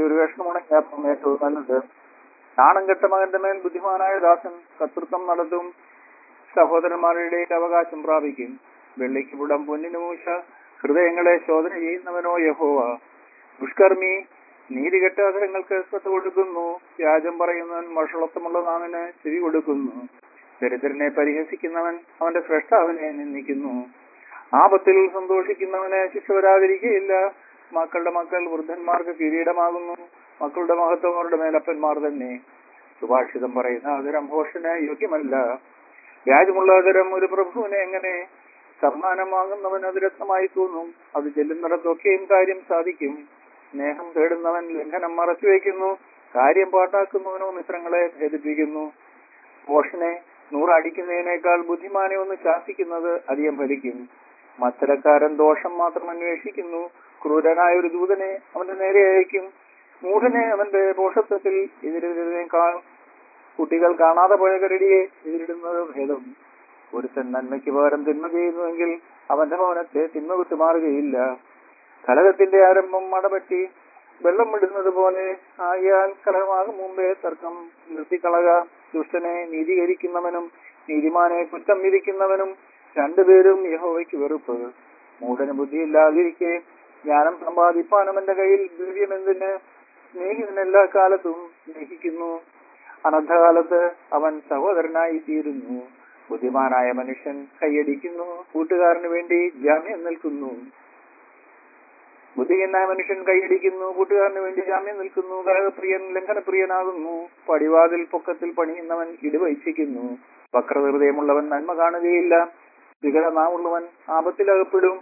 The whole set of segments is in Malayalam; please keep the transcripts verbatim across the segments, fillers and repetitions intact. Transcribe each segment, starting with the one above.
കൂടി ഒരു കഷ്ണം ഉണങ്ങിയപ്പം ഏറ്റവും നല്ലത്. നാണം കെട്ട മകന്റെ മേൽ ബുദ്ധിമാനായ ദാസൻ കർത്തൃത്വം നടത്തും. സഹോദരന്മാരുടെ ഇടയിൽ അവകാശം പ്രാപിക്കും. വെള്ളിക്ക് പുടം പൊന്നിന് മൂശ, ഹൃദയങ്ങളെ ശോധന ചെയ്യുന്നവനോ യഹോവ. ദുഷ്കർമ്മി നീതികെട്ട അവസരങ്ങൾക്ക് ശ്രദ്ധ കൊടുക്കുന്നു. വ്യാജം പറയുന്നവൻ വഷളത്വമുള്ള നാവിന് ചെവി കൊടുക്കുന്നു. ദരിദ്രനെ പരിഹസിക്കുന്നവൻ അവന്റെ സ്രഷ്ടാവിനെ നിന്ദിക്കുന്നു. ആപത്തിൽ സന്തോഷിക്കുന്നവന് ശിക്ഷ വരാതിരിക്കുകയില്ല. മക്കളുടെ മക്കൾ വൃദ്ധന്മാർക്ക് കിരീടമാകുന്നു. മക്കളുടെ മഹത്വം അവരുടെ മേലപ്പന്മാർ തന്നെ. സുഭാഷിതം പറയുന്ന ആദരം ഭോഷന് യോഗ്യമല്ല. വ്യാജമുള്ള ആദരം ഒരു പ്രഭുവിനെ എങ്ങനെ? സമ്മാനം വാങ്ങുന്നവൻ അത് രത്നമായി തോന്നും. അത് ചെല്ലുന്നിടത്തൊക്കെയും കാര്യം സാധിക്കും. സ്നേഹം തേടുന്നവൻ ലംഘനം മറച്ചു വയ്ക്കുന്നു. കാര്യം പാട്ടാക്കുന്നവനോ മിത്രങ്ങളെ ഭേദിപ്പിക്കുന്നു. ഭോഷനെ നൂറടിക്കുന്നതിനേക്കാൾ ബുദ്ധിമാനെ ഒന്ന് ശാസിക്കുന്നത് അധികം ഫലിക്കും. മത്സരക്കാരൻ ദോഷം മാത്രം അന്വേഷിക്കുന്നു. ക്രൂരനായ ഒരു ദൂതനെ അവന്റെ നേരെ അയക്കും. മൂഢനെ അവന്റെ പോഷത്വത്തിൽ എതിരിടുന്നതിനേക്കാൾ കുട്ടികൾ കാണാതെ പോയ കരടിയെ എതിരിടുന്നത് ഭേദം. ഒരുത്തൻ നന്മയ്ക്ക് പകരം തിന്മ ചെയ്യുന്നുവെങ്കിൽ അവന്റെ ഭവനത്തെ തിന്മ വിട്ടുമാറുകയില്ല. കലഹത്തിന്റെ ആരംഭം മടപറ്റി വെള്ളം വിടുന്നത് പോലെ ആയാൽ കലഹമാകും മുമ്പേ തർക്കം നിർത്തിക്കളക. ദുഷ്ടനെ നീതീകരിക്കുന്നവനും നീതിമാനെ കുറ്റം വിധിക്കുന്നവനും രണ്ടുപേരും യഹോവയ്ക്ക് വെറുപ്പ്. മൂഢന് ബുദ്ധിയില്ലാതിരിക്കെ ജ്ഞാനം സമ്പാദിപ്പാനും എന്റെ കയ്യിൽ ദ്രവ്യമെന്തിന്? സ്നേഹിതൻ എല്ലാ കാലത്തും സ്നേഹിക്കുന്നു. അനർത്ഥകാലത്ത് അവൻ സഹോദരനായി തീരുന്നു. ബുദ്ധിമാനായ മനുഷ്യൻ കൈയടിക്കുന്നു. കൂട്ടുകാരന് വേണ്ടി ജാമ്യം നിൽക്കുന്നു. ബുദ്ധിഹീനായ മനുഷ്യൻ കൈയടിക്കുന്നു. കൂട്ടുകാരന് വേണ്ടി ജാമ്യം നിൽക്കുന്നു. കലഹപ്രിയൻ ലംഘനപ്രിയനാകുന്നു. പടിവാതിൽ പൊക്കത്തിൽ പണിയുന്നവൻ ഇടിവഹിച്ചിരിക്കുന്നു. വക്രഹൃദയമുള്ളവൻ നന്മ കാണുകയില്ല. വികടനാവുള്ളവൻ ആപത്തിലകപ്പെടും.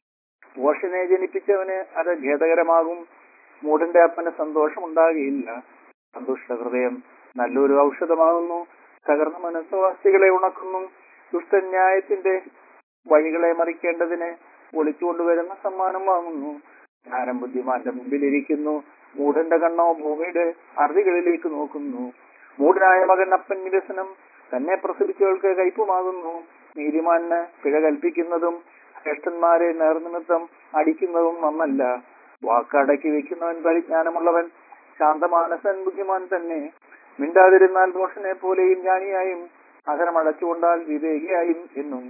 പോഷനെ ജനിപ്പിച്ചവന് അത് ഖേദകരമാകും. മൂഢന്റെ അപ്പന് സന്തോഷമുണ്ടാകുകയില്ല. സന്തുഷ്ട ഹൃദയം നല്ലൊരു ഔഷധമാകുന്നു. തകർന്ന മനസ്സുവാസികളെ ഉണക്കുന്നു. ദുഷ്ടൻ ന്യായത്തിന്റെ വഴികളെ മറിക്കേണ്ടതിന് ഒളിച്ചുകൊണ്ടുവരുന്ന സമ്മാനം വാങ്ങുന്നു. ജ്ഞാനം ബുദ്ധിമാന്റെ മുമ്പിലിരിക്കുന്നു. മൂഢന്റെ കണ്ണോ ഭൂമിയുടെ അറുതികളിലേക്ക് നോക്കുന്നു. മൂഢനായ മകൻ അപ്പൻ വികസനം തന്നെ പ്രസവിച്ചവൾക്ക് കയ്പുമാകുന്നു. നീതിമാന് പിഴ കൽപ്പിക്കുന്നതും ശ്രേഷ്ഠന്മാരെ നേർനിമിത്തം അടിക്കുന്നതും നന്നല്ല. വാക്കടക്കി വെക്കുന്നവൻ പരിജ്ഞാനമുള്ളവൻ. ശാന്തമാനസൻ ബുദ്ധിമാൻ തന്നെ. മിണ്ടാതിരുന്നാൽ ദോഷനെ പോലെയും ജ്ഞാനിയായും അകരമടച്ചുകൊണ്ടാൽ വിവേകിയായും എന്നും.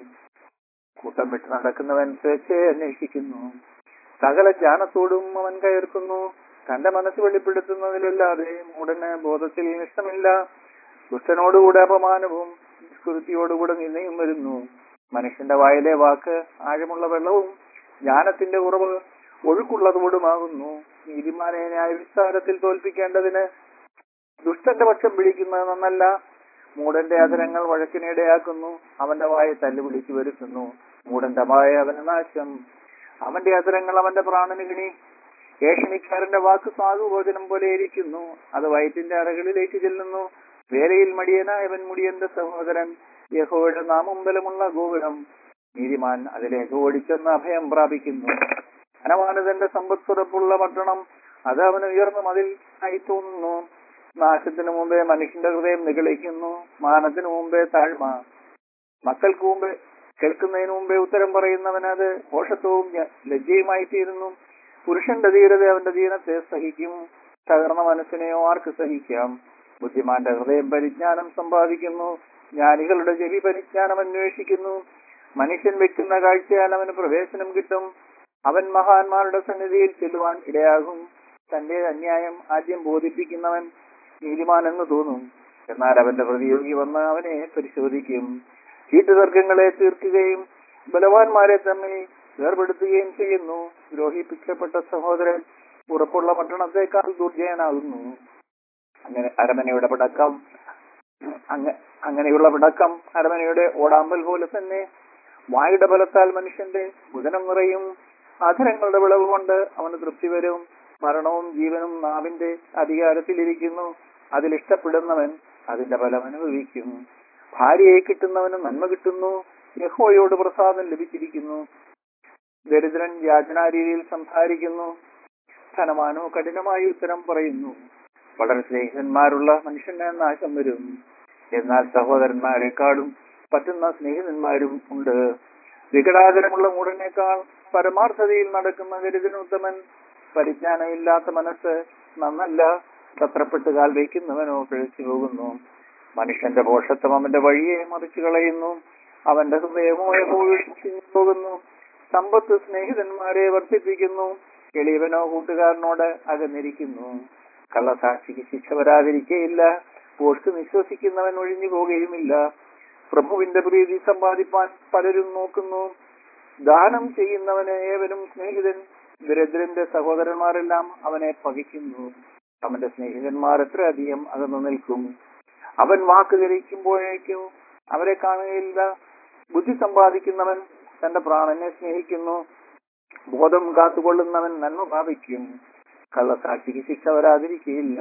കൂട്ടം വിട്ട് നടക്കുന്നവൻ സ്വേച്ഛയെ അന്വേഷിക്കുന്നു. സകല ജ്ഞാനത്തോടും അവൻ കയർക്കുന്നു. തന്റെ മനസ്സ് വെളിപ്പെടുത്തുന്നതിലല്ലാതെ മൂടന് ബോധത്തിൽ ഇഷ്ടമില്ല. ദുഷ്ടനോടുകൂടെ അപമാനവും സ്മൃതിയോടുകൂടെ നിന്നയും വരുന്നു. മനുഷ്യന്റെ വായിലെ വാക്ക് ആഴമുള്ള വെള്ളവും ജ്ഞാനത്തിന്റെ കുറവ് ഒഴുക്കുള്ളതോടുമാകുന്നു. നീതിമാനെ ന്യായവിസ്താരത്തിൽ തോൽപ്പിക്കേണ്ടതിന് ദുഷ്ടന്റെ പക്ഷം പിടിക്കുന്നത് നന്നല്ല. മൂടന്റെ അധരങ്ങൾ വഴക്കിനിടയാക്കുന്നു. അവന്റെ വായ തല്ലുപിടിച്ചു വരുത്തുന്നു. മൂടന്റെ വായ അവന് നാശം. അവന്റെ അധരങ്ങൾ അവന്റെ പ്രാണന് കിണി. ഏഷണിക്കാരന്റെ വാക്ക് സാധുഭോജനം പോലെ ഇരിക്കുന്നു. അത് വയറ്റിന്റെ അറകളിലേക്ക് ചെല്ലുന്നു. വേലയിൽ മടിയനായവൻ മുടിയന്റെ സഹോദരൻ. യഹോവയുടെ നാമം ബലമുള്ള ഗോപുരം. നീതിമാൻ അതിലേക്ക് ഓടിച്ചെന്ന് അഭയം പ്രാപിക്കുന്നു. ധനവാനതന്റെ സമ്പത്തുറപ്പുള്ള പട്ടണം. അത് അവന് ഉയർന്ന മതിൽ ആയി തോന്നുന്നു. നാശത്തിനു മുമ്പേ മനുഷ്യന്റെ ഹൃദയം നിഗളിക്കുന്നു. മാനത്തിനു മുമ്പേ താഴ്മ. മക്കൾക്ക് മുമ്പേ കേൾക്കുന്നതിന് മുമ്പേ ഉത്തരം പറയുന്നവൻ അത് ഭോഷത്വവും ലജ്ജയുമായി തീരുന്നു. പുരുഷന്റെ ധീരത അവന്റെ ദീനത്തെ സഹിക്കും. തകർന്ന മനസ്സിനെയോ ആർക്ക് സഹിക്കാം? ബുദ്ധിമാന്റെ ഹൃദയം പരിജ്ഞാനം സമ്പാദിക്കുന്നു. ജ്ഞാനികളുടെ ചെവി പരിജ്ഞാനം അന്വേഷിക്കുന്നു. മനുഷ്യൻ വെക്കുന്ന കാഴ്ചയാൽ അവന് പ്രവേശനം കിട്ടും. അവൻ മഹാന്മാരുടെ സന്നിധിയിൽ ചെല്ലുവാൻ ഇടയാകും. തന്റെ അന്യായം ആദ്യം ബോധിപ്പിക്കുന്നവൻ നീതിമാൻ എന്ന് തോന്നും. എന്നാൽ അവന്റെ പ്രതിയോഗി വന്ന് അവനെ പരിശോധിക്കും. ചീട്ടുതർക്കങ്ങളെ തീർക്കുകയും ബലവാന്മാരെ തമ്മിൽ വേർപെടുത്തുകയും ചെയ്യുന്നു. ദ്രോഹിപ്പിക്കപ്പെട്ട സഹോദരൻ ഉറപ്പുള്ള പട്ടണത്തെക്കാൾ ദുർജയനാകുന്നു. അങ്ങനെ അരമനയുടെ പടക്കം അങ്ങനെയുള്ള പടക്കം അരമനയുടെ ഓടാമ്പൽ പോലെ തന്നെ. വായുടെ ബലത്താൽ മനുഷ്യന്റെ ഉദരം നിറയും. അധരങ്ങളുടെ വിളവ് കൊണ്ട് അവന് തൃപ്തി വരും. മരണവും ജീവനും നാവിന്റെ അധികാരത്തിലിരിക്കുന്നു. അതിലിഷ്ടപ്പെടുന്നവൻ അതിന്റെ ഫലം അനുഭവിക്കും. ഭാര്യയെ കിട്ടുന്നവന് നന്മ കിട്ടുന്നു. യഹോവയോട് പ്രസാദം ലഭിച്ചിരിക്കുന്നു. ദരിദ്രൻ യാചനാരീതിയിൽ സംസാരിക്കുന്നു. ധനവാനോ കഠിനമായി ഉത്തരം പറയുന്നു. വളരെ സ്നേഹിതന്മാരുള്ള മനുഷ്യന് നാശം വരും. എന്നാൽ സഹോദരന്മാരെക്കാളും പറ്റുന്ന സ്നേഹിതന്മാരും ഉണ്ട്. വികടാചരമുള്ള മൂടനേക്കാൾ പരമാർത്ഥതയിൽ നടക്കുന്ന ദരിദ്രനുത്തമൻ. പരിജ്ഞാനമില്ലാത്ത മനസ്സ് നന്നല്ല. തത്രപ്പെട്ട് കാൽ വയ്ക്കുന്നവനോ പിഴച്ചു പോകുന്നു. മനുഷ്യന്റെ പോഷത്വം അവന്റെ വഴിയെ മറിച്ചു കളയുന്നു. അവന്റെ ഹൃദയമോ യഹോവയിലേക്ക് പോകുന്നു. സമ്പത്ത് സ്നേഹിതന്മാരെ വർദ്ധിപ്പിക്കുന്നു. എളിയവനോ കൂട്ടുകാരനോട് അകന്നിരിക്കുന്നു. കള്ളസാക്ഷിക്ക് ശിക്ഷ വരാതിരിക്കയില്ല. പോസ്റ്റ് വിശ്വസിക്കുന്നവൻ ഒഴിഞ്ഞു പോകുകയുമില്ല. പ്രഭുവിന്റെ പ്രീതി സമ്പാദിപ്പാൻ പലരും നോക്കുന്നു. ദാനം ചെയ്യുന്നവന് ഏവനും സ്നേഹിതൻ. ദരിദ്രന്റെ സഹോദരന്മാരെല്ലാം അവനെ പകയ്ക്കുന്നു. അവന്റെ സ്നേഹിതന്മാർ എത്ര അധികം അകന്നു നിൽക്കും. അവൻ വാക്ക് ധരിക്കുമ്പോഴേക്കും അവരെ കാണുകയില്ല. ബുദ്ധി സമ്പാദിക്കുന്നവൻ തന്റെ പ്രാണനെ സ്നേഹിക്കുന്നു. ബോധം കാത്തുകൊള്ളുന്നവൻ നന്മ പ്രാപിക്കും. കള്ളസാക്ഷിക്ക് ശിക്ഷ വരാതിരിക്കയില്ല.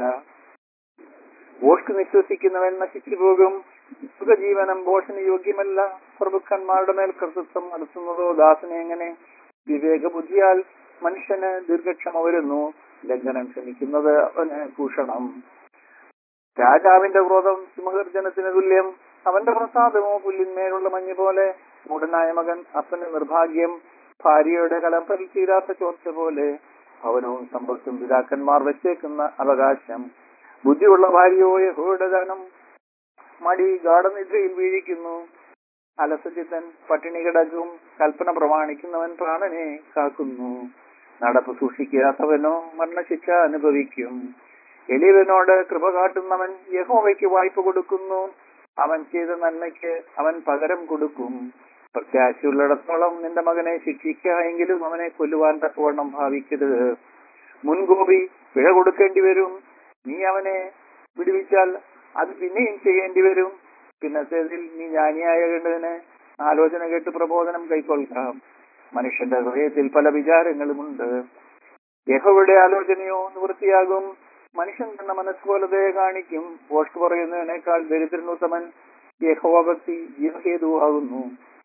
ഭോഷ്ക് വിശ്വസിക്കുന്നവൻ നശിച്ചു പോകും. സുഖജീവനം ഭോഷന് യോഗ്യമല്ല. പ്രഭുക്കന്മാരുടെ മേൽ കർത്തൃത്വം നടത്തുന്നതോ ദാസനെ എങ്ങനെ? വിവേകബുദ്ധിയാൽ മനുഷ്യന് ദീർഘക്ഷമ വരുന്നു. ലംഘനം ക്ഷമിക്കുന്നത് അവന് ഭൂഷണം. രാജാവിന്റെ ക്രോധം സിംഹഗർജനത്തിന് തുല്യം. അവന്റെ പ്രസാദമോ പുല്ലിന്മേലുള്ള മഞ്ഞ് പോലെ. മൂടനായ മകൻ അപ്പന് നിർഭാഗ്യം. ഭാര്യയുടെ കലമ്പൽ തീരാത്ത ചോർച്ച പോലെ. ഭവനവും സമ്പത്തും പിതാക്കന്മാർ വെച്ചേക്കുന്ന അവകാശം. ബുദ്ധിയുള്ള ഭാര്യയോ യഹോവയുടെ ദാനം. മടി ഗാഠനിദ്രയിൽ വീഴിക്കുന്നു. അലസചിത്തൻ പട്ടിണി കിടക്കും. കൽപ്പന പ്രമാണിക്കുന്നവൻ പ്രാണനെ കാക്കുന്നു. നടപ്പ് സൂക്ഷിക്കാത്തവനോ മരണശിക്ഷ അനുഭവിക്കും. എളിയവനോട് കൃപ കാട്ടുന്നവൻ യഹോവയ്ക്ക് വായ്പ കൊടുക്കുന്നു. അവൻ ചെയ്ത നന്മയ്ക്ക് അവൻ പകരം കൊടുക്കും. പ്രത്യാശയുള്ളിടത്തോളം നിന്റെ മകനെ ശിക്ഷിക്കുക. എങ്കിലും അവനെ കൊല്ലുവാൻ തക്കവണ്ണം ഭാവിക്കരുത്. മുൻകോപി പിഴ കൊടുക്കേണ്ടി വരും. നീ അവനെ വിടുവിച്ചാൽ അത് പിന്നെയും ചെയ്യേണ്ടി വരും. പിന്നത്തേതിൽ നീ ജ്ഞാനിയാകേണ്ടതിന് ആലോചന കേട്ട് പ്രബോധനം കൈക്കൊള്ളാം. മനുഷ്യന്റെ ഹൃദയത്തിൽ പല വിചാരങ്ങളുമുണ്ട്. യഹോവയുടെ ആലോചനയോ നിവൃത്തിയാകും. മനുഷ്യൻ തന്റെ മനസ്സുപോലതയെ കാണിക്കും. ഭോഷ്ക് പറയുന്നതിനേക്കാൾ ദരിദ്രനുത്തമൻ. യഹോവ ഭക്തി ജീവഹേതുവാകുന്നു.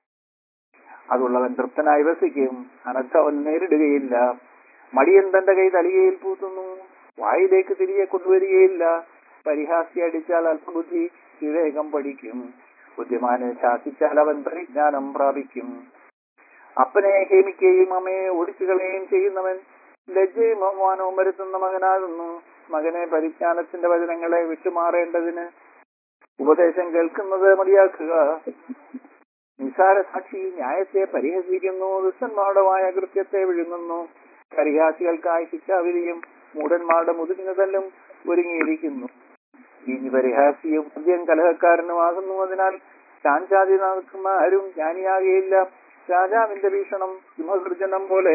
അതുള്ളവൻ തൃപ്തനായി വസിക്കും. അനർത്ഥം അവൻ നേരിടുകയില്ല. മടിയൻ തന്റെ കൈ തലികയിൽ പൂത്തുന്നു. വായിലേക്ക് തിരികെ കൊണ്ടുവരികയില്ല. പരിഹാസി അടിച്ചാൽ അല്പബുദ്ധി വിവേകം പഠിക്കും. ബുദ്ധിമാനെ ശാസിച്ചാൽ അവൻ പരിജ്ഞാനം പ്രാപിക്കും. അപ്പനെ ഹേമിക്കുകയും അമ്മയെ ഓടിച്ചു കളയുകയും ചെയ്യുന്നവൻ ലജ്ജയും അവമാനവും വരുത്തുന്ന മകനാകുന്നു. മകനെ പരിജ്ഞാനത്തിന്റെ വചനങ്ങളെ വിട്ടുമാറേണ്ടതിന് ഉപദേശം കേൾക്കുന്നത് മതിയാക്കുക. നിസാര സാക്ഷി ന്യായത്തെ പരിഹസിക്കുന്നു. ദുഷ്ടന്മാരുടമായ കൃത്യത്തെ വിഴുങ്ങുന്നു. പരിഹാസികൾക്കായി ശിക്ഷാവിധിയും മൂഢന്മാരുടെ മുതുകിനതല്ലും ഒരുങ്ങിയിരിക്കുന്നു. ഇനി പരിഹാസിയും മദ്യം കലഹക്കാരനുമാകുന്നു. അതിനാൽ ചാഞ്ചാതി നടക്കുന്ന ആരും ജ്ഞാനിയാകുകയില്ല. രാജാവിന്റെ ഭീഷണം സിംഹഗർജനം പോലെ.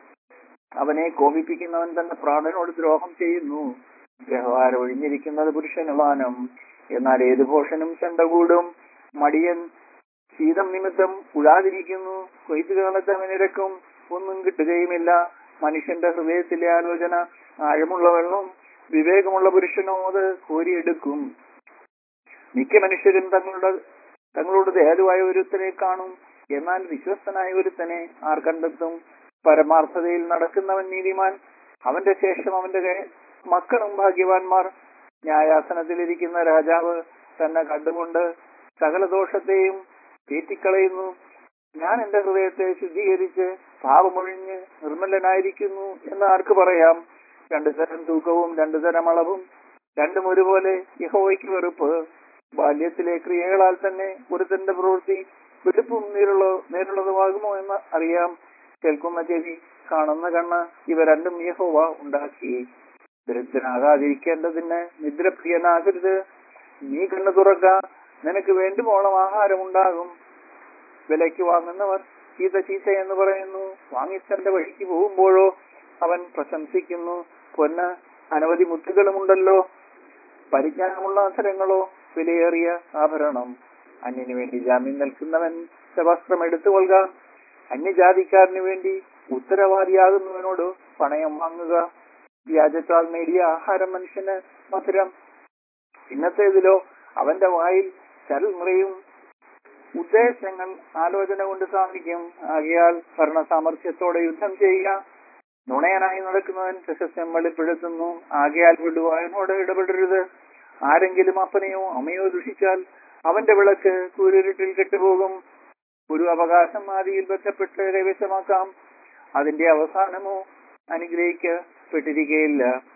അവനെ കോപിപ്പിക്കുന്നവൻ തന്റെ പ്രാണനോട് ദ്രോഹം ചെയ്യുന്നു. വ്യവഹാരം ഒഴിഞ്ഞിരിക്കുന്നത് പുരുഷന് മാനം. എന്നാൽ ഏത് ഭോഷനും ചെണ്ട കൂടും. മടിയൻ ശീതം നിമിത്തം ഉഴാതിരിക്കുന്നു. കൊയ്ത്തുകാലത്ത് അവനിരക്കും. ഒന്നും കിട്ടുകയുമില്ല. മനുഷ്യന്റെ ഹൃദയത്തിലെ ആലോചന ആഴമുള്ള വെള്ളം. വിവേകമുള്ള പുരുഷനോ അത് കോരിയെടുക്കും. മിക്ക മനുഷ്യരും തങ്ങളുടെ തങ്ങളോട് ദയാലുവായ ഒരുത്തനെ കാണും. എന്നാൽ വിശ്വസ്തനായ ഒരുത്തനെ ആർ കണ്ടെത്തും? പരമാർത്ഥതയിൽ നടക്കുന്നവൻ നീതിമാൻ. അവന്റെ ശേഷം അവന്റെ മക്കളും ഭാഗ്യവാന്മാർ. ന്യായാസനത്തിലിരിക്കുന്ന രാജാവ് തന്നെ കണ്ടുകൊണ്ട് സകല ദോഷത്തെയും തീറ്റിക്കളയുന്നു. ഞാൻ എന്റെ ഹൃദയത്തെ ശുദ്ധീകരിച്ച് പാപമൊഴിഞ്ഞ് നിർമ്മലനായിരിക്കുന്നു എന്ന് ആർക്ക് പറയാം? രണ്ടു തരം തൂക്കവും രണ്ടു തരം അളവും രണ്ടും ഒരുപോലെ യഹോവയ്ക്ക് വെറുപ്പ്. ബാല്യത്തിലെ ക്രിയകളാൽ തന്നെ ഒരുത്തന്റെ പ്രവൃത്തി വെളുപ്പും നേരുള്ള നേരുള്ളതുമാകുമോ എന്ന് അറിയാം. കേൾക്കുന്ന ചെവി, കാണുന്ന കണ്ണ്, ഇവ രണ്ടും യഹോവ ഉണ്ടാക്കി. ദരിദ്രനാകാതിരിക്കേണ്ടതിന് നിദ്രപ്രിയനാകരുത്. നീ കണ്ണു തുറക്ക, നിനക്ക് വേണ്ടുവോളം ആഹാരം ഉണ്ടാകും. വിലയ്ക്ക് വാങ്ങുന്നവർ ചീത്ത ചീത്ത എന്ന് പറയുന്നു. വാങ്ങിച്ചന്റെ വഴിക്ക് പോകുമ്പോഴോ അവൻ പ്രശംസിക്കുന്നു. പൊന്ന് അനവധി മുത്തുകളുമുണ്ടല്ലോ. പരിജ്ഞാനമുള്ള അധരങ്ങളോ വിലയേറിയ ആഭരണം. അന്യന് വേണ്ടി ജാമ്യം നിൽക്കുന്നവൻ വസ്ത്രം എടുത്തുകൊള്ളുക. അന്യജാതിക്കാരന് വേണ്ടി ഉത്തരവാദിയാകുന്നവനോട് പണയം വാങ്ങുക. വ്യാജത്താൽ നേടിയ ആഹാരം മനുഷ്യന് മധുരം. ഇന്നത്തേതിലോ അവന്റെ വായിൽ ചരൽ നിറയും. ഉദ്ദേശങ്ങൾ ആലോചന കൊണ്ട് സാധിക്കും. ആകയാൽ ഭരണ സാമർഥ്യത്തോടെ യുദ്ധം ചെയ്യുക. നുണയനായി നടക്കുന്നവൻ രഹസ്യം വെളിപ്പെടുത്തുന്നു. ആകയാൽ വിടുവായനോട് ഇടപെടരുത്. ആരെങ്കിലും അപ്പനെയോ അമ്മയോ ദുഷിച്ചാൽ അവന്റെ വിളക്ക് കൂരിരുട്ടിൽ കെട്ടുപോകും. ഒരു അവകാശം ആദിയിൽ ബന്ധപ്പെട്ട് കൈവശമാക്കാം. അതിന്റെ അവസാനമോ അനുഗ്രഹിക്കപ്പെട്ടിരിക്കുകയില്ല.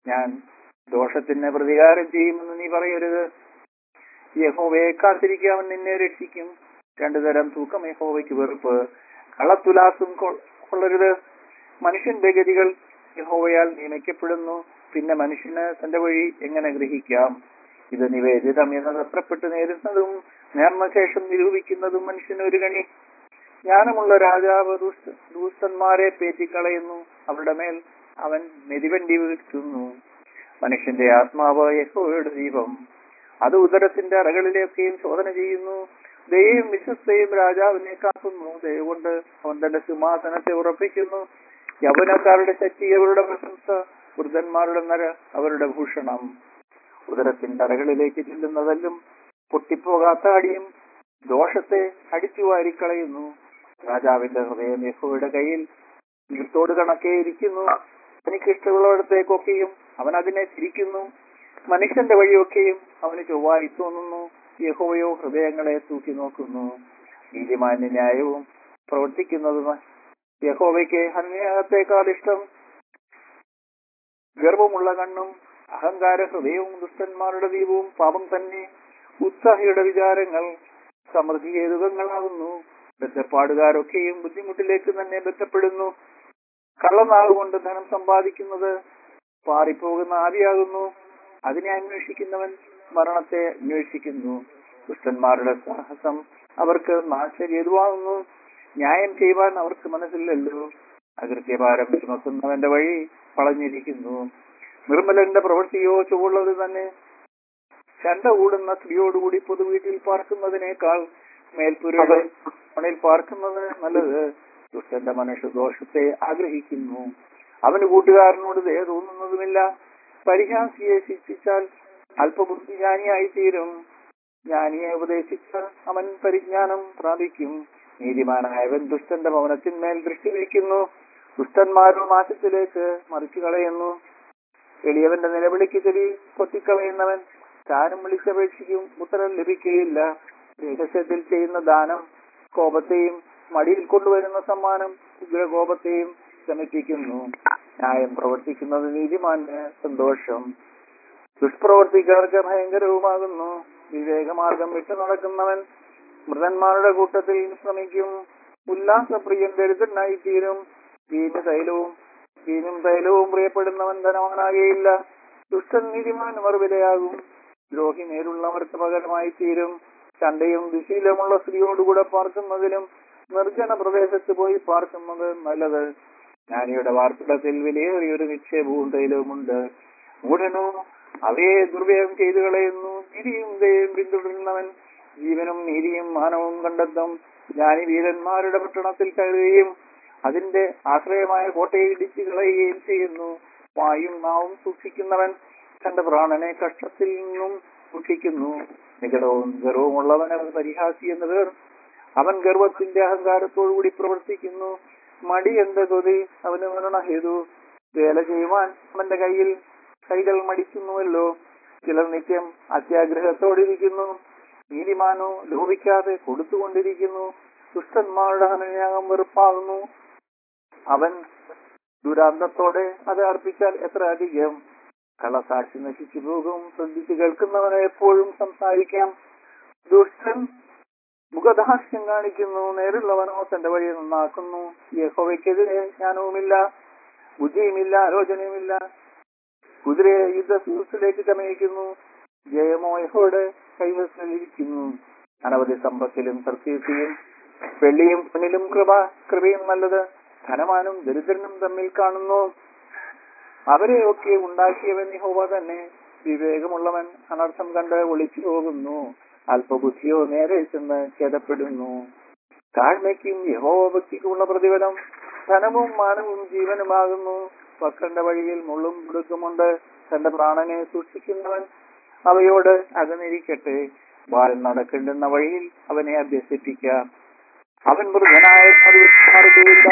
ഞാൻ ദോഷത്തിന് പ്രതികാരം ചെയ്യുമെന്ന് നീ പറയരുത്. യഹോവയെ കാത്തിരിക്കാവൻ നിന്നെ രക്ഷിക്കും. രണ്ടു തരം തൂക്കം യഹോവയ്ക്ക് വെറുപ്പ്. കള്ളത്തുലാസും കൊള്ളരുത്. മനുഷ്യന്റെ ഗതികൾ യഹോവയാൽ നിയമിക്കപ്പെടുന്നു. പിന്നെ മനുഷ്യന് തന്റെ വഴി എങ്ങനെ ഗ്രഹിക്കാം? ഇത് നിവേദിതം എന്ന് തത്രപ്പെട്ട് നേരുന്നതും നേർമശേഷം നിരൂപിക്കുന്നതും മനുഷ്യന് ഒരു കണി. ജ്ഞാനമുള്ള രാജാവ് ദുഷ്ട ദൂഷ്ടന്മാരെ പേറ്റിക്കളയുന്നു. അവരുടെ മേൽ അവൻ മെതിവണ്ടി വീഴ്ത്തുന്നു. മനുഷ്യന്റെ ആത്മാവ് യഹോവയുടെ ദീപം. അത് ഉദരത്തിന്റെ അറകളിലെയൊക്കെയും ശോധന ചെയ്യുന്നു. ദയയും വിശ്വസ്തയും രാജാവിനെ കാക്കുന്നു. ദയ കൊണ്ട് അവൻ തന്റെ സിംഹാസനത്തെ ഉറപ്പിക്കുന്നു. യൗവനക്കാരുടെ ശക്തി അവരുടെ പ്രശംസ, വൃദ്ധന്മാരുടെ നര അവരുടെ ഭൂഷണം. ഉദരത്തിന്റെ അറകളിലേക്ക് ചെല്ലുന്നതെല്ലാം പൊട്ടിപ്പോകാത്ത അടിയും ദോഷത്തെ അടിച്ചു വാരിക്കളയുന്നു. രാജാവിന്റെ ഹൃദയം യഹോവയുടെ കയ്യിൽ നീർത്തോട് കണക്കെ ഇരിക്കുന്നു. തനിക്ക് ഇഷ്ടമുള്ളിടത്തേക്കൊക്കെയും അവൻ അതിനെ തിരിക്കുന്നു. മനുഷ്യന്റെ വഴിയൊക്കെയും അവന് ചൊവ്വായി തോന്നുന്നു. യഹോവയോ ഹൃദയങ്ങളെ തൂക്കി നോക്കുന്നു. നീതിമാന്യ ന്യായവും പ്രവർത്തിക്കുന്നതും യഹോവയ്ക്ക് അന്യായത്തെക്കാൾ ഇഷ്ടം. ഗർവമുള്ള കണ്ണും അഹങ്കാര ഹൃദയവും ദുഷ്ടന്മാരുടെ ദീപവും പാപം തന്നെ. ഉത്സാഹിയുടെ വിചാരങ്ങൾ സമൃദ്ധി ഹേതുകങ്ങളാകുന്നു. ബന്ധപ്പാടുകാരൊക്കെയും ബുദ്ധിമുട്ടിലേക്ക് തന്നെ ബന്ധപ്പെടുന്നു. കള്ളനാളുകൊണ്ട് ധനം സമ്പാദിക്കുന്നത് പാറിപ്പോകുന്ന ആവിയാകുന്നു. അതിനെ അന്വേഷിക്കുന്നവൻ മരണത്തെ അന്വേഷിക്കുന്നു. ദുഷ്ടന്മാരുടെ സാഹസം അവർക്ക് നാശഹേതുവാകുന്നു. ന്യായം ചെയ്യുവാൻ അവർക്ക് മനസ്സില്ലല്ലോ. അകൃത്യഭാരം ചുമക്കുന്നവന്റെ വഴി വളഞ്ഞിരിക്കുന്നു. നിർമ്മലന്റെ പ്രവൃത്തിയോ ചുവള്ളത് തന്നെ. ചണ്ട കൂടുന്ന സ്ത്രീയോടുകൂടി പൊതുവീട്ടിൽ പാർക്കുന്നതിനേക്കാൾ മേൽപ്പുരയുടെ മണിൽ പാർക്കുന്നത് നല്ലത്. ദുഷ്ടന്റെ മനുഷ്യ ദോഷത്തെ ആഗ്രഹിക്കുന്നു. അവന് കൂട്ടുകാരനോട് ദയ തോന്നുന്നതുമില്ല. പരിഹാസിയെ ശിക്ഷിച്ചാൽ അല്പബുദ്ധി ജ്ഞാനിയായി തീരും. ജ്ഞാനിയെ ഉപദേശിച്ചാൽ അവൻ പരിജ്ഞാനം പ്രാപിക്കും. നീതിമാനായവൻ ദുഷ്ടന്റെ ഭവനത്തിന്മേൽ ദൃഷ്ടി വയ്ക്കുന്നു. ദുഷ്ടന്മാരുടെ നാശത്തിലേക്ക് മറിച്ചു കളയുന്നു. എളിയവന്റെ നിലവിളിക്ക് ചെവി പൊത്തിക്കളയുന്നവൻ താരം വിളിച്ചപേക്ഷിക്കും, ഉത്തരം ലഭിക്കുകയില്ല. രഹസ്യത്തിൽ ചെയ്യുന്ന ദാനം കോപത്തെയും മടിയിൽ കൊണ്ടുവരുന്ന സമ്മാനം ഉഗ്രകോപത്തെയും ശമിപ്പിക്കുന്നു. ന്യായം പ്രവർത്തിക്കുന്നത് നീതിമാന് സന്തോഷം, ദുഷ്പ്രവർത്തിക്കാർക്ക് ഭയങ്കരവുമാകുന്നു. വിവേകമാർഗം വിട്ടു നടക്കുന്നവൻ മൃതന്മാരുടെ കൂട്ടത്തിൽ ശ്രമിക്കും. ഉല്ലാസപ്രിയൻ ദരിദ്രനായി തീരും. വീഞ്ഞു തൈലവും വീഞ്ഞും തൈലവും പ്രിയപ്പെടുന്നവൻ ധനവാനാകുകയില്ല. ദുഷ്ടൻ നീതിമാന്മാർ വിലയാകും. ദ്രോഹി നേരുള്ളവർക്ക് പകരമായി തീരും. ചണ്ടയും ദുശീലമുള്ള സ്ത്രീയോടുകൂടെ പാർക്കുന്നതിലും നിർജ്ജന പ്രദേശത്ത് പോയി പാർക്കുന്നത് നല്ലത്. ജ്ഞാനിയുടെ വാർപ്പിടത്തിൽ വിലയേറിയൊരു നിക്ഷേപവും തൈലവുമുണ്ട്. മൂഢനോ അവയെ ദുർവ്യയം ചെയ്തു കളയുന്നു. നീതിയും ദയയും പിന്തുടരുന്നവൻ ജീവനും നീതിയും മാനവും കണ്ടെത്തും. ജ്ഞാനി വീരന്മാരുടെ പട്ടണത്തിൽ കയറുകയും അതിന്റെ ആശ്രയമായ കോട്ടയെ ഇടിച്ചു കളയുകയും ചെയ്യുന്നു. വായും നാവും സൂക്ഷിക്കുന്നവൻ തന്റെ പ്രാണനെ കഷ്ടത്തിൽ നിന്നും സൂക്ഷിക്കുന്നു. നികടവും ഗർവമുള്ളവൻ അവൻ പരിഹാസി എന്ന് പേർ. അവൻ ഗർവത്തിന്റെ അഹങ്കാരത്തോടുകൂടി പ്രവർത്തിക്കുന്നു. മടി എന്റെ കൊതി അവന് മരണഹേതു. വേല ചെയ്യുവാൻ അവന്റെ കയ്യിൽ കൈകൾ മടിക്കുന്നുവല്ലോ. ചിലർ നിത്യം അത്യാഗ്രഹത്തോടിരിക്കുന്നു. നീതിമാനോ ലോപിക്കാതെ കൊടുത്തുകൊണ്ടിരിക്കുന്നു. ദുഷ്ടന്മാരുടെ ഹനനയാഗം വെറുപ്പാകുന്നു. അവൻ ദുരാന്തത്തോടെ അത് അർപ്പിച്ചാൽ എത്ര അധികം. കള്ളസാക്ഷി നശിച്ചു പോകും. ശ്രദ്ധിച്ചു കേൾക്കുന്നവനെ എപ്പോഴും സംസാരിക്കാം. ദുഷ്ടൻ മുഖദാസ്യം കാണിക്കുന്നു. നേരുള്ളവനോ തന്റെ വഴി നന്നാക്കുന്നു. യഹോവയ്ക്കെതിരെ ജ്ഞാനവുമില്ല, ബുദ്ധിയുമില്ല, ആലോചനയുമില്ല. കുതിരയെ യുദ്ധസൂസിലേക്ക് ചമയിക്കുന്നു. ജയമോ യഹോവയുടെ കൈവശത്തിലിരിക്കുന്നു. അനവധി സമ്പത്തിലും പ്രത്യേകിച്ചും വെള്ളിയും പൊന്നിലും കൃപ കൃപയും നല്ലത്. ധനവാനും ദരിദ്രനും തമ്മിൽ കാണുന്നു. അവരെയൊക്കെ ഉണ്ടാക്കിയവൻ യഹോവ തന്നെ. വിവേകമുള്ളവൻ അനർത്ഥം കണ്ട് ഒളിച്ചു പോകുന്നു. അല്പബുദ്ധിയോ നേരെ ചെന്ന് ഖേദപ്പെടുന്നു. താഴ്മയ്ക്കും യഹോവ ഭക്തിക്കുമുള്ള പ്രതിഫലം ധനവും മാനവും ജീവനുമാകുന്നു. വക്രന്റെ വഴിയിൽ മുള്ളും മുടുക്കുമുണ്ട്. തന്റെ പ്രാണനെ സൂക്ഷിക്കുന്നവൻ അവയോട് അകന്നിരിക്കട്ടെ. ബാലൻ നടക്കേണ്ടുന്ന വഴിയിൽ അവനെ അഭ്യസിപ്പിക്കാം. അവൻ മൃഗനായ മാറുകയില്ല.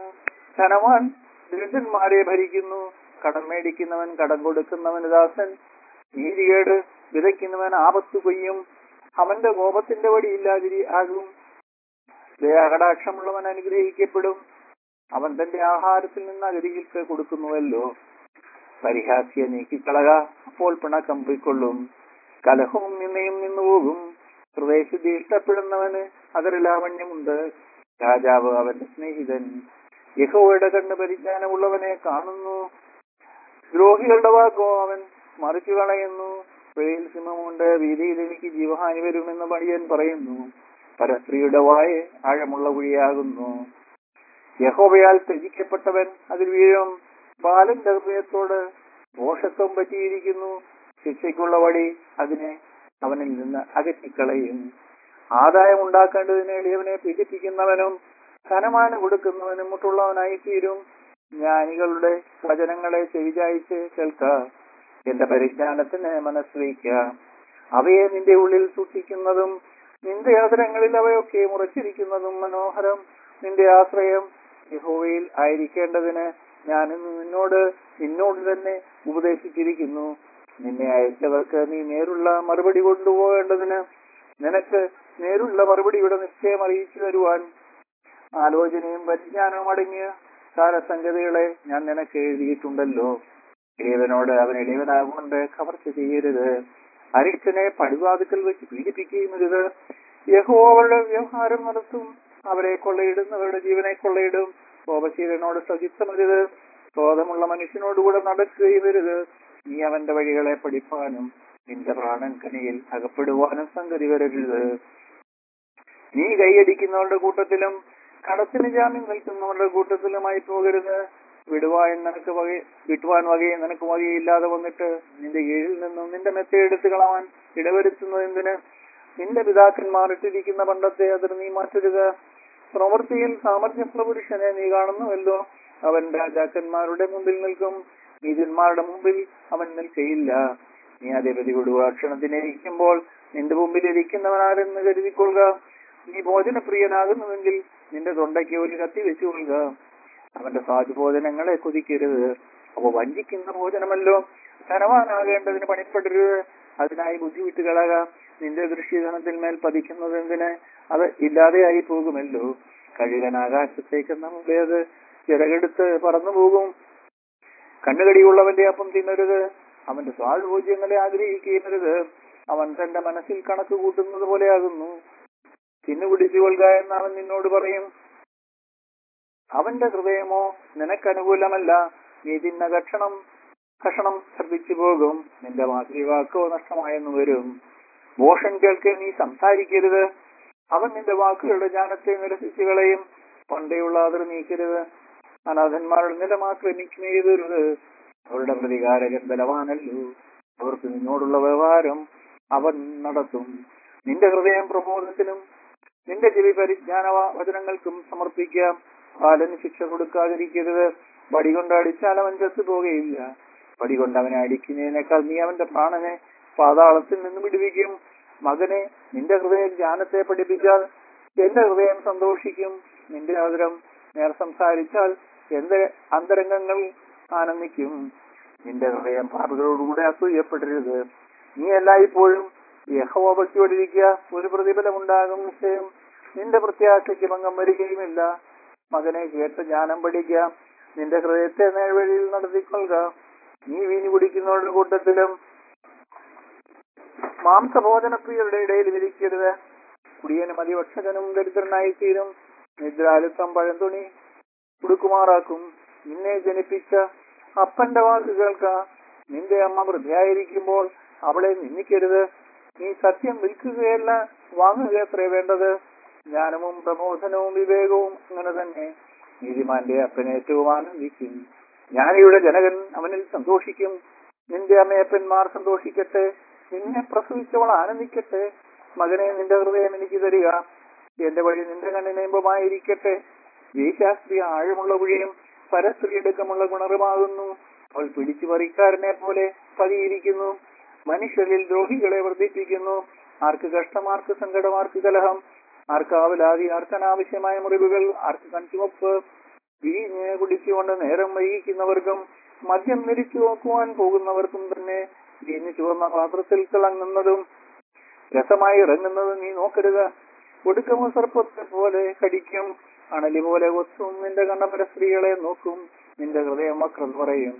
ധനവാൻ ദരിദ്രന്മാരെ ഭരിക്കുന്നു. കടം മേടിക്കുന്നവൻ കടം കൊടുക്കുന്നവന് ദാസൻ. നീതികേട് വിതയ്ക്കുന്നവൻ ആപത്ത് കൊയ്യും. അവന്റെ കോപത്തിന്റെ വടിയില്ലാതിരി ആകും. ദയാകടാക്ഷമുള്ളവൻ അനുഗ്രഹിക്കപ്പെടും. അവൻ തന്റെ ആഹാരത്തിൽ നിന്ന് അഗതികൾക്ക് കൊടുക്കുന്നുവല്ലോ. പരിഹാസ്യ നീക്കിക്കളക, അപ്പോൾ പിണക്കം പൊയ്ക്കൊള്ളും. കലഹവും നിന്നയും നിന്നുപോകും. ഹൃദയശുദ്ധി ഇഷ്ടപ്പെടുന്നവന് അതരലാവണ്യമുണ്ട്. രാജാവ് അവന്റെ സ്നേഹിതൻ. യഹോവയുടെ കണ്ണ് പരിജ്ഞാനമുള്ളവനെ കാണുന്നു. ദ്രോഹികളുടെ വാക്കോ അവൻ മറിച്ചു കളയുന്നു. വെളിയിൽ സിംഹമുണ്ട്, വീതിയിൽ എനിക്ക് ജീവഹാനി വരുമെന്ന് മടിയൻ പറയുന്നു. പരസ്ത്രീയുടെ വായ ആഴമുള്ള കുഴിയാകുന്നു. യഹോവയാൽ ത്യജിക്കപ്പെട്ടവൻ അതിൽ വീഴും. ബാലന്റെ ഹൃദയത്തോട് ദോഷത്വം പറ്റിയിരിക്കുന്നു. ശിക്ഷയ്ക്കുള്ള വടി അതിനെ അവനിൽ നിന്ന് അകറ്റിക്കളയും. ആദായം ഉണ്ടാക്കേണ്ടതിന് എളിയവനെ പീഡിപ്പിക്കുന്നവനും ധനമാനം കൊടുക്കുന്നവനും മുട്ടുള്ളവനായി തീരും. ജ്ഞാനികളുടെ വചനങ്ങളെ ചെവിചായിച്ച് കേൾക്ക, എന്റെ പരിജ്ഞാനത്തിന് മനസ്സുവയ്ക്ക. അവയെ നിന്റെ ഉള്ളിൽ സൂക്ഷിക്കുന്നതും നിന്റെ ആദരങ്ങളിൽ അവയൊക്കെ മുറച്ചിരിക്കുന്നതും മനോഹരം. നിന്റെ ആശ്രയം യഹോവയിൽ ആയിരിക്കേണ്ടതിന് ഞാൻ ഇന്ന് നിന്നോട് നിന്നോട് തന്നെ ഉപദേശിച്ചിരിക്കുന്നു. നിന്നെ അയച്ചവർക്ക് നീ നേരുള്ള മറുപടി കൊണ്ടുപോകേണ്ടതിന് നിനക്ക് നേരുള്ള മറുപടിയുടെ നിശ്ചയം അറിയിച്ചു തരുവാൻ ആലോചനയും പരിജ്ഞാനവും അടങ്ങിയ സാരസംഗതികളെ ഞാൻ നിനക്ക് എഴുതിയിട്ടുണ്ടല്ലോ. ഇളയവനോട് അവൻ ഇളയവനാകൊണ്ട് കവർച്ച ചെയ്യരുത്. അരിഷ്ടനെ പടിവാതിക്കൽ വെച്ച് പീഡിപ്പിക്കുകയുമരുത്. യഹോവ അവരുടെ വ്യവഹാരം നടത്തും. അവരെ കൊള്ളയിടുന്നവരുടെ ജീവനെ കൊള്ളയിടും. കോപശീലനോട് സജിത്തമരുത്. ക്രോധമുള്ള മനുഷ്യനോടുകൂടെ നടക്കുകയും വരുത്. നീ അവന്റെ വഴികളെ പഠിപ്പാനും നിന്റെ പ്രാണൻ കനിയിൽ അകപ്പെടുവാനും സംഗതി വരരുത്. നീ കൈയടിക്കുന്നവരുടെ കൂട്ടത്തിലും കടത്തിന് ജാമ്യം നിൽക്കുന്നവരുടെ കൂട്ടത്തിലുമായി പോകരുത്. വിടുവാൻ നിനക്ക് വക വിട്ടുവാൻ വകയും നിനക്ക് വകയില്ലാതെ വന്നിട്ട് നിന്റെ കീഴിൽ നിന്നും നിന്റെ മെത്തയെടുത്ത് കളവാൻ ഇടവരുത്തുന്നത് എന്തിന്? നിന്റെ പിതാക്കന്മാർ ഇട്ടിരിക്കുന്ന പണ്ടത്തെ അതിർ നീ മാറ്റരുത്. പ്രവൃത്തിയിൽ സാമർഥ്യമുള്ള പുരുഷനെ നീ കാണുന്നുവല്ലോ. അവൻ രാജാക്കന്മാരുടെ മുമ്പിൽ നിൽക്കും, നീതിന്മാരുടെ മുമ്പിൽ അവൻ നിൽക്കയില്ല. നീ അതേപതി വിടുക. ക്ഷണത്തിനിരിക്കുമ്പോൾ നിന്റെ മുമ്പിൽ ഇരിക്കുന്നവനാരെന്ന് കരുതിക്കൊള്ളുക. നീ ഭോജനപ്രിയനാകുന്നുവെങ്കിൽ നിന്റെ തൊണ്ടയ്ക്ക് ഒരു കത്തി വെച്ചുകൊള്ളുക. അവന്റെ സാധുഭോജനങ്ങളെ കൊതിക്കരുത്, അവ വഞ്ചിക്കുന്ന ഭോജനമല്ലോ. ധനവാനാകേണ്ടതിന് പണിപ്പെടരുത്, അതിനായി ബുദ്ധിവിട്ട് കളക. നിന്റെ ദൃശ്യധനത്തിൽ മേൽ പതിക്കുന്നത് എന്തിന്? അത് ഇല്ലാതെയായി പോകുമല്ലോ. കഴുകൻ ആകാശത്തേക്ക് നമ്മുടേത് ചിറകെടുത്ത് പറന്നു പോകും. കണ്ണുകടിയുള്ളവന്റെ അപ്പം തിന്നരുത്, അവന്റെ സ്വാദുഭോജ്യങ്ങളെ ആഗ്രഹിക്കരുത്. അവൻ തന്റെ മനസ്സിൽ കണക്ക് കൂട്ടുന്നത് പോലെയാകുന്നു. തിന്നുകുടിച്ചു കൊള്ളുക എന്ന് അവൻ നിന്നോട് പറയും. അവന്റെ ഹൃദയമോ നിനക്കനുകൂലമല്ല. നീ തിന്ന കഷണം കഷണം ശ്രദ്ധിച്ചു പോകും. നിന്റെ മാതൃവാക്കോ നഷ്ടമായെന്ന് വരും. ഭോഷൻ കേൾക്കെ നീ സംസാരിക്കരുത്, അവൻ നിന്റെ വാക്കുകളുടെ ജ്ഞാനത്തെ നിരസിച്ചു കളയും. പണ്ടേയുള്ള അതിർ നീക്കരുത്. അനാഥന്മാരുടെ നിലമാക്രമിക്കും ചെയ്തരുത്. അവരുടെ പ്രതികാരകൻ ബലവാനല്ലോ. അവർക്ക് നിന്നോടുള്ള വ്യവഹാരം അവൻ നടത്തും. നിന്റെ ഹൃദയം പ്രബോധത്തിനും നിന്റെ ചെവി പരിജ്ഞാന വചനങ്ങൾക്കും സമർപ്പിക്കാം. ബാലന് ശിക്ഷ കൊടുക്കാതിരിക്കരുത്. വടികൊണ്ട് അടിച്ചാൽ അവൻ ചത്തുപോകുകയില്ല. വടികൊണ്ട് അവനെ അടിക്കുന്നതിനേക്കാൾ നീ അവന്റെ പ്രാണനെ പാതാളത്തിൽ നിന്ന് വിടുവിക്കും. മകനെ, നിന്റെ ഹൃദയം ജ്ഞാനത്തെ പഠിപ്പിച്ചാൽ എന്റെ ഹൃദയം സന്തോഷിക്കും. നിന്റെ ആദരം നേർ സംസാരിച്ചാൽ എന്റെ അന്തരംഗങ്ങൾ ആനന്ദിക്കും. നിന്റെ ഹൃദയം പാപികളോടുകൂടെ അസൂയപ്പെടരുത്. നീ എല്ലായ്പ്പോഴും യഹോവ ഭക്തിയോടിരിക്കുക, ഒരു പ്രതിഫലമുണ്ടാകും നിശ്ചയം. നിന്റെ പ്രത്യാശയ്ക്ക് ഭംഗം വരികയുമില്ല. മകനെ, കേട്ട് ജ്ഞാനം പഠിക്കുക, നിന്റെ ഹൃദയത്തെ നേർവഴിയിൽ നടത്തിക്കൊള്ളുക. നീ വീഞ്ഞു കുടിക്കുന്നവരുടെ കൂട്ടത്തിലും മാംസഭോജനപ്രിയരുടെ ഇടയിൽ വിരിക്കരുത്. കുടിയനും അതിഭക്ഷകനും ദരിദ്രനായി തീരും. നിദ്രാലുത്വം പഴന്തുണി ഉടുക്കുമാറാക്കും. നിന്നെ ജനിപ്പിച്ച അപ്പന്റെ വാക്ക് കേൾക്ക. നിന്റെ അമ്മ വൃദ്ധയായിരിക്കുമ്പോൾ അവളെ നിന്ദിക്കരുത്. നീ സത്യം വിൽക്കുകയല്ല, വാങ്ങുകയത്രേ വേണ്ടത്. ജ്ഞാനവും പ്രബോധനവും വിവേകവും അങ്ങനെ തന്നെ. നീതിമാന്റെ അപ്പൻ ഏറ്റവും ആനന്ദിക്കും. ജ്ഞാനിയുടെ ജനകൻ അവനിൽ സന്തോഷിക്കും. നിന്റെ അമ്മയപ്പന്മാർ സന്തോഷിക്കട്ടെ, നിന്നെ പ്രസവിച്ചവൾ ആനന്ദിക്കട്ടെ. മകനെ, നിന്റെ ഹൃദയം എനിക്ക് തരിക, എന്റെ വഴി നിന്റെ കണ്ണിന് ഇമ്പമായിരിക്കട്ടെ. വേശ്യാസ്ത്രീ ആഴമുള്ള കുഴിയും പരസ്ത്രീ എടുക്കമുള്ള ഗുണറുമാകുന്നു. അവൾ പിടിച്ചു പറിക്കാരനെ പോലെ പതിയിരിക്കുന്നു. മനുഷ്യരിൽ ദ്രോഹികളെ വർദ്ധിപ്പിക്കുന്നു. ആർക്ക് കഷ്ടം, ആർക്ക് സങ്കടം, ആർക്ക് കലഹം, ആർക്ക് ആവലാതി, ആർക്കനാവശ്യമായ മുറിവുകൾ, ആർക്ക് കൺചുവപ്പ്. വീഞ്ഞ് കുടിച്ചുകൊണ്ട് നേരം വൈകിക്കുന്നവർക്കും മദ്യം നിരിച്ചു നോക്കുവാൻ പോകുന്നവർക്കും തന്നെ വീഞ്ഞ് ചുവന്ന പാത്രത്തിൽ തിളങ്ങുന്നതും രസമായി ഇറങ്ങുന്നതും നീ നോക്കരുത്. ഒടുക്കമ സർപ്പത്തെ പോലെ കടിക്കും, അണലി പോലെ കൊത്തും. നിന്റെ കണ്ണപര സ്ത്രീകളെ നോക്കും, നിന്റെ ഹൃദയം വക്രം പറയും.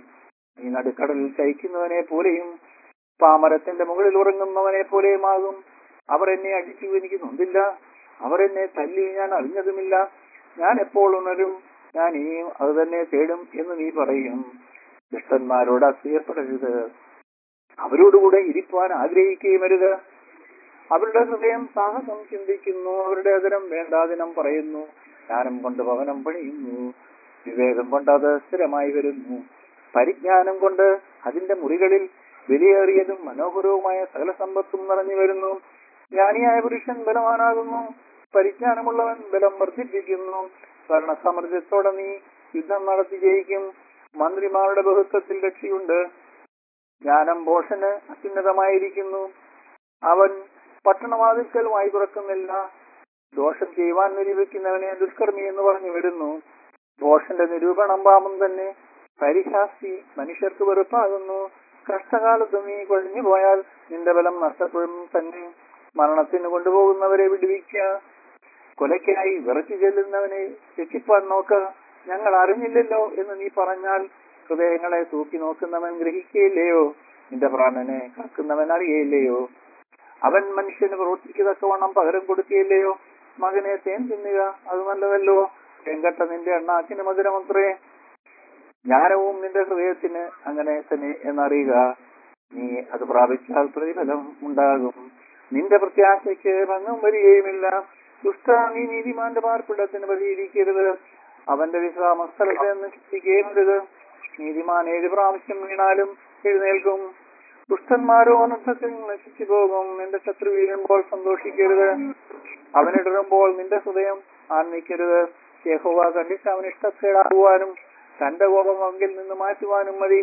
നീ നടുക്കടലിൽ ചയിക്കുന്നവനെ പോലെയും പാമരത്തിന്റെ മുകളിൽ ഉറങ്ങുന്നവനെ പോലെയുമാകും. അവർ എന്നെ അടിച്ചു, എനിക്ക് നൊന്തില്ല. അവർ എന്നെ തല്ലി, ഞാൻ അറിഞ്ഞതുമില്ല. ഞാൻ എപ്പോൾ ഉണരും, ഞാൻ ഇനിയും അത് തന്നെ തേടും എന്ന് നീ പറയും. ദുഷ്ടന്മാരോട് അസൂയപ്പെടരുത്, അവരോടുകൂടെ ഇരിക്കുവാൻ ആഗ്രഹിക്കുകയുമരുത്. അവരുടെ ഹൃദയം സാഹസം ചിന്തിക്കുന്നു, അവരുടെ അതിരം വേണ്ടാതിനം പറയുന്നു. ജ്ഞാനം കൊണ്ട് ഭവനം പണിയുന്നു, വിവേകം കൊണ്ട് അത് സ്ഥിരമായി വരുന്നു. പരിജ്ഞാനം കൊണ്ട് അതിന്റെ മുറികളിൽ വിലയേറിയതും മനോഹരവുമായ സകല സമ്പത്തും നിറഞ്ഞു വരുന്നു. ജ്ഞാനിയായ പുരുഷൻ ബലവാനാകുന്നു, പരിജ്ഞാനമുള്ളവൻ ബലം വർദ്ധിപ്പിക്കുന്നു. ഭരണസാമർഥ്യത്തോടെ നീ യുദ്ധം നടത്തി ജയിക്കും, മന്ത്രിമാരുടെ ബഹുത്വത്തിൽ രക്ഷയുണ്ട്. ജ്ഞാനം ഭോഷന് അത്യുന്നതമായിരിക്കുന്നു, അവൻ പട്ടണവാതിൽക്കൽ വായി തുറക്കുന്നില്ല. ദോഷം ചെയ്യുവാൻ നിരൂപിക്കുന്നവനെ ദുഷ്കർമ്മി എന്ന് പറഞ്ഞു വരുന്നു. ഭോഷന്റെ നിരൂപണം പാപം തന്നെ, പരിഹാസി മനുഷ്യർക്ക് വെറുപ്പാകുന്നു. കഷ്ടകാലത്ത് നീ കൊഴിഞ്ഞു പോയാൽ നിന്റെ ബലം നഷ്ടപ്പെടും തന്നെ. മരണത്തിന് കൊണ്ടുപോകുന്നവരെ വിടുവിക്കുക, കൊലയ്ക്കായി വിറച്ചു ചെല്ലുന്നവനെ രക്ഷിപ്പാൻ നോക്ക. ഞങ്ങൾ അറിഞ്ഞില്ലല്ലോ എന്ന് നീ പറഞ്ഞാൽ ഹൃദയങ്ങളെ തൂക്കി നോക്കുന്നവൻ ഗ്രഹിക്കുകയില്ലയോ? നിന്റെ പ്രാണനെ കാക്കുന്നവൻ അറിയയില്ലയോ? അവൻ മനുഷ്യന് പ്രവർത്തിക്കത്തക്കവണ്ണം പകരം കൊടുക്കുകയില്ലയോ? മകനെ തേൻ തിന്നുക, അത് നല്ലതല്ലോ. വെങ്കട്ട നിന്റെ എണ്ണാക്കിന് മധുരമത്രേ. ജ്ഞാനവും നിന്റെ ഹൃദയത്തിന് അങ്ങനെ തന്നെ എന്നറിയുക. നീ അത് പ്രാപിച്ചാൽ പ്രതിഫലം ഉണ്ടാകും, നിന്റെ പ്രത്യാശയ്ക്ക് ഭംഗം വരികയുമില്ല. ദുഷ്ട, നീ നീതിമാന്റെ പാർപ്പിടത്തിന് പ്രതികരിക്കരുത്, അവന്റെ വിശ്രാമ സ്ഥലത്ത് നിന്ന് ചിന്തിക്കുകയുമരുത്. നീതിമാൻ ഏഴ് പ്രാവശ്യം വീണാലും എഴുന്നേൽക്കും, ദുഷ്ടന്മാരോ അനർത്ഥത്തിൽ നശിച്ചു പോകും. നിന്റെ ശത്രു വീഴുമ്പോൾ സന്തോഷിക്കരുത്, അവനിടറുമ്പോൾ നിന്റെ ഹൃദയം ആനന്ദിക്കരുത്. യഹോവ കണ്ടിട്ട് അവൻ ഇഷ്ടക്കേടാകുവാനും തന്റെ കോപം അവങ്കിൽ നിന്ന് മാറ്റുവാനും മതി.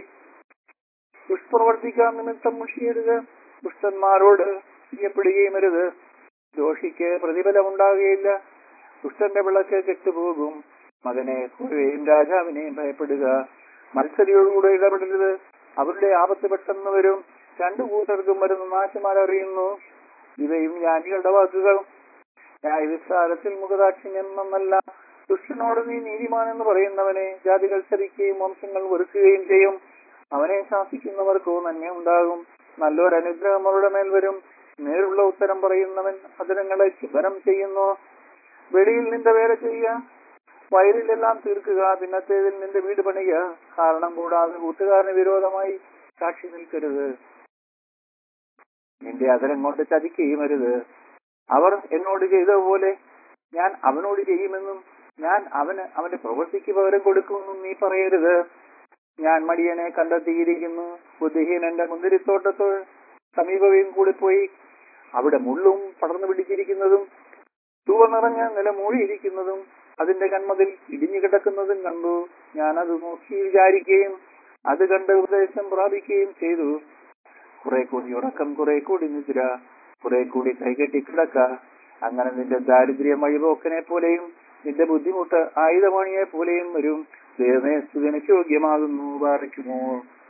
ദുഷ്പ്രവർത്തിക്കാൻ നിമിത്തം മുഷിയരുത്, ദുഷ്ടന്മാരോട് ചെയ്യപ്പെടുകയും അരുത്. ദോഷിക്ക് പ്രതിഫലമുണ്ടാകുകയില്ല, ദുഷ്ടന്റെ വിളക്ക് കെട്ടുപോകും. മകനെ കുറുവയും രാജാവിനെയും ഭയപ്പെടുക, മത്സരിയോടുകൂടെ ഇടപെടരുത്, അവരുടെ ആപത്ത് പെട്ടെന്ന് വരും. രണ്ടു കൂട്ടർക്കും വരുന്ന നാശമാർ അറിയുന്നു. ഇവയും ജ്ഞാനികളുടെ വാക്കുകൾ. ന്യായവിസ്താരത്തിൽ മുഖദാക്ഷിണ്യം എന്നല്ല. ദുഷ്ടനോട് നീ നീതിമാൻ എന്ന് പറയുന്നവനെ ജാതികൾ ചതിക്കുകയും വംശങ്ങൾ വെറുക്കുകയും ചെയ്യും. അവനെ ശാസിക്കുന്നവർക്കോ നന്മ ഉണ്ടാകും, നല്ലൊരനുഗ്രഹം അവരുടെ മേൽ വരും. നേരുള്ള ഉത്തരം പറയുന്നവൻ അതിരങ്ങളെ ശുഭനം ചെയ്യുന്നു. വെളിയിൽ നിന്റെ വേല ചെയ്യുക, വയലിലെല്ലാം തീർക്കുക, പിന്നത്തേതിൽ നിന്റെ വീട് പണിയുക. കാരണം കൂടാതെ കൂട്ടുകാരന് വിരോധമായി സാക്ഷി നിൽക്കരുത്, നിന്റെ അതിരം കൊണ്ട് ചതിക്കുകയും അരുത്. അവർ എന്നോട് ചെയ്തതുപോലെ ഞാൻ അവനോട് ചെയ്യുമെന്നും ഞാൻ അവന് അവന്റെ പ്രവൃത്തിക്ക് പകരം കൊടുക്കുമെന്നും നീ പറയരുത്. ഞാൻ മടിയനെ കണ്ടെത്തിയിരിക്കുന്നു, ബുദ്ധിഹീനന്റെ മുന്തിരിത്തോട്ടത്തോ സമീപവും കൂടി പോയി അവിടെ മുള്ളും പടർന്നു പിടിച്ചിരിക്കുന്നതും തൂവ നിറഞ്ഞ നില മൂടിയിരിക്കുന്നതും അതിന്റെ കന്മതിൽ ഇടിഞ്ഞു കിടക്കുന്നതും കണ്ടു. ഞാൻ അത് നോക്കി വിചാരിക്കുകയും അത് കണ്ട് ഉപദേശം പ്രാപിക്കുകയും ചെയ്തു. കുറെ കൂടി ഉറക്കം, കുറെ കൂടി നിദ്ര, കുറെ കൂടി കൈകെട്ടി കിടക്ക. അങ്ങനെ നിന്റെ ദാരിദ്ര്യം വഴിപോക്കനെ പോലെയും നിന്റെ ബുദ്ധിമുട്ട് ആയുധമണിയെ പോലെയും വരും. ദൈവമേ, സ്തുതിക്ക് യോഗ്യമാകുന്നു. പാർക്കുമോ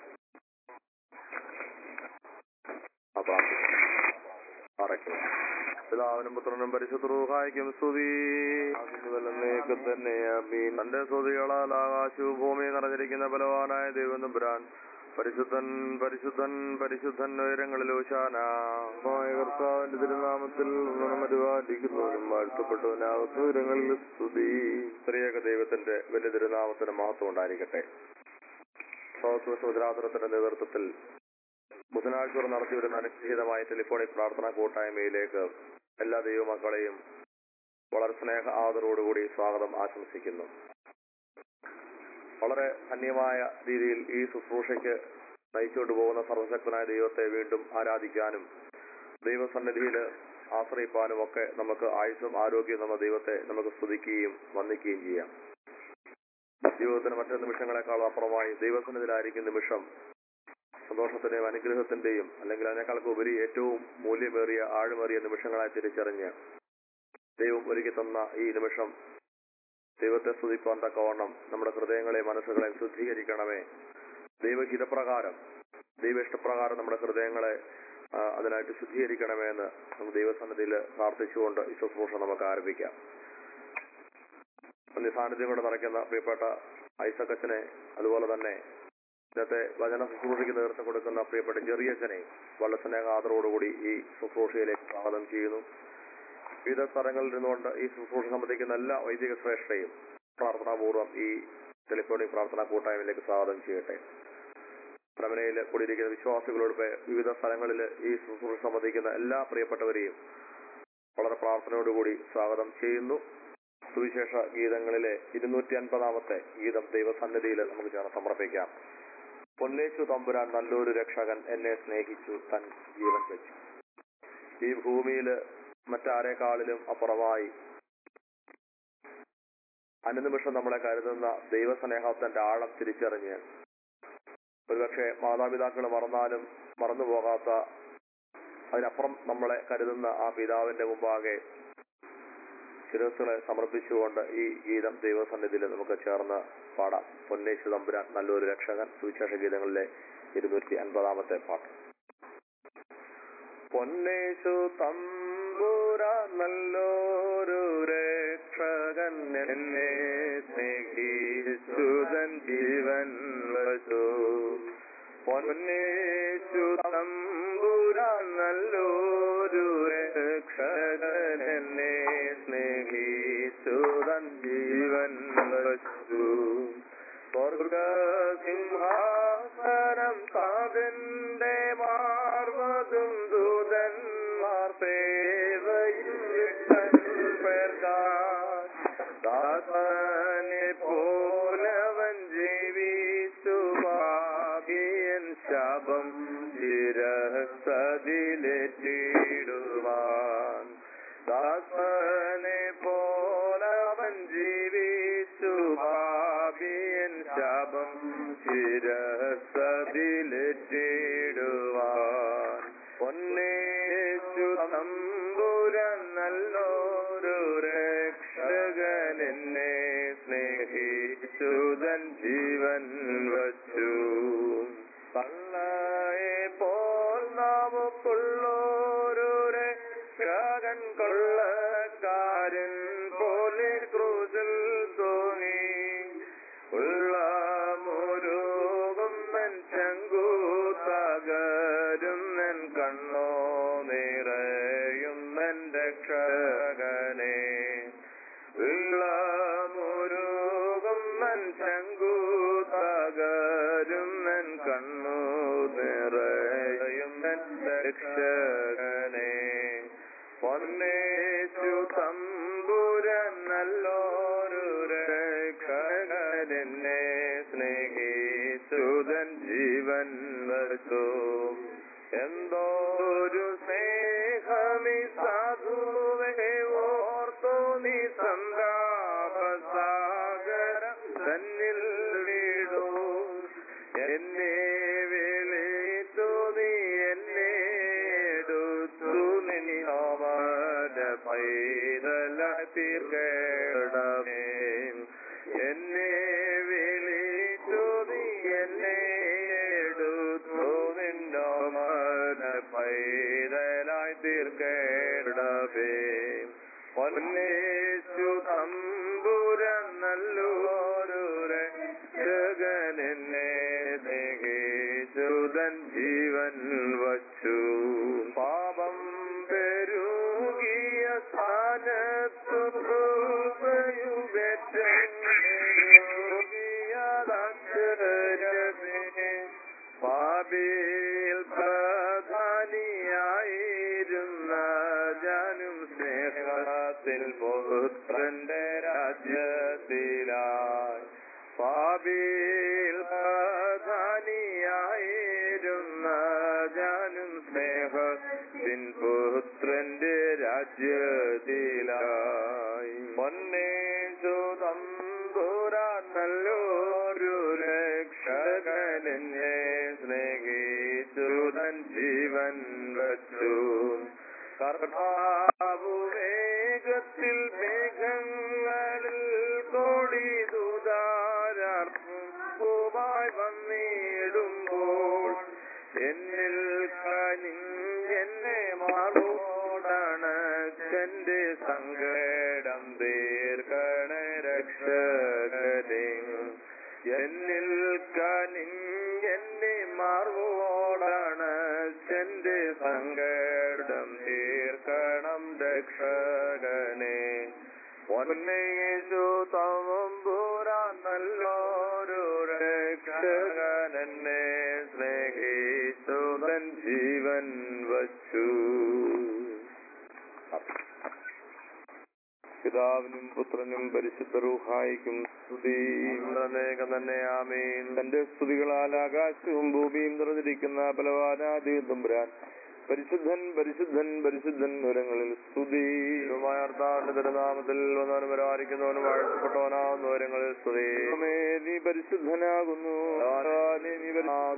പിതാവിനും പുത്രനും പരിശുദ്ധ റൂഹായിക്കും സ്തുതി. തന്നെ തന്റെ സ്തുതികളാൽ ആകാശവും ഭൂമിയും നിറഞ്ഞിരിക്കുന്ന ബലവാനായ ദൈവം തമ്പുരാൻ പരിശുദ്ധൻ പരിശുദ്ധൻ പരിശുദ്ധൻ ഉയരങ്ങളിൽ ഓശാന. കർത്താവിന്റെ തിരുനാമത്തിൽ പരിപാലിക്കുന്നവനും വാഴ്ത്തപ്പെട്ടവനാകുന്ന ഉയരങ്ങളിൽ സ്തുതി. സ്ത്രീയക ദൈവത്തിന്റെ വലിയ തിരുനാമത്തിന് മഹത്വം ഉണ്ടായിരിക്കട്ടെ. സമുദ്രാതരത്തിന്റെ നേതൃത്വത്തിൽ ബുധനാഴ്ച നടത്തിവരുന്ന അനുഗ്രഹീതമായ ടെലിഫോണിക് പ്രാർത്ഥനാ കൂട്ടായ്മയിലേക്ക് എല്ലാ ദൈവമക്കളെയും വളരെ സ്നേഹ ആദരവോടുകൂടി സ്വാഗതം ആശംസിക്കുന്നു. വളരെ ധന്യമായ രീതിയിൽ ഈ ശുശ്രൂഷയ്ക്ക് നയിച്ചുകൊണ്ട് പോകുന്ന സർവശക്തനായ ദൈവത്തെ വീണ്ടും ആരാധിക്കാനും ദൈവസന്നിധിയിൽ ആശ്രയിപ്പാനും ഒക്കെ നമുക്ക് ആയുസ്സും ആരോഗ്യം എന്ന ദൈവത്തെ നമുക്ക് സ്തുതിക്കുകയും വന്ദിക്കുകയും ചെയ്യാം. ജീവിതത്തിന് മറ്റു നിമിഷങ്ങളെക്കാൾ അപ്പുറമായി ദൈവസന്നിധിയിലായിരിക്കും നിമിഷം സന്തോഷത്തിന്റെയും അനുഗ്രഹത്തിന്റെയും അല്ലെങ്കിൽ അതിനേക്കാൾക്ക് ഉപരി ഏറ്റവും മൂല്യമേറിയ ആഴമേറിയ നിമിഷങ്ങളായി തിരിച്ചറിഞ്ഞ് ദൈവം ഒരുക്കി തന്ന ഈ നിമിഷം ദൈവത്തെ സ്തുതിപ്പാൻ തക്കവണ്ണം നമ്മുടെ ഹൃദയങ്ങളെ മനസ്സുകളെ ശുദ്ധീകരിക്കണമേ. ദൈവഹിതപ്രകാരം ദൈവ ഇഷ്ടപ്രകാരം നമ്മുടെ ഹൃദയങ്ങളെ അതിനായിട്ട് ശുദ്ധീകരിക്കണമേ എന്ന് നമുക്ക് ദൈവസന്നിധിയിൽ പ്രാർത്ഥിച്ചുകൊണ്ട് ഈ ശുശ്രൂഷ നമുക്ക് ആരംഭിക്കാം. സാന്നിധ്യം കൊണ്ട് നിറയ്ക്കുന്ന പ്രിയപ്പെട്ട ഐസക്കച്ചനെ, അതുപോലെ തന്നെ ഇന്നത്തെ വചന ശുശ്രൂഷയ്ക്ക് നേതൃത്വം കൊടുക്കുന്ന പ്രിയപ്പെട്ട ചെറിയച്ഛനെ വളരെ സ്നേഹാദരോടുകൂടി ഈ ശുശ്രൂഷയിലേക്ക് സ്വാഗതം ചെയ്യുന്നു. വിവിധ സ്ഥലങ്ങളിൽ നിന്നുകൊണ്ട് ഈ ശുശ്രൂഷ സംബന്ധിക്കുന്ന എല്ലാ വൈദിക ശ്രേഷ്ഠയും പ്രാർത്ഥനാപൂർവ്വം ഈ ടെലിഫോണിക് പ്രാർത്ഥനാ കൂട്ടായ്മയിലേക്ക് സ്വാഗതം ചെയ്യട്ടെ. പ്രമനയിൽ കൂടിയിരിക്കുന്ന വിശ്വാസികളോട് വിവിധ സ്ഥലങ്ങളിൽ ഈ ശുശ്രൂഷ സംബന്ധിക്കുന്ന എല്ലാ പ്രിയപ്പെട്ടവരെയും വളരെ പ്രാർത്ഥനയോടുകൂടി സ്വാഗതം ചെയ്യുന്നു. സുവിശേഷ ഗീതങ്ങളിലെ ഇരുന്നൂറ്റി അൻപതാമത്തെ ഗീതം ദൈവസന്നിധിയിൽ നമുക്ക് ചേർന്ന് സമർപ്പിക്കാം. പൊന്നേശു തമ്പുരാൻ നല്ലൊരു രക്ഷകൻ എന്നെ സ്നേഹിച്ചു തൻ ജീവൻ വെച്ചു. ഈ ഭൂമിയിൽ മറ്റാരെക്കാളിലും അപ്പുറമായി അനുനിമിഷം നമ്മളെ കരുതുന്ന ദൈവസ്നേഹത്തിന്റെ ആഴം തിരിച്ചറിഞ്ഞ് ഒരുപക്ഷെ മാതാപിതാക്കൾ മറന്നാലും മറന്നുപോകാത്ത അതിനപ്പുറം നമ്മളെ കരുതുന്ന ആ പിതാവിന്റെ മുമ്പാകെ ശിരസ്സുകളെ സമർപ്പിച്ചുകൊണ്ട് ഈ ഗീതം ദൈവസന്നിധിയിൽ നമുക്ക് ചേർന്ന് പാടാം. പൊന്നേശു തമ്പുരാൻ നല്ലൊരു രക്ഷകൻ, സുവിശേഷ ഗീതങ്ങളിലെ ഇരുന്നൂറ്റി അൻപതാമത്തെ പാട്ട്. പൊന്നേശു തമ്പുരാൻ നല്ലൊരു രക്ഷകൻ എന്നെ സ്നേഹിച്ചു തൻ ജീവൻ വച്ചു. പൊന്നേശു തമ്പുരാൻ നല്ലൊരു രക്ഷകൻ എന്നെ സ്നേഹിച്ചു തൻ ജീവൻ വച്ചു. സ്വർഗസിംഹാസനം താതന്റെ മാർവതും ദൂതന്മാർ ദാസനെ പോലവൻ ജീവിച്ചു ഭാഗ്യൻ ശാപം ശിരസതിലേറ്റിടുവാൻ. ദാസനെ പോലവൻ ജീവിച്ചു ഭാഗ്യൻ ശാപം ശിരസതിലേറ്റിടുവാൻ. പൊന്നേശു തമ്പുരാൻ നല്ലൊരു രക്ഷകൻ എന്നെ സ്നേഹിച്ചു തൻ ജീവൻ വച്ചു. കള്ളയെ പോൽ നമുക്കുള്ളൊരു രക്ഷകൻ കൊള്ളക്കാരൻ പോലെ ക്രൂശിൽ തോന്നി. ഉള്ളമൊരുകുന്നൻ ചങ്കു തകരുന്നൻ കണ്ണോ നിറയുന്നൻ രക്ഷകനെ. ഉള്ളമൊരുകുന്നൻ ചങ്കു തകരുന്നൻ കണ്ണു നിറയുന്നൻ രക്ഷകനെ. പൊന്നേശു തമ്പുരാൻ നല്ലൊരു രക്ഷകൻ എന്നെ സ്നേഹിച്ചു തൻ ജീവൻ വച്ചു. എന്തോരു സ്നേഹമി സാധുവേ ഓർത്തു നീ സന്താപസാഗര തന്നിൽ വീടൂ. എന്നെ വിളിച്ചു നീ എന്നെ എടുത്തു നിന്നോമന പൈതല തീർക്കേണമേ. എന്നെ വിളിച്ചു നീ എന്നെ എടുത്തു നിന്നോമന പൈതലായി തീർക്കേണമേ. പൊന്നേശു തമ്പുരാൻ നല്ലൊരു രക്ഷകൻ എന്നെ സ്നേഹിച്ചു തൻ ജീവൻ വച്ചു. പാപം പെരുകിയ സ്ഥാനത്തു കൃപയുപേക്ഷ പാപിയിൽ പ്രധാനിയായിരുന്ന ജാനും സ്നേഹത്തിൽ പുത്രന്റെ രാജ്യത്തിലായി. പാപിയിൽ പ്രധാനിയായിരുന്ന ജാനും സ്നേഹത്തിൻ പുത്രന്റെ രാജ്യത്തിലായി. പൊന്നേശു തമ്പുരാൻ നല്ലൊരു രക്ഷകൻ എന്നെ സ്നേഹിച്ചു തൻ ജീവൻ വച്ചു. കർത്താവു വേഗത്തിൽ മേഘങ്ങളിൽ കോടി ദൂതാരാർപ്പുമായി വന്നിടുമ്പോൾ എന്നിൽ കനിഞ്ഞെന്നെ മാറോടണക്കെന്റെ സങ്കടം തീർക്കണ രക്ഷകനെ. എന്നിൽ കനിഞ്ഞ എന്റെ സങ്കടം തീർക്കണം രക്ഷകനെ. പൊന്നയേശു തമ്പുരാൻ നല്ലൊരു രക്ഷകൻ എന്നെ സ്നേഹിച്ചു തൻ ജീവൻ വച്ചു. പിതാവിനും പുത്രനും പരിശുദ്ധ റൂഹായിക്കും സ്തുതി തന്നെ. ആമേൻ. തന്റെ സ്തുതികളാൽ ആകാശവും ഭൂമിയും നിറഞ്ഞിരിക്കുന്ന ബലവാനായ തമ്പുരാൻ പരിശുദ്ധൻ പരിശുദ്ധൻ പരിശുദ്ധൻ ഉരങ്ങളിൽ സ്തുതി. തിരുനാമത്തിൽ വന്നവനും വരാതിരിക്കുന്നവനും വാഴ്ത്തപ്പെട്ടവനാവുന്ന ഉരങ്ങളിൽ സ്തുതി. നീ പരിശുദ്ധനാകുന്നു, നീ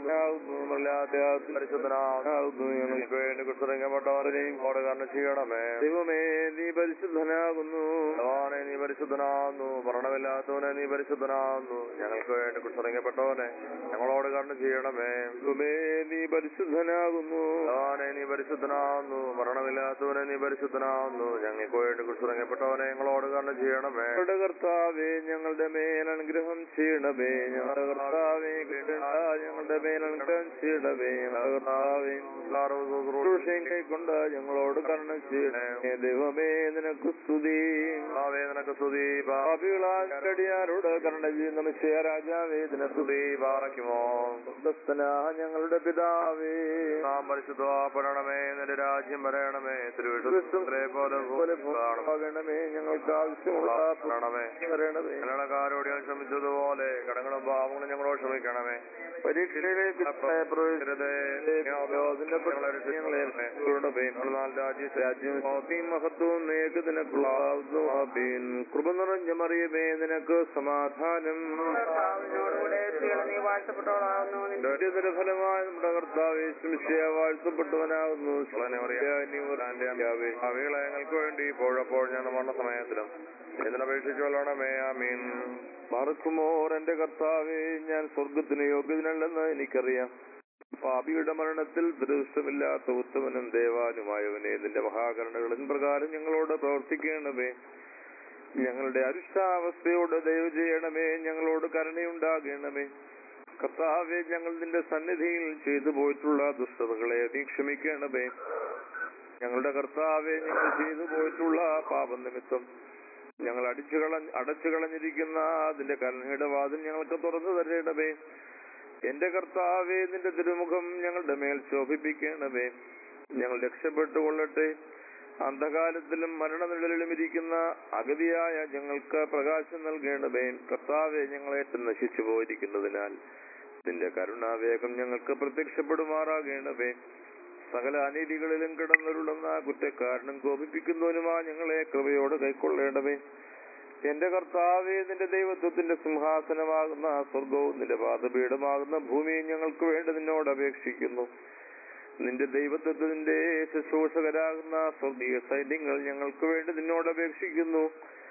പരിശുദ്ധനാകുന്നു. ഞങ്ങൾക്ക് വേണ്ടി കുറിച്ചിറങ്ങപ്പെട്ടവരെയും കോടകാരണം ചെയ്യണമേ. ദൈവമേ നീ പരിശുദ്ധനാകുന്നു, ഭഗവാനെ നീ പരിശുദ്ധനാകുന്നു. മരണമില്ലാത്തവനെ നീ പരിശുദ്ധനാകുന്നു. ഞങ്ങൾക്ക് വേണ്ടി കുറിച്ചിറങ്ങപ്പെട്ടവനെ ഞങ്ങളോട് കരണം ചെയ്യണമേ. ദൈവമേ നീ പരിശുദ്ധനാകുന്നു, ഭഗവാനെ നീ പരിശുദ്ധനാകുന്നു. മരണമില്ലാത്തവനെ നീ പരിശുദ്ധനാകുന്നു. ഞങ്ങൾക്ക് വേണ്ടി കുറിച്ചിറങ്ങപ്പെട്ടവനെ ഞങ്ങളോട് കരണം ചെയ്യണമേ. ഞങ്ങളുടെ കർത്താവേ ഞങ്ങളുടെ മേൽ അനുഗ്രഹം ചെയ്യണമേ. ഞങ്ങളുടെ കർത്താവേ ഞങ്ങളുടെ മേൽ അനുഗ്രഹം ചെയ്യണമേ. ഞങ്ങളുടെ കർത്താവേ കൊണ്ട് ഞങ്ങളോട് കരണം ചെയ്യണമേ. ദൈവമേ നിനക്ക് സ്തുതി, ഭാവേ നിനക്ക് സ്തുതി. പാപികളാടിയാരോട് കരുണ ചെയ്യുന്ന മിശിഹ രാജാവേ നിനക്ക് സ്തുതി. പാറയ്ക്കുമോ ഞങ്ങളുടെ പിതാവേ നാം പരിശുദ്ധപ്പെടണമേ. നിന്റെ രാജ്യം വരണമേ. തിരുവിഷ്ണുക്കളെ പോലെ പോലെ ഞങ്ങൾക്ക് ആവശ്യമുള്ള വരണമേ. ഞങ്ങളെക്കാരോട് ഞാൻ ക്ഷമിച്ചതുപോലെ കടങ്ങളും പാവങ്ങളും ഞങ്ങളോട് ക്ഷമിക്കണമേ. പരീക്ഷയിലേക്ക് മഹത്വവും കൃപ നിറഞ്ഞ മറിയമേ നിനക്ക് സമാധാനം. ഫലമായ നമ്മുടെ കർത്താവേ ശിഷ്യ വാഴ്ത്തപ്പെട്ടവനാകുന്നു. അവകളെ ഞങ്ങൾക്ക് വേണ്ടി ഇപ്പോഴപ്പോൾ ഞങ്ങളുടെ മരണസമയത്തിലും ഇതിനപേക്ഷിച്ചു കൊള്ളണമേ. ആമീൻ. മറക്കുമോർ എന്റെ കർത്താവേ ഞാൻ സ്വർഗത്തിന് യോഗ്യതനല്ലെന്ന് എനിക്കറിയാം. പാപിയുടെ മരണത്തിൽ ദൃശ്യമില്ലാത്ത ഉത്തമനും ദേവാനുമായവനെ നിന്റെ മഹാകരുണകളിൻ പ്രകാരം ഞങ്ങളോട് പ്രവർത്തിക്കണമേ. ഞങ്ങളുടെ അരിഷ്ടാവസ്ഥയോട് ദയവ് ചെയ്യണമേ. ഞങ്ങളോട് കരുണയുണ്ടാകണമേ. കർത്താവേ ഞങ്ങൾ നിന്റെ സന്നിധിയിൽ ചെയ്തു പോയിട്ടുള്ള ദുഷ്ടതകളെ നീ ക്ഷമിക്കണമേ. ഞങ്ങളുടെ കർത്താവെ ഞങ്ങൾ ചെയ്തു പോയിട്ടുള്ള പാപനിമിത്തം ഞങ്ങൾ അടിച്ചു കള അടച്ചു കളഞ്ഞിരിക്കുന്ന അതിന്റെ കരുണയുടെ വാതിൽ ഞങ്ങൾക്ക് തുറന്നു തരണമേ. എന്റെ കർത്താവെ നിന്റെ തിരുമുഖം ഞങ്ങളുടെ മേൽ ശോഭിപ്പിക്കണമേ. ഞങ്ങൾ രക്ഷപ്പെട്ടുകൊള്ളട്ടെ. അന്ധകാലത്തിലും മരണനിഴലിലും ഇരിക്കുന്ന അഗതിയായ ഞങ്ങൾക്ക് പ്രകാശം നൽകണമേ. കർത്താവെ ഞങ്ങളെ നശിച്ചു പോയിരിക്കുന്നതിനാൽ നിന്റെ കരുണാവേഗം ഞങ്ങൾക്ക് പ്രത്യക്ഷപ്പെടുമാറാകണമേ. സകല അനീതികളിലും കിടന്നുരുളുന്ന കുറ്റക്കാരനും കോപിപ്പിക്കുന്നവനുമാ ഞങ്ങളെ കൃപയോട് കൈക്കൊള്ളേണ്ടവേ. എന്റെ കർത്താവേ നിന്റെ ദൈവത്വത്തിന്റെ സിംഹാസനമാകുന്ന സ്വർഗവും നിന്റെ പാദപീഠമാകുന്ന ഭൂമിയും ഞങ്ങൾക്ക് വേണ്ടി നിന്നോട് അപേക്ഷിക്കുന്നു. നിന്റെ ദൈവത്വത്തിന്റെ ശുശ്രൂഷകരാകുന്ന സ്വർഗീയ സൈന്യങ്ങൾ ഞങ്ങൾക്ക് വേണ്ടി നിന്നോട് അപേക്ഷിക്കുന്നു.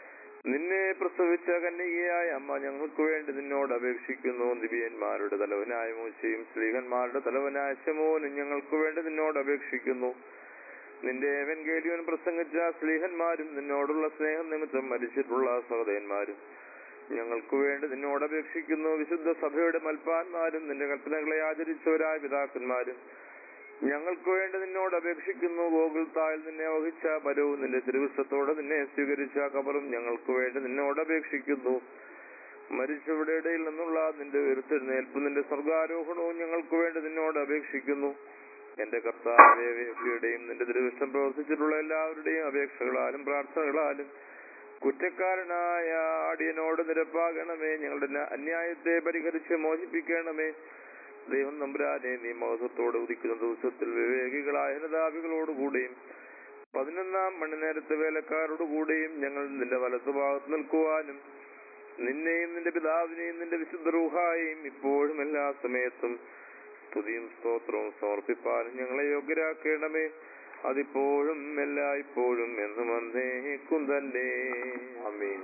നിന്നെ പ്രസവിച്ച കന്യകയായ അമ്മ ഞങ്ങൾക്ക് വേണ്ടി നിന്നോട് അപേക്ഷിക്കുന്നു. ദിവ്യന്മാരുടെ തലവനായ മൂശയും സ്ത്രീഹന്മാരുടെ തലവനായ ശമോനും ഞങ്ങൾക്ക് വേണ്ടി നിന്നോട് അപേക്ഷിക്കുന്നു. നിന്റെ എവൻഗേലിയോൻ പ്രസംഗിച്ച സ്ത്രീഹന്മാരും നിന്നോടുള്ള സ്നേഹം നിമിത്തം മരിച്ചിട്ടുള്ള സഹോദരന്മാരും ഞങ്ങൾക്ക് വേണ്ടി നിന്നോട് അപേക്ഷിക്കുന്നു. വിശുദ്ധ സഭയുടെ മൽപ്പാന്മാരും നിന്റെ കൽപ്പനകളെ ആചരിച്ചവരായ പിതാക്കന്മാരും ഞങ്ങൾക്ക് വേണ്ടി നിന്നോട് അപേക്ഷിക്കുന്നു. ഗോകുൽത്തായിൽ നിന്നെ വഹിച്ച പരവും നിന്റെ തിരുവിഷ്ടത്തോടെ നിന്നെ സ്വീകരിച്ച കബറും ഞങ്ങൾക്ക് വേണ്ടി നിന്നോട് അപേക്ഷിക്കുന്നു. മരിച്ചവരുടെ ഇടയിൽ നിന്നുള്ള നിന്റെ ഉയർത്തെഴുന്നേൽപ്പും നിന്റെ സ്വർഗാരോഹണവും ഞങ്ങൾക്ക് വേണ്ടി നിന്നോട് അപേക്ഷിക്കുന്നു. എന്റെ കർത്താവേയുടെയും നിന്റെ തിരുവിഷ്ടം പ്രവർത്തിച്ചിട്ടുള്ള എല്ലാവരുടെയും അപേക്ഷകളാലും പ്രാർത്ഥനകളാലും കുറ്റക്കാരനായ അടിയനോട് നിരപ്പാകണമേ. ഞങ്ങളുടെ അന്യായത്തെ പരിഹരിച്ച് മോചിപ്പിക്കണമേ. ദൈവം നമ്പുരാനെ നീ മഹത്വത്തോടെ ഉദിക്കുന്ന ദിവസത്തിൽ വിവേകികളായ ഹനതാപികളോടുകൂടിയും പതിനൊന്നാം മണിനേരത്തെ വേലക്കാരോടുകൂടിയും ഞങ്ങൾ നിന്റെ വലത്തുഭാഗത്ത് നിൽക്കുവാനും നിന്നെയും നിന്റെ പിതാവിനെയും നിന്റെ വിശുദ്ധ റൂഹായെയും ഇപ്പോഴും എല്ലാ സമയത്തും സ്തുതിയും സ്തോത്രവും സമർപ്പിപ്പാനും ഞങ്ങളെ യോഗ്യരാക്കണമേ. അതിപ്പോഴും എല്ലായ്പ്പോഴും എന്നും എന്നേക്കും തന്നെ. ആമീൻ.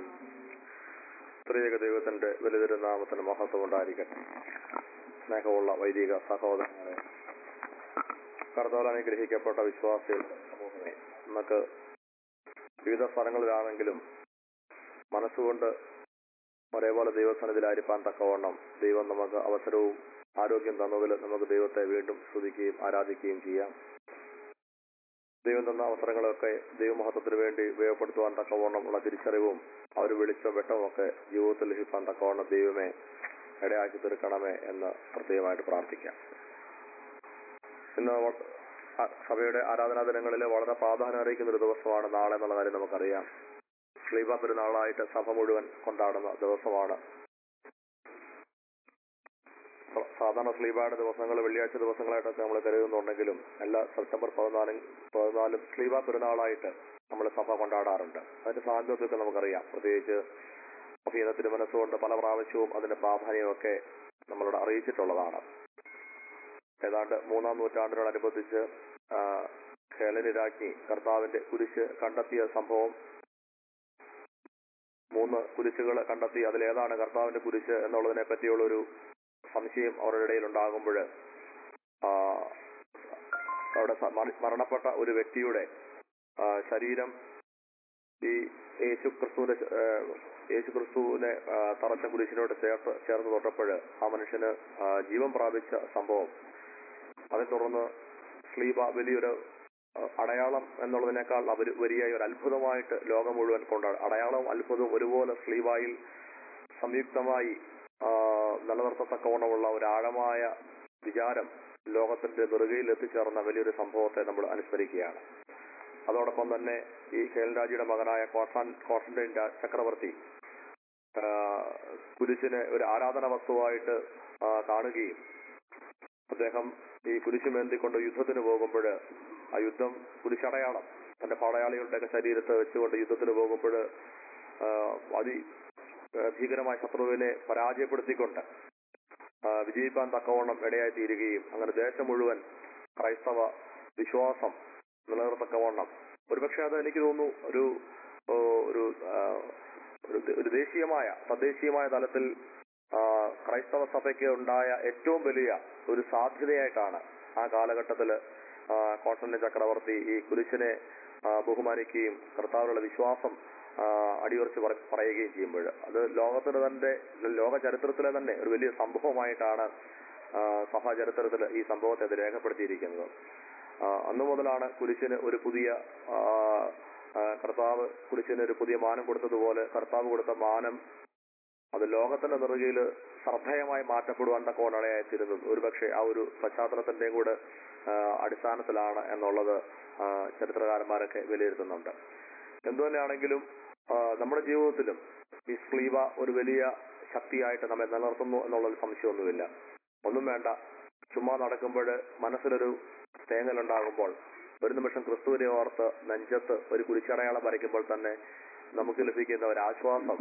ത്രിയേക ദൈവത്തിന്റെ വലുതൊരു നാമത്തിന് മഹത്വം ഉണ്ടായിരിക്കട്ടെ. സ്നേഹമുള്ള വൈദിക സഹോദരങ്ങളെ, കർത്താവിൽ അനുഗ്രഹിക്കപ്പെട്ട വിശ്വാസികൾ സമൂഹമേ, നമുക്ക് വിവിധ സ്ഥലങ്ങളിലാണെങ്കിലും മനസ്സുകൊണ്ട് ഒരേപോലെ ദൈവസന്നിധിയിലായിരിക്കാൻ തക്കവണ്ണം ദൈവം നമുക്ക് അവസരവും ആരോഗ്യം തന്നതിൽ നമുക്ക് ദൈവത്തെ വീണ്ടും സ്തുതിക്കുകയും ആരാധിക്കുകയും ചെയ്യാം. ദൈവം തന്ന അവസരങ്ങളൊക്കെ ദൈവമഹത്വത്തിന് വേണ്ടി ഉപയോഗപ്പെടുത്തുവാൻ തക്കവണ്ണം ഉള്ള തിരിച്ചറിവും അവർ വിളിച്ച വെട്ടവും ഒക്കെ ജീവിതത്തിൽ ലഭിക്കാൻ തക്കവണ്ണം ദൈവമേ ഇടയാക്കി തീർക്കണമേ എന്ന് പ്രത്യേകമായിട്ട് പ്രാർത്ഥിക്കാം. ഇന്ന് സഭയുടെ ആരാധനാ ദിനങ്ങളിൽ വളരെ പ്രാധാന്യം അറിയിക്കുന്ന ഒരു ദിവസമാണ് നാളെ എന്നുള്ള കാര്യം നമുക്കറിയാം. സ്ലീബ പെരുന്നാളായിട്ട് സഭ മുഴുവൻ കൊണ്ടാടുന്ന ദിവസമാണ്. സാധാരണ സ്ലീബയുടെ ദിവസങ്ങൾ വെള്ളിയാഴ്ച ദിവസങ്ങളായിട്ടൊക്കെ നമ്മൾ കരുതുന്നുണ്ടെങ്കിലും എല്ലാ സെപ്റ്റംബർ പതിനാലും പതിനാലും സ്ലീബ പെരുന്നാളായിട്ട് നമ്മൾ സഭ കൊണ്ടാടാറുണ്ട്. അതിന്റെ സാധ്യതയൊക്കെ നമുക്കറിയാം. പ്രത്യേകിച്ച് അഭീനത്തിന് മനസ്സുകൊണ്ട് പല പ്രാവശ്യവും അതിന്റെ പ്രാധാന്യമൊക്കെ നമ്മളോട് അറിയിച്ചിട്ടുള്ളതാണ്. ഏതാണ്ട് മൂന്നാം നൂറ്റാണ്ടിനോടനുബന്ധിച്ച് ഹേലനിരാജ്ഞി കർത്താവിന്റെ കുരിശ് കണ്ടെത്തിയ സംഭവം, മൂന്ന് കുരിശുകൾ കണ്ടെത്തി അതിലേതാണ് കർത്താവിന്റെ കുരിശ് എന്നുള്ളതിനെ പറ്റിയുള്ളൊരു സംശയം അവരുടെ ഇടയിൽ ഉണ്ടാകുമ്പോൾ അവിടെ മരണപ്പെട്ട ഒരു വ്യക്തിയുടെ ശരീരം ഈ യേശു ക്രിസ്തുവിന്റെ യേശു ക്രിസ്തുവിനെ തറച്ച കുരിശിനോട് ചേർത്ത് ചേർന്ന് തൊട്ടപ്പോൾ ആ മനുഷ്യന് ജീവൻ പ്രാപിച്ച സംഭവം, അതേ തുടർന്ന് സ്ലീബ വലിയൊരു അടയാളം എന്നുള്ളതിനേക്കാൾ അവർ വലിയ ഒരു അത്ഭുതമായിട്ട് ലോകം മുഴുവൻ കൊണ്ടാണ്. അടയാളവും അത്ഭുതവും ഒരുപോലെ സ്ലീബായിൽ സംയുക്തമായി നിലനിർത്തത്തക്കവണ്ണമുള്ള ഒരു ആഴമായ വിചാരം ലോകത്തിന്റെ നെറുകയിൽ എത്തിച്ചേർന്ന വലിയൊരു സംഭവത്തെ നമ്മൾ അനുസ്മരിക്കുകയാണ്. അതോടൊപ്പം തന്നെ ഈ ഹേൽരാജിയുടെ മകനായ കോൺസ്റ്റാൻ കോൺസ്റ്റന്റൈൻ ചക്രവർത്തി കുരിശിനെ ഒരു ആരാധന വസ്തുവായിട്ട് കാണുകയും അദ്ദേഹം ഈ കുരിശുമേന്തിക്കൊണ്ട് യുദ്ധത്തിന് പോകുമ്പോൾ ആ യുദ്ധം കുരിശടയാളം തന്റെ പടയാളികളുടെയൊക്കെ ശരീരത്തെ വെച്ചുകൊണ്ട് യുദ്ധത്തിന് പോകുമ്പോൾ അതി ഭീകരമായ ശത്രുവിനെ പരാജയപ്പെടുത്തിക്കൊണ്ട് വിജയിപ്പാൻ തക്കവണ്ണം ഇടയായി തീരുകയും അങ്ങനെ ദേശം മുഴുവൻ ക്രൈസ്തവ വിശ്വാസം നിലനിർത്തക്കവണ്ണം, ഒരുപക്ഷെ അത് എനിക്ക് തോന്നുന്നു ഒരു ഒരു ഒരു ദേശീയമായ തദ്ദേശീയമായ തലത്തിൽ ക്രൈസ്തവ സഭയ്ക്ക് ഉണ്ടായ ഏറ്റവും വലിയ ഒരു സാധ്യതയായിട്ടാണ് ആ കാലഘട്ടത്തില് കോൺസ്റ്റന്റൈൻ ചക്രവർത്തി ഈ കുരിശിനെ ബഹുമാനിക്കുകയും കർത്താവിനുള്ള വിശ്വാസം അടിയുറച്ച് പറയുകയും ചെയ്യുമ്പോൾ അത് ലോകത്തിന് തന്നെ ലോക ചരിത്രത്തിലെ തന്നെ ഒരു വലിയ സംഭവമായിട്ടാണ് സഭാ ചരിത്രത്തിൽ ഈ സംഭവത്തെ അത് രേഖപ്പെടുത്തിയിരിക്കുന്നത്. അന്നു മുതലാണ് കുരിശിന് ഒരു പുതിയ കർത്താവ് കുരിശിന് ഒരു പുതിയ മാനം കൊടുത്തതുപോലെ കർത്താവ് കൊടുത്ത മാനം അത് ലോകത്തിന്റെ നെറുകയിൽ ശ്രദ്ധേയമായി മാറ്റപ്പെടുവാൻ തക്കവണ്ണയായിത്തീരുന്നത് ഒരുപക്ഷെ ആ ഒരു പശ്ചാത്തലത്തിന്റെയും കൂടെ അടിസ്ഥാനത്തിലാണ് എന്നുള്ളത് ചരിത്രകാരന്മാരൊക്കെ വിലയിരുത്തുന്നുണ്ട്. എന്തുതന്നെയാണെങ്കിലും നമ്മുടെ ജീവിതത്തിലും ഈ സ്ലീബ ഒരു വലിയ ശക്തിയായിട്ട് നമ്മെ നിലനിർത്തുന്നു എന്നുള്ളതിൽ സംശയമൊന്നുമില്ല. ഒന്നും വേണ്ട, ചുമ്മാ നടക്കുമ്പോൾ മനസ്സിലൊരു തേങ്ങലുണ്ടാകുമ്പോൾ ഒരു നിമിഷം ക്രിസ്തുവിനെ ഓർത്ത് നെഞ്ചത്ത് ഒരു കുരിശടയാളം വരയ്ക്കുമ്പോൾ തന്നെ നമുക്ക് ലഭിക്കുന്ന ഒരു ആശ്വാസം,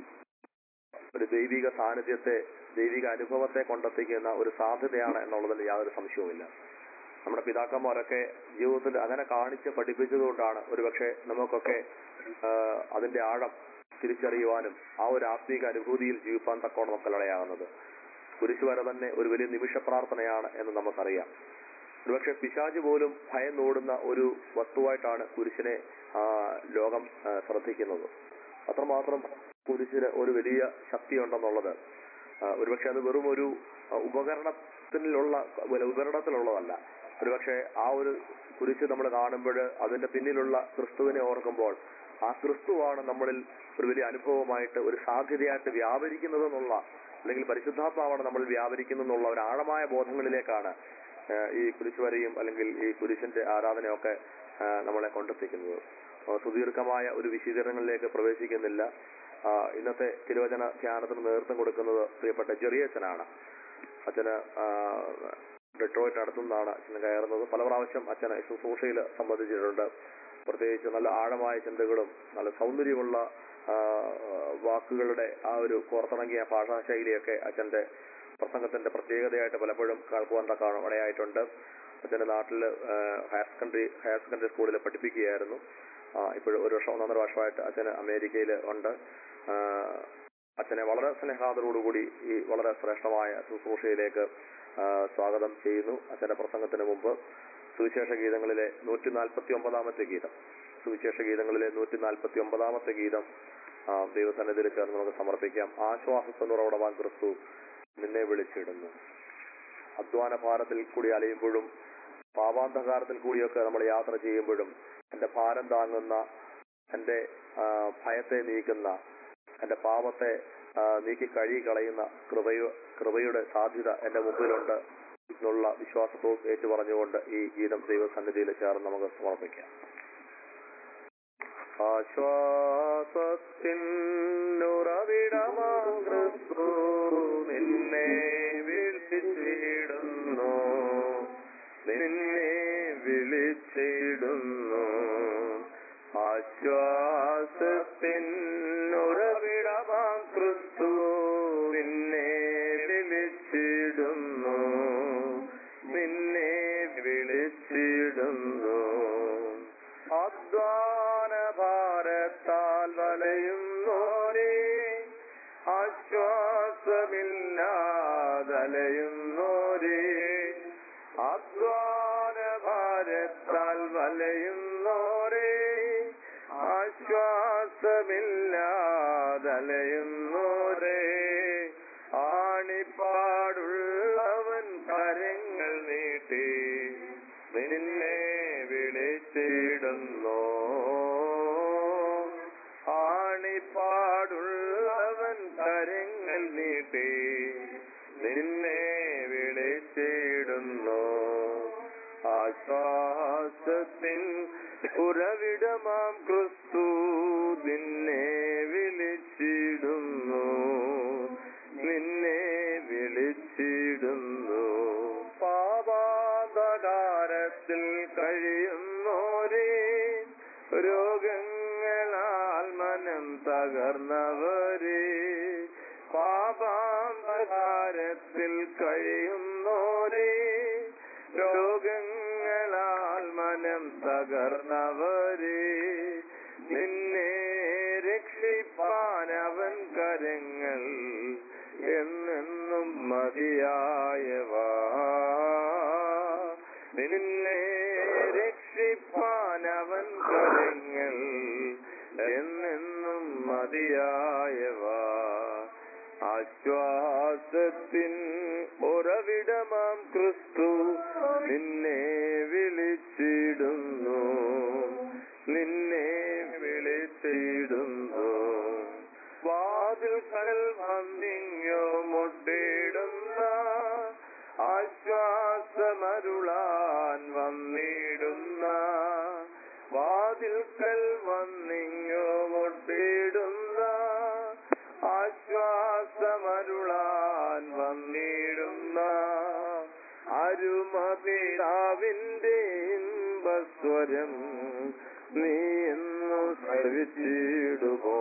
ഒരു ദൈവിക സാന്നിധ്യത്തെ ദൈവിക അനുഭവത്തെ കൊണ്ടെത്തിക്കുന്ന ഒരു സാധ്യതയാണ് എന്നുള്ളതിൽ യാതൊരു സംശയവുമില്ല. നമ്മുടെ പിതാക്കന്മാരൊക്കെ ജീവിതത്തിൽ അങ്ങനെ കാണിച്ച് പഠിപ്പിച്ചതുകൊണ്ടാണ് ഒരുപക്ഷെ നമുക്കൊക്കെ അതിന്റെ ആഴം തിരിച്ചറിയുവാനും ആ ഒരു ആത്മീക അനുഭൂതിയിൽ ജീവിപ്പാൻ തക്കോണം നമുക്കല്ലടയാകുന്നത്. കുരിശ് വരെ തന്നെ ഒരു വലിയ നിമിഷ പ്രാർത്ഥനയാണ് എന്ന് നമുക്കറിയാം. ഒരുപക്ഷെ പിശാച് പോലും ഭയന്നോടുന്ന ഒരു വസ്തുവായിട്ടാണ് കുരിശിനെ ലോകം ശ്രദ്ധിക്കുന്നത്. അത്രമാത്രം കുരിശിന് ഒരു വലിയ ശക്തിയുണ്ടെന്നുള്ളത് ഒരുപക്ഷെ അത് വെറും ഒരു ഉപകരണത്തിലുള്ള ഉപകരണത്തിലുള്ളതല്ല. ഒരുപക്ഷെ ആ ഒരു കുരിശ് നമ്മൾ കാണുമ്പോൾ അതിന്റെ പിന്നിലുള്ള ക്രിസ്തുവിനെ ഓർക്കുമ്പോൾ ആ ക്രിസ്തുവാണ് നമ്മളിൽ ഒരു വലിയ അനുഭവമായിട്ട് ഒരു സാധ്യതയായിട്ട് വ്യാപരിക്കുന്നതെന്നുള്ള, അല്ലെങ്കിൽ പരിശുദ്ധാത്മാവാണ് നമ്മൾ വ്യാപരിക്കുന്നതെന്നുള്ള ഒരു ആഴമായ ബോധങ്ങളിലേക്കാണ് ഈ കുരിശ് വരെയും അല്ലെങ്കിൽ ഈ കുരിശിന്റെ ആരാധനയൊക്കെ നമ്മളെ കൊണ്ടെത്തിക്കുന്നത്. സുദീർഘമായ ഒരു വിശദീകരണങ്ങളിലേക്ക് പ്രവേശിക്കുന്നില്ല. ഇന്നത്തെ തിരുവചന ധ്യാനത്തിന് നേതൃത്വം കൊടുക്കുന്നത് പ്രിയപ്പെട്ട ജെറിയച്ചനാണ്. അച്ഛന് ഡെട്രോയിറ്റ് അടുത്തുനിന്നാണ് അച്ഛന് കയറുന്നത്. പല പ്രാവശ്യം അച്ഛന് ശുശ്രൂഷയിൽ സംബന്ധിച്ചിട്ടുണ്ട്. പ്രത്യേകിച്ച് നല്ല ആഴമായ ചിന്തകളും നല്ല സൗന്ദര്യമുള്ള വാക്കുകളുടെ ആ ഒരു പുറത്തിറങ്ങിയ ഭാഷാശൈലിയൊക്കെ അച്ഛന്റെ പ്രസംഗത്തിന്റെ പ്രത്യേകതയായിട്ട് പലപ്പോഴും കേൾക്കുവാൻ തക്കാണ് ഇടയായിട്ടുണ്ട്. അച്ഛന്റെ നാട്ടിൽ ഹയർ സെക്കൻഡറി ഹയർ സെക്കൻഡറി സ്കൂളിൽ പഠിപ്പിക്കുകയായിരുന്നു. ഇപ്പോഴും ഒരു വർഷം ഒന്നൊന്നര വർഷമായിട്ട് അച്ഛന് അമേരിക്കയിൽ ഉണ്ട്. അച്ഛനെ വളരെ സ്നേഹാദരോടുകൂടി ഈ വളരെ ശ്രേഷ്ഠമായ ശുശ്രൂഷയിലേക്ക് സ്വാഗതം ചെയ്യുന്നു. അച്ഛന്റെ പ്രസംഗത്തിന് മുമ്പ് സുവിശേഷ ഗീതങ്ങളിലെ നൂറ്റി നാൽപ്പത്തി ഒമ്പതാമത്തെ ഗീതം സുവിശേഷ ഗീതങ്ങളിലെ നൂറ്റി നാൽപ്പത്തി ഒമ്പതാമത്തെ ഗീതം ദൈവസന്നിധിയിൽ ചേർന്ന് നമുക്ക് സമർപ്പിക്കാം. ആശ്വാസത്തിനുറവിടവാൻ ക്രിസ്തു നിന്നെ വിളിച്ചിടുന്നു. അധ്വാന ഭാരത്തിൽ കൂടി അലയുമ്പോഴും പാപാന്ധകാരത്തിൽ കൂടിയൊക്കെ നമ്മൾ യാത്ര ചെയ്യുമ്പോഴും എൻ്റെ ഭാരം താങ്ങുന്ന, എൻ്റെ ആ, ഭയത്തെ നീക്കുന്ന, എൻ്റെ പാപത്തെ ആ, നീക്കി കഴുകി കളയുന്ന കൃപയോ കൃപയുടെ സാധ്യത എൻ്റെ മുമ്പിലുണ്ട് എന്നുള്ള വിശ്വാസത്തോട് ഏറ്റു പറഞ്ഞുകൊണ്ട് ഈ ഗീതം ദൈവസന്നിധിയിൽ ചേർന്ന് നമുക്ക് സമർപ്പിക്കാം. ആശ്വാസത്തിൻ ഉറവിടമാം ക്രിസ്തു നിന്നെ വിളിച്ചിടുന്നു, നിന്നെ വിളിച്ചിടുന്നു. ആശ്വാസത്തിൻ ഉറവിടമാം ക്രിസ്തു നിന്നെ വിളിച്ചിടുന്നു, നിന്നെ വിളിച്ചിടുന്നു. അധ്വാന ഭാരത്താൽ വലയുന്നോരേ, ആശ്വാസമില്ലാതലയുന്നോരേ, അധ്വാന ഭാരത്താൽ വലയുന്നോരേ, ആശ്വാസമില്ലാതലയുന്നോരേ, ആണിപ്പാടുള്ളവൻ കരങ്ങൾ നീട്ടി നിന്നെ വിളിച്ചിടുന്നു. ആണിപ്പാടുള്ളവൻ കരങ്ങൾ നീട്ടി നിന്നെ വിളിച്ചിടുന്നു. ആശ്വാസത്തിൻ ഉറവിടമാം ക്രിസ്തു നിന്നെ വിളിച്ചിടുന്നു, നിന്നെ വിളിച്ചിടുന്നു. പാപാന്ധകാരത്തിൽ കഴിയുന്നോരേ, രോഗങ്ങളാൽ മനം തകർന്നവരേ, പാപാന്ധകാരത്തിൽ കഴിയുന്നോരേ, രോഗങ്ങളാൽ മനം തകർന്നവരേ, നിന്നെ രക്ഷിപ്പാൻ അവൻ കരങ്ങൾ എന്നെന്നും മതിയായവാ, നിന്നെ രക്ഷിപ്പാൻ അവൻ കരങ്ങൾ എന്നെന്നും മതിയായവാ. ആശ്വാസത്തിൻ ഉറവിടമാം ക്രിസ്തു നിന്നെ വിളിച്ചിടുന്നു, നിന്നെ വിളിച്ചിടുന്നു. വാതിൽക്കൽ വന്നിങ്ങോ മുട്ടിടുന്ന, ആശ്വാസമരുളാൻ വന്നിടുന്ന, വാതിൽക്കൽ വന്നിങ്ങോ മുട്ടിടുന്ന, ആശ്വാസമരുളാൻ വന്നിടുന്ന, അരുമപിതാവിന്റെ ഇമ്പസ്വരം നീ എന്നു ശ്രവിച്ചിടുമോ,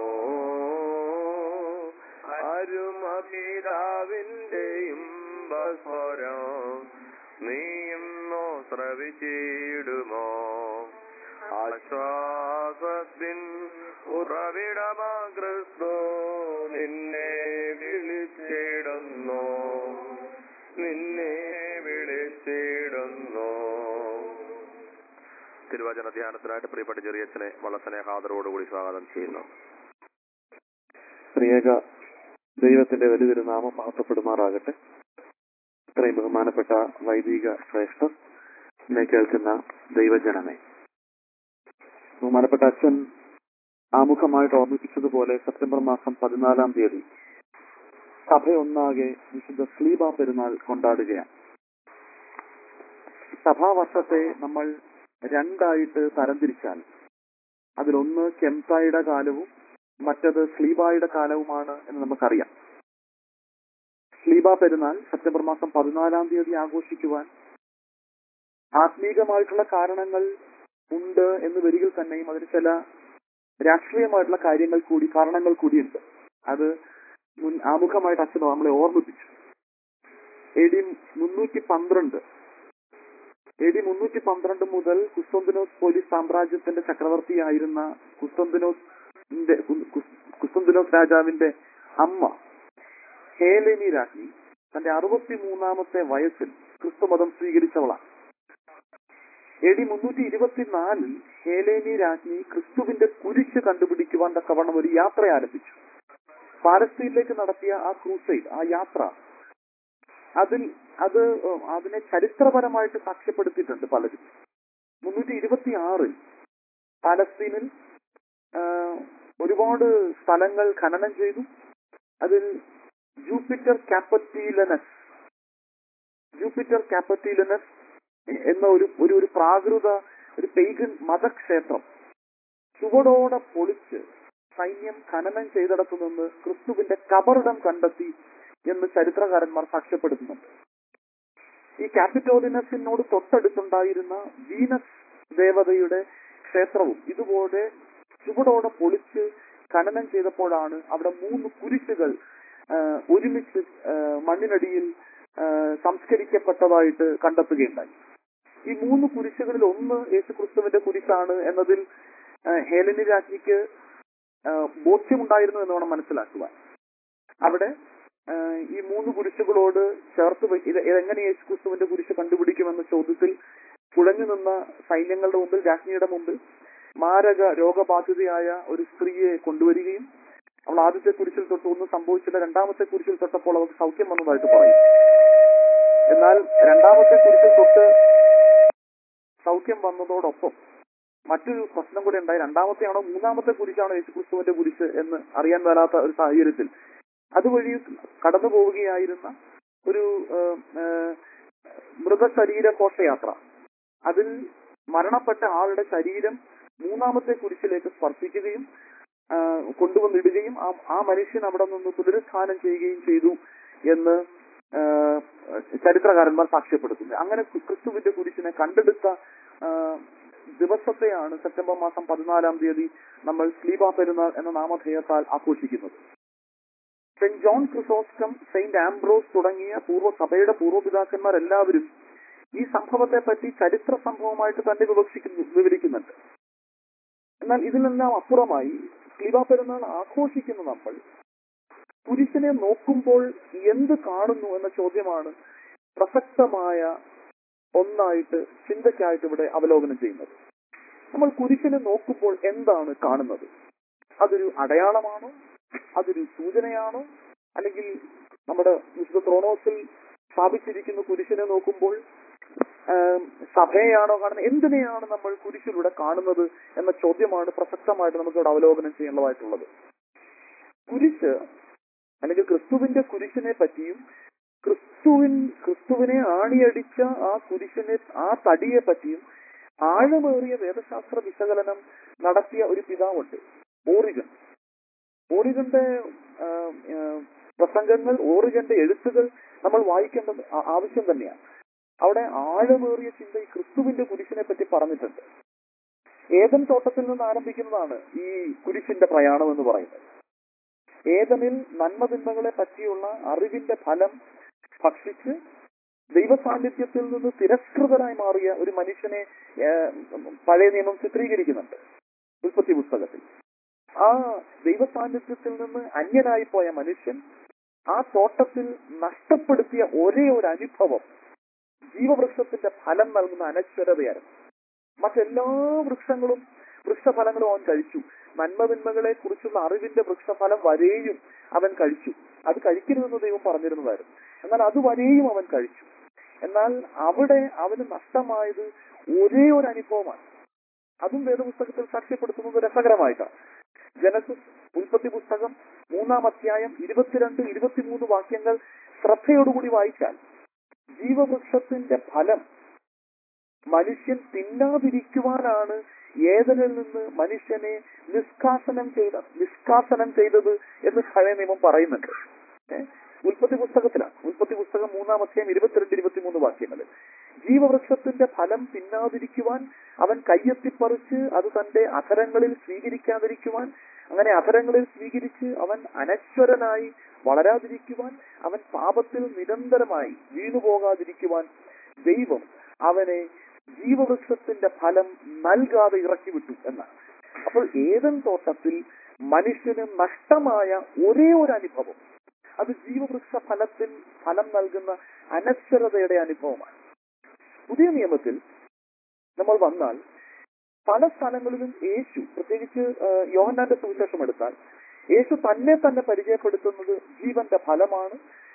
അരുമപിതാവിന്റെ ഇമ്പസ്വരം നീ എന്നു ശ്രവിച്ചിടുമോ. ആശ്വാസത്തിൻ ഉറവിടമാ ക്രിസ്തു നിന്നെ വിളിച്ചിടുന്നു, നിന്നെ വിളിച്ചിടുന്നു. തിരുവചന ധ്യാനത്തിനായിട്ട് പ്രിയപ്പെട്ട ചെറിയച്ഛനെ വളരെ സ്നേഹാദരവോടുകൂടി സ്വാഗതം ചെയ്യുന്നു. പ്രിയക ദൈവത്തിന്റെ വലിയൊരു നാമം മഹത്വപ്പെടുമാറാകട്ടെ. ഇത്രയും ബഹുമാനപ്പെട്ട വൈദിക ശ്രേഷ്ഠർ, എന്നെ കേൾക്കുന്ന ദൈവജനമേ, ബഹുമാനപ്പെട്ട അച്ഛൻ ആമുഖമായിട്ട് ഓർമ്മിപ്പിച്ചതുപോലെ സെപ്റ്റംബർ മാസം പതിനാലാം തീയതി സഭയൊന്നാകെ വിശുദ്ധ സ്ലീബ പെരുന്നാൾ കൊണ്ടാടുകയാണ്. സഭാവർഷത്തെ നമ്മൾ രണ്ടായിട്ട് തരംതിരിച്ചാൽ അതിലൊന്ന് കെംസായുടെ കാലവും മറ്റത് സ്ലീബായുടെ കാലവുമാണ് എന്ന് നമുക്കറിയാം. സ്ലീബ പെരുന്നാൾ സെപ്റ്റംബർ മാസം പതിനാലാം തീയതി ആഘോഷിക്കുവാൻ ആത്മീകമായിട്ടുള്ള കാരണങ്ങൾ ഉണ്ട് എന്ന് വരികിൽ തന്നെയും അതിന് ചില രാഷ്ട്രീയമായിട്ടുള്ള കാര്യങ്ങൾ കൂടി കാരണങ്ങൾ കൂടിയുണ്ട്. അത് മുൻ ആമുഖമായിട്ട് അച്ഛൻ നമ്മളെ ഓർമ്മിപ്പിച്ചു. എ ഡി മുന്നൂറ്റി പന്ത്രണ്ട് എ ഡി മുന്നൂറ്റി പന്ത്രണ്ട് മുതൽ കുസ്തന്തിനോസ് പോലീസ് സാമ്രാജ്യത്തിന്റെ ചക്രവർത്തിയായിരുന്ന കുസ്തന്തിനോസിന്റെ കുസ്തന്തിനോസ് രാജാവിന്റെ അമ്മ ഹേലേനി രാജ്ഞി തന്റെ അറുപത്തി മൂന്നാമത്തെ വയസ്സിൽ ക്രിസ്തുമതം സ്വീകരിച്ചവളാണ്. എ ഡി മുന്നൂറ്റി ഇരുപത്തിനാലിൽ ഹേലേനി രാജ്ഞി ക്രിസ്തുവിന്റെ കുരിശ് കണ്ടുപിടിക്കുവാൻ തക്കവണ്ണം ഒരു യാത്ര ആരംഭിച്ചു. പാലസ്തീനിലേക്ക് നടത്തിയ ആ ക്രൂസൈഡ്, ആ യാത്ര, അതിൽ അത് അതിനെ ചരിത്രപരമായിട്ട് സാക്ഷ്യപ്പെടുത്തിയിട്ടുണ്ട് പലരും. മുന്നൂറ്റി ഇരുപത്തി ആറിൽ പാലസ്തീനിൽ ഒരുപാട് സ്ഥലങ്ങൾ ഖനനം ചെയ്തു. അതിൽ ജൂപ്പിറ്റർ ക്യാപ്പറ്റീലനസ് ജൂപ്പിറ്റർ ക്യാപ്പറ്റീലനസ് എന്ന ഒരു ഒരു ഒരു പ്രാകൃത ഒരു പെയ്ഗൻ മതക്ഷേത്രം ചുവടോടെ പൊളിച്ച് സൈന്യം ഖനനം ചെയ്തിടത്തു നിന്ന് ക്രിസ്തുവിന്റെ കബറിടം കണ്ടെത്തി എന്ന് ചരിത്രകാരന്മാർ സാക്ഷ്യപ്പെടുത്തുന്നുണ്ട്. ഈ ക്യാപിറ്റോലിനസിനോട് തൊട്ടടുത്തുണ്ടായിരുന്ന വീനസ് ദേവതയുടെ ക്ഷേത്രവും ഇതുപോലെ ചുവടോടെ പൊളിച്ച് ഖനനം ചെയ്തപ്പോഴാണ് അവിടെ മൂന്ന് കുരിശുകൾ ഒരുമിച്ച് മണ്ണിനടിയിൽ സംസ്കരിക്കപ്പെട്ടതായിട്ട് കണ്ടെത്തുകയുണ്ടായി. ഈ മൂന്ന് കുരിശുകളിൽ ഒന്ന് യേശുക്രിസ്തുവിന്റെ കുരിശാണ് എന്നതിൽ ഹേലനി രാജ്ഞിക്ക് ബോധ്യമുണ്ടായിരുന്നു എന്ന് വേണം മനസ്സിലാക്കുവാൻ. അവിടെ ഈ മൂന്ന് കുരിശുകളോട് ചേർത്ത് ഇത് എങ്ങനെ യേശുക്രിസ്തുവിന്റെ കുരിശ് കണ്ടുപിടിക്കുമെന്ന ചോദ്യത്തിൽ കുഴഞ്ഞു നിന്ന സൈന്യങ്ങളുടെ മുമ്പിൽ രാജ്ഞിയുടെ മുമ്പിൽ മാരക രോഗബാധിതയായ ഒരു സ്ത്രീയെ കൊണ്ടുവരികയും അവൾ ആദ്യത്തെ കുരിശിൽ തൊട്ട് ഒന്നും സംഭവിച്ചില്ല, രണ്ടാമത്തെ കുരിശിൽ തൊട്ടപ്പോൾ അവർക്ക് സൗഖ്യം വന്നതായിട്ട് പറയും. എന്നാൽ രണ്ടാമത്തെ കുരിശിൽ തൊട്ട് സൗഖ്യം വന്നതോടൊപ്പം മറ്റൊരു പ്രശ്നം കൂടെ ഉണ്ടായി. രണ്ടാമത്തെയാണോ മൂന്നാമത്തെ കുരിശാണോ യേശുക്രിസ്തുവിന്റെ കുരിശ് എന്ന് അറിയാൻ മേലാത്ത ഒരു സാഹചര്യത്തിൽ അതുവഴി കടന്നു പോവുകയായിരുന്ന ഒരു മൃതശരീര ഘോഷയാത്ര, അതിൽ മരണപ്പെട്ട ആളുടെ ശരീരം മൂന്നാമത്തെ കുരിശിലേക്ക് സ്പർശിക്കുകയും കൊണ്ടുവന്നിടുകയും ആ ആ മനുഷ്യൻ അവിടെ നിന്ന് പുനരുത്ഥാനം ചെയ്യുകയും ചെയ്തു എന്ന് ചരിത്രകാരന്മാർ സാക്ഷ്യപ്പെടുത്തുന്നത്. അങ്ങനെ ക്രിസ്തുവിന്റെ കുരിശിനെ കണ്ടെടുത്ത ദിവസത്തെയാണ് സെപ്റ്റംബർ മാസം പതിനാലാം തീയതി നമ്മൾ സ്ലീബ പെരുന്നാൾ എന്ന നാമധേയത്താൽ ആഘോഷിക്കുന്നത്. Saint John Chrysostom, saint Ambrose തുടങ്ങിയ പൂർവ്വ സഭയുടെ പൂർവ്വപിതാക്കന്മാർ എല്ലാവരും ഈ സംഭവത്തെ പറ്റി ചരിത്ര സംഭവമായിട്ട് തന്നെ വിവക്ഷിക്കുന്നു വിവരിക്കുന്നുണ്ട്. എന്നാൽ ഇതിനെല്ലാം അപ്പുറമായി സ്ലീബ പെരുന്നാൾ ആഘോഷിക്കുന്ന നമ്മൾ കുരിശിനെ നോക്കുമ്പോൾ എന്ത് കാണുന്നു എന്ന ചോദ്യമാണ് പ്രസക്തമായ ഒന്നായിട്ട് ചിന്തയ്ക്കായിട്ട് ഇവിടെ അവലോകനം ചെയ്യുന്നത്. നമ്മൾ കുരിശിനെ നോക്കുമ്പോൾ എന്താണ് കാണുന്നത്? അതൊരു അടയാളമാണോ? അതൊരു സൂചനയാണോ? അല്ലെങ്കിൽ നമ്മുടെ വിശുദ്ധ ത്രോണോസിൽ സ്ഥാപിച്ചിരിക്കുന്ന കുരിശിനെ നോക്കുമ്പോൾ സഭയെയാണോ കാണുന്നത്? എന്തിനെയാണ് നമ്മൾ കുരിശിലൂടെ കാണുന്നത് എന്ന ചോദ്യമാണ് പ്രസക്തമായിട്ട് നമുക്ക് ഇവിടെ അവലോകനം ചെയ്യേണ്ടതായിട്ടുള്ളത്. കുരിശ് അല്ലെങ്കിൽ ക്രിസ്തുവിന്റെ കുരിശിനെ പറ്റിയും ക്രിസ്തുവിൻ ക്രിസ്തുവിനെ ആണിയടിച്ച ആ കുരിശിനെ ആ തടിയെ പറ്റിയും ആഴമേറിയ വേദശാസ്ത്ര വിശകലനം നടത്തിയ ഒരു പിതാവുണ്ട്, ഓറിഗൻ. ഓറിഗന്റെ പ്രസംഗങ്ങൾ, ഓറിഗന്റെ എഴുത്തുകൾ നമ്മൾ വായിക്കേണ്ടത് ആവശ്യം തന്നെയാണ്. അവിടെ ആഴമേറിയ ചിന്ത ഈ ക്രിസ്തുവിന്റെ കുരിശിനെ പറ്റി പറഞ്ഞിട്ടുണ്ട്. ഏദൻ തോട്ടത്തിൽ നിന്ന് ആരംഭിക്കുന്നതാണ് ഈ കുരിശിന്റെ പ്രയാണം എന്ന് പറയുന്നത്. ഏദനിൽ നന്മതിന്മകളെ പറ്റിയുള്ള അറിവിന്റെ ഫലം ഭക്ഷിച്ച് ദൈവസാന്നിധ്യത്തിൽ നിന്ന് തിരസ്കൃതനായി മാറിയ ഒരു മനുഷ്യനെ പഴയ നിയമം ചിത്രീകരിക്കുന്നുണ്ട് ഉൽപ്പത്തി പുസ്തകത്തിൽ. ആ ദൈവസാന്നിധ്യത്തിൽ നിന്ന് അന്യനായി പോയ മനുഷ്യൻ ആ തോട്ടത്തിൽ നഷ്ടപ്പെടുത്തിയ ഒരേ ഒരു അനുഭവം ജീവവൃക്ഷത്തിന്റെ ഫലം നൽകുന്ന അനശ്വരതയായിരുന്നു. മറ്റെല്ലാ വൃക്ഷങ്ങളും വൃക്ഷഫലങ്ങളും അവൻ കഴിച്ചു. നന്മതിന്മകളെ കുറിച്ചുള്ള അറിവിന്റെ വൃക്ഷഫലം വരെയും അവൻ കഴിച്ചു. അത് കഴിക്കരുതെന്ന് ദൈവം പറഞ്ഞിരുന്നതായിരുന്നു. എന്നാൽ അതുവരെയും അവൻ കഴിച്ചു. എന്നാൽ അവിടെ അവന് നഷ്ടമായത് ഒരേ ഒരു അനുഭവമാണ്. അതും വേദപുസ്തകത്തിൽ സാക്ഷ്യപ്പെടുത്തുന്നത് രസകരമായിട്ടാണ്. ജനസിസ് ഉൽപ്പത്തി പുസ്തകം മൂന്നാം അധ്യായം ഇരുപത്തിരണ്ട് ഇരുപത്തിമൂന്ന് വാക്യങ്ങൾ ശ്രദ്ധയോടുകൂടി വായിച്ചാൽ ജീവവൃക്ഷത്തിന്റെ ഫലം മനുഷ്യൻ തിന്നാതിരിക്കുവാനാണ് ഏദനിൽ നിന്ന് മനുഷ്യനെ നിഷ്കാസനം ചെയ്ത നിഷ്കാസനം ചെയ്തത് എന്ന് പഴയ നിയമം പറയുന്നുണ്ട്. ഉൽപ്പത്തി പുസ്തകത്തിലാണ്. ഉൽപ്പത്തി പുസ്തകം മൂന്നാം അധ്യായം ഇരുപത്തിരണ്ട് ഇരുപത്തിമൂന്ന് വാക്യങ്ങൾ. ജീവവൃക്ഷത്തിന്റെ ഫലം തിന്നാതിരിക്കുവാൻ അവൻ കയ്യെത്തിപ്പറിച്ച് അത് തന്റെ അധരങ്ങളിൽ സ്വീകരിക്കാതിരിക്കുവാൻ, അങ്ങനെ അധരങ്ങളിൽ സ്വീകരിച്ച് അവൻ അനശ്വരനായി വളരാതിരിക്കുവാൻ, അവൻ പാപത്തിൽ നിരന്തരമായി വീണുപോകാതിരിക്കുവാൻ ദൈവം അവനെ ജീവവൃക്ഷത്തിന്റെ ഫലം നൽകാതെ ഇറക്കി വിട്ടു എന്നാണ്. അപ്പോൾ ഏദൻ തോട്ടത്തിൽ മനുഷ്യന് നഷ്ടമായ ഒരേ ഒരു അനുഭവം അത് ജീവവൃക്ഷ ഫലത്തിൽ ഫലം നൽകുന്ന അനശ്വരതയുടെ അനുഭവമാണ്. പുതിയ നിയമത്തിൽ നമ്മൾ വന്നാൽ പല സ്ഥലങ്ങളിലും യേശു, പ്രത്യേകിച്ച് യോഹന്നാന്റെ സുവിശേഷം എടുത്താൽ, യേശു തന്നെ തന്നെ പരിചയപ്പെടുത്തുന്നത് ജീവന്റെ ഫലമാണ്,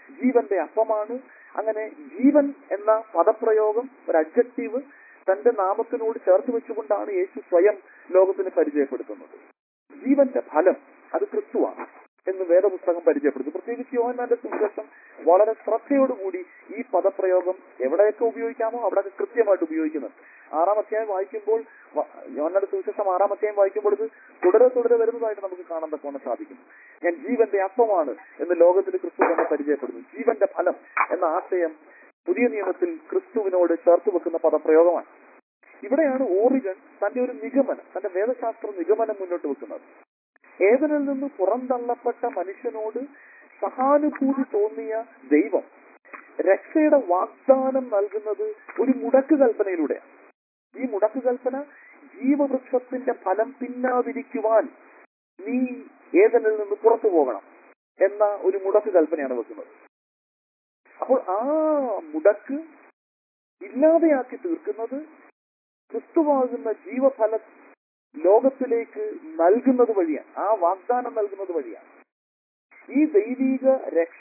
ജീവന്റെ അപ്പമാണ്. അങ്ങനെ ജീവൻ എന്ന പദപ്രയോഗം, ഒരു അഡ്ജക്റ്റീവ് തന്റെ നാമത്തിനോട് ചേർത്ത് വെച്ചുകൊണ്ടാണ് യേശു സ്വയം ലോകത്തിന് പരിചയപ്പെടുത്തുന്നത്. ജീവന്റെ ഫലം അത് ക്രിസ്തുവാണ് എന്ന് വേദപുസ്തകം പരിചയപ്പെടുത്തും. പ്രത്യേകിച്ച് യോഹന്നാന്റെ സുവിശേഷം വളരെ ശ്രദ്ധയോടുകൂടി ഈ പദപ്രയോഗം എവിടെയൊക്കെ ഉപയോഗിക്കാമോ അവിടെയൊക്കെ കൃത്യമായിട്ട് ഉപയോഗിക്കുന്നുണ്ട്. ആറാം അധ്യായം വായിക്കുമ്പോൾ, യോഹന്നാന്റെ സുവിശേഷം ആറാം അധ്യായം വായിക്കുമ്പോൾ ഇത് തുടരെ തുടരെ വരുന്നതായിട്ട് നമുക്ക് കാണാൻ തക്കവണ്ണം സാധിക്കും. ഞാൻ ജീവന്റെ അപ്പമാണ് എന്ന് ലോകത്തിൽ ക്രിസ്തു തന്നെ പരിചയപ്പെടുന്നു. ജീവന്റെ ഫലം എന്ന ആശയം പുതിയ നിയമത്തിൽ ക്രിസ്തുവിനോട് ചേർത്ത് വെക്കുന്ന പദപ്രയോഗമാണ്. ഇവിടെയാണ് ഓറിജൻ തന്റെ ഒരു നിഗമനം, തന്റെ വേദശാസ്ത്ര നിഗമനം മുന്നോട്ട് വെക്കുന്നത്. ഏദനിൽ നിന്ന് പുറന്തള്ളപ്പെട്ട മനുഷ്യനോട് സഹാനുഭൂതി തോന്നിയ ദൈവം രക്ഷയുടെ വാഗ്ദാനം നൽകുന്നത് ഒരു മുടക്ക് കൽപ്പനയിലൂടെയാണ്. ഈ മുടക്ക് കൽപ്പന ജീവവൃക്ഷത്തിന്റെ ഫലം തിന്നാതിരിക്കുവാൻ നീ ഏദനിൽ നിന്ന് പുറത്തു പോകണം എന്ന ഒരു മുടക്ക് കൽപ്പനയാണ് വെക്കുന്നത്. അപ്പോൾ ആ മുടക്ക് ഇല്ലാതെയാക്കി തീർക്കുന്നത് ക്രിസ്തുവാകുന്ന ജീവഫലം ലോകത്തിലേക്ക് നൽകുന്നത് വഴിയാണ്, ആ വാഗ്ദാനം നൽകുന്നത് വഴിയാണ്. ഈ ദൈവിക രക്ഷ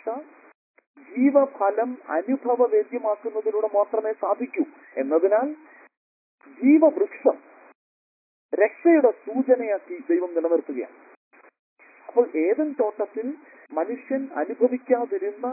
ജീവഫലം അനുഭവവേദ്യമാക്കുന്നതിലൂടെ മാത്രമേ സാധിക്കൂ എന്നതിനാൽ ജീവവൃക്ഷം രക്ഷയുടെ സൂചനയാക്കി ദൈവം നിലനിർത്തുകയാണ്. അപ്പോൾ ഏദൻ തോട്ടത്തിൽ മനുഷ്യൻ അനുഭവിക്കാതിരുന്ന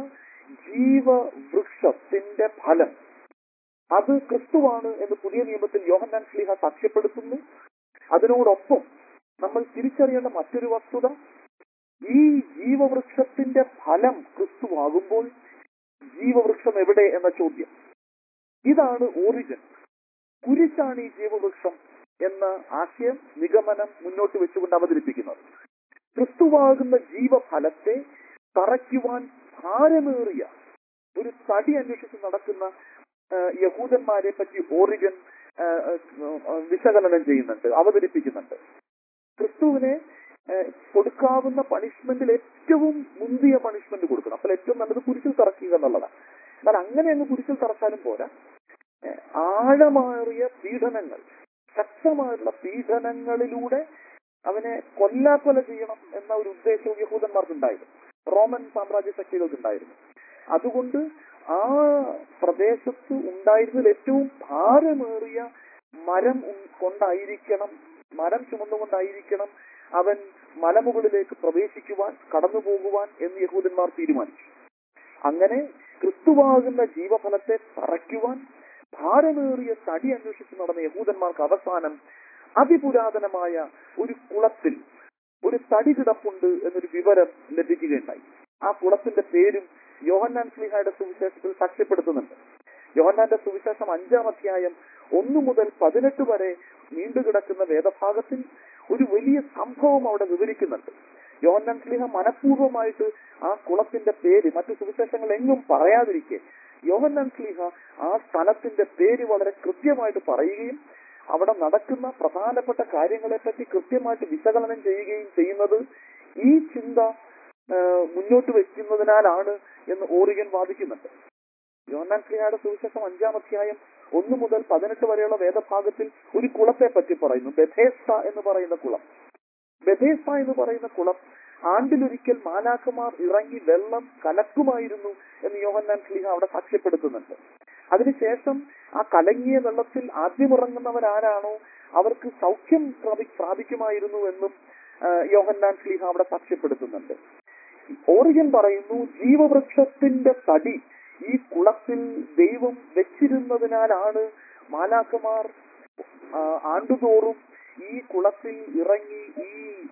ജീവവൃക്ഷത്തിന്റെ ഫലം അത് ക്രിസ്തുവാണ് എന്ന് പുതിയ നിയമത്തിൽ യോഹന്നാൻ ശ്ലീഹ സാക്ഷ്യപ്പെടുത്തുന്നു. അതിനോടൊപ്പം നമ്മൾ തിരിച്ചറിയേണ്ട മറ്റൊരു വസ്തുത, ഈ ജീവവൃക്ഷത്തിന്റെ ഫലം ക്രിസ്തുവാകുമ്പോൾ ജീവവൃക്ഷം എവിടെ എന്ന ചോദ്യം. ഇതാണ് ഓറിജിൻ. കുരിശാണ് ഈ ജീവവൃക്ഷം എന്ന ആശയം, നിഗമനം മുന്നോട്ട് വെച്ചുകൊണ്ട് അവതരിപ്പിക്കുന്നത്. ക്രിസ്തുവാകുന്ന ജീവഫലത്തെ തറയ്ക്കുവാൻ ഭാരമേറിയ ഒരു തടി അന്വേഷിച്ച് നടക്കുന്ന യഹൂദന്മാരെ പറ്റി ഓറിജൻ വിശകലനം ചെയ്യുന്നുണ്ട്, അവതരിപ്പിക്കുന്നുണ്ട്. ക്രിസ്തുവിനെ കൊടുക്കാവുന്ന പണിഷ്മെന്റിൽ ഏറ്റവും മുന്തിയ പണിഷ്മെന്റ് കൊടുക്കണം. അപ്പോൾ ഏറ്റവും നല്ലത് കുരിശിൽ തറക്കുക എന്നുള്ളതാണ്. എന്നാൽ അങ്ങനെ അങ്ങ് കുരിശിൽ തറച്ചാലും പോരാ, ആഴമേറിയ പീഡനങ്ങൾ, ശക്തമായുള്ള പീഡനങ്ങളിലൂടെ അവനെ കൊല്ലാക്കൊല ചെയ്യണം എന്ന ഒരു ഉദ്ദേശവും യഹൂദന്മാർക്കുണ്ടായിരുന്നു, റോമൻ സാമ്രാജ്യ ശക്തികൾക്കുണ്ടായിരുന്നു. അതുകൊണ്ട് ആ പ്രദേശത്ത് ഉണ്ടായിരുന്നതിൽ ഏറ്റവും ഭാരമേറിയ മരം കൊണ്ടായിരിക്കണം, മരം ചുമന്നുകൊണ്ടായിരിക്കണം അവൻ മലമുകളിലേക്ക് പ്രവേശിക്കുവാൻ, കടന്നു പോകുവാൻ എന്ന് യഹൂദന്മാർ തീരുമാനിച്ചു. അങ്ങനെ ക്രിസ്തുവാകുന്ന ജീവഫലത്തെ തറയ്ക്കുവാൻ ഭാരമേറിയ തടി അന്വേഷിച്ച് നടന്ന യഹൂദന്മാർക്ക് അവസാനം അതിപുരാതനമായ ഒരു കുളത്തിൽ ഒരു തടി കിടപ്പുണ്ട് എന്നൊരു വിവരം ലഭിക്കുകയുണ്ടായി. ആ കുളത്തിന്റെ പേരും യോഹന്നാൻ ശ്ലീഹായുടെ സുവിശേഷത്തിൽ സാക്ഷ്യപ്പെടുത്തുന്നുണ്ട്. യോഹന്നാന്റെ സുവിശേഷം അഞ്ചാം അധ്യായം ഒന്നു മുതൽ പതിനെട്ട് വരെ നീണ്ടുകിടക്കുന്ന വേദഭാഗത്തിൽ ഒരു വലിയ സംഭവം അവിടെ വിവരിക്കുന്നുണ്ട്. യോഹന്നാൻ ശ്ലീഹ മനഃപൂർവ്വമായിട്ട് ആ കുളത്തിന്റെ പേര് മറ്റു സുവിശേഷങ്ങൾ എങ്ങും പറയാതിരിക്കെ യോഹന്നാൻ ശ്ലീഹ ആ സ്ഥലത്തിന്റെ പേര് വളരെ കൃത്യമായിട്ട് പറയുകയും അവിടെ നടക്കുന്ന പ്രധാനപ്പെട്ട കാര്യങ്ങളെ പറ്റി കൃത്യമായിട്ട് വിശകലനം ചെയ്യുകയും ചെയ്യുന്നത് ഈ ചിന്ത മുന്നോട്ട് വെക്കുന്നതിനാലാണ് എന്ന് ഓറിഗൻ വാദിക്കുന്നുണ്ട്. യോഹന്നാൻ ശ്ലീഹയുടെ സുവിശേഷം അഞ്ചാം അധ്യായം ഒന്നു മുതൽ പതിനെട്ട് വരെയുള്ള വേദഭാഗത്തിൽ ഒരു കുളത്തെ പറ്റി പറയുന്നു, ബെഥേസ്ത എന്ന് പറയുന്ന കുളം. ബെഥേസ്ത എന്ന് പറയുന്ന കുളം ആണ്ടിലൊരിക്കൽ മാലാഖമാർ ഇറങ്ങി വെള്ളം കലക്കുമായിരുന്നു എന്ന് യോഹന്നാൻ ശ്ലീഹ അവിടെ സാക്ഷ്യപ്പെടുത്തുന്നുണ്ട്. അതിനുശേഷം ആ കലങ്ങിയ വെള്ളത്തിൽ ആദ്യമിറങ്ങുന്നവരാരാണോ അവർക്ക് സൗഖ്യം പ്രാപിക്കുമായിരുന്നു എന്നും യോഹന്നാൻ ശ്ലീഹ അവിടെ സാക്ഷ്യപ്പെടുത്തുന്നുണ്ട്. ഓറിഗൻ പറയുന്നു, ജീവവൃക്ഷത്തിന്റെ തടി ഈ കുളത്തിൽ ദൈവം വെച്ചിരുന്നതിനാലാണ് മാലാഖമാർ ആണ്ടുതോറും ഈ കുളത്തിൽ ഇറങ്ങി ഈ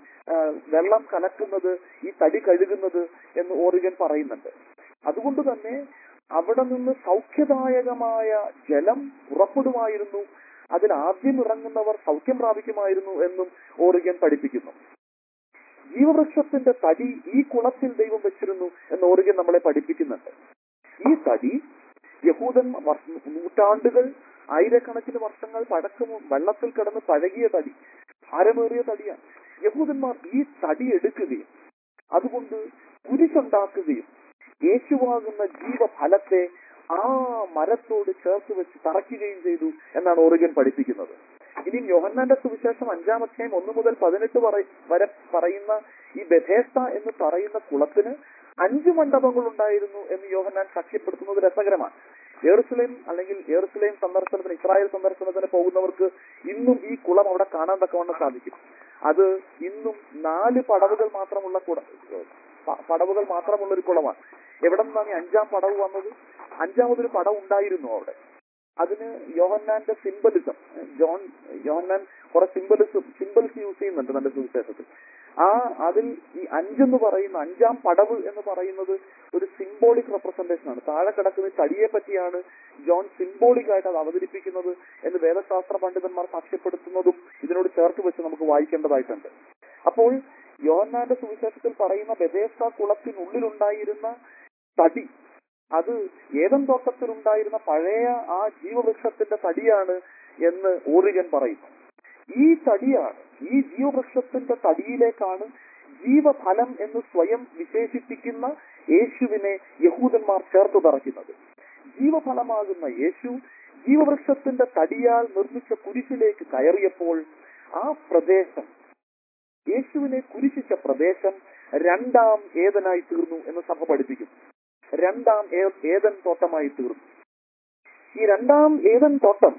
വെള്ളം കലക്കുന്നത്, ഈ തടി കഴുകുന്നത് എന്ന് ഓറിഗൻ പറയുന്നുണ്ട്. അതുകൊണ്ട് തന്നെ അവിടെ നിന്ന് സൗഖ്യദായകമായ ജലം പുറപ്പെടുമായിരുന്നു, അതിൽ ആദ്യം ഇറങ്ങുന്നവർ സൗഖ്യം പ്രാപിക്കുമായിരുന്നു എന്നും ഓറിഗൻ പഠിപ്പിക്കുന്നു. ജീവവൃക്ഷത്തിന്റെ തടി ഈ കുളത്തിൽ ദൈവം വെച്ചിരുന്നു എന്ന് ഓറിഗൻ നമ്മളെ പഠിപ്പിക്കുന്നുണ്ട്. ഈ തടി യഹൂദൻ നൂറ്റാണ്ടുകൾ ആയിരക്കണക്കിന് വർഷങ്ങൾ പഴക്കം വെള്ളത്തിൽ കിടന്ന് പഴകിയ തടി, ഭാരമേറിയ തടിയാണ്. യഹൂദന്മാർ ഈ തടി എടുക്കുകയും അതുകൊണ്ട് കുരിശുണ്ടാക്കുകയും യേശുവാകുന്ന ജീവഫലത്തെ ആ മരത്തോട് ചേർത്ത് വെച്ച് തറയ്ക്കുകയും ചെയ്തു എന്നാണ് ഓറിഗൻ പഠിപ്പിക്കുന്നത്. ഇനി യോഹന്നാന്റെ സുവിശേഷം അഞ്ചാം അധ്യായം ഒന്ന് മുതൽ പതിനെട്ട് വരെ പറയുന്ന ഈ ബെഥേസ്ത എന്ന് പറയുന്ന കുളത്തിന് അഞ്ച് മണ്ഡപങ്ങൾ ഉണ്ടായിരുന്നു എന്ന് യോഹന്നാൻ സാക്ഷ്യപ്പെടുത്തുന്നത് രസകരമാണ്. യെറുസലേം അല്ലെങ്കിൽ യെറുസലേം സന്ദർശനത്തിന്, ഇസ്രായേൽ സന്ദർശനത്തിന് പോകുന്നവർക്ക് ഇന്നും ഈ കുളം അവിടെ കാണാൻ തക്കവണ്ണം സാധിക്കും. അത് ഇന്നും നാല് പടവുകൾ മാത്രമുള്ള കുട പ- പടവുകൾ മാത്രമുള്ള ഒരു കുളമാണ്. എവിടെ നിന്നാണ് ഈ അഞ്ചാം പടവ് വന്നത്? അഞ്ചാമതൊരു പടവ് ഉണ്ടായിരുന്നു അവിടെ. അതിന് യോഹന്നാന്റെ സിംബലിസം, ജോൺ യോഹന്നാൻ കുറെ സിംബലിസം സിംബൽസ് യൂസ് ചെയ്യുന്നുണ്ട് തന്റെ സുവിശേഷത്തിൽ. ആ അതിൽ ഈ അഞ്ചെന്ന് പറയുന്ന അഞ്ചാം പടവ് എന്ന് പറയുന്നത് ഒരു സിംബോളിക് റെപ്രസെന്റേഷൻ ആണ്. താഴെ കിടക്കുന്ന തടിയെ പറ്റിയാണ് ജോൺ സിംബോളിക് ആയിട്ട് അത് അവതരിപ്പിക്കുന്നത് എന്ന് വേദശാസ്ത്ര പണ്ഡിതന്മാർ സാക്ഷ്യപ്പെടുത്തുന്നതും ഇതിനോട് ചേർത്ത് വെച്ച് നമുക്ക് വായിക്കേണ്ടതായിട്ടുണ്ട്. അപ്പോൾ യോഹന്നാന്റെ സുവിശേഷത്തിൽ പറയുന്ന ബെഥേസ്ദാ കുളത്തിനുള്ളിലുണ്ടായിരുന്ന തടി, അത് ഏദൻ തോട്ടത്തിലുണ്ടായിരുന്ന പഴയ ആ ജീവവൃക്ഷത്തിന്റെ തടിയാണ് എന്ന് ഓറിഗൻ പറയുന്നു. ഈ തടിയാണ്, ഈ ജീവവൃക്ഷത്തിന്റെ തടിയിലേക്കാണ് ജീവഫലം എന്ന് സ്വയം വിശേഷിപ്പിക്കുന്ന യേശുവിനെ യഹൂദന്മാർ ചേർത്ത് തറയ്ക്കുന്നത്. ജീവഫലമാകുന്ന യേശു ജീവവൃക്ഷത്തിന്റെ തടിയാൽ നിർമ്മിച്ച കുരിശിലേക്ക് കയറിയപ്പോൾ ആ പ്രദേശം, യേശുവിനെ കുരിശിച്ച പ്രദേശം രണ്ടാം ഏദനായി തീർന്നു എന്ന് സഭ പഠിപ്പിക്കുന്നു. രണ്ടാം ഏ- ഏദൻ തോട്ടമായി തീർന്നു. ഈ രണ്ടാം ഏദൻ തോട്ടം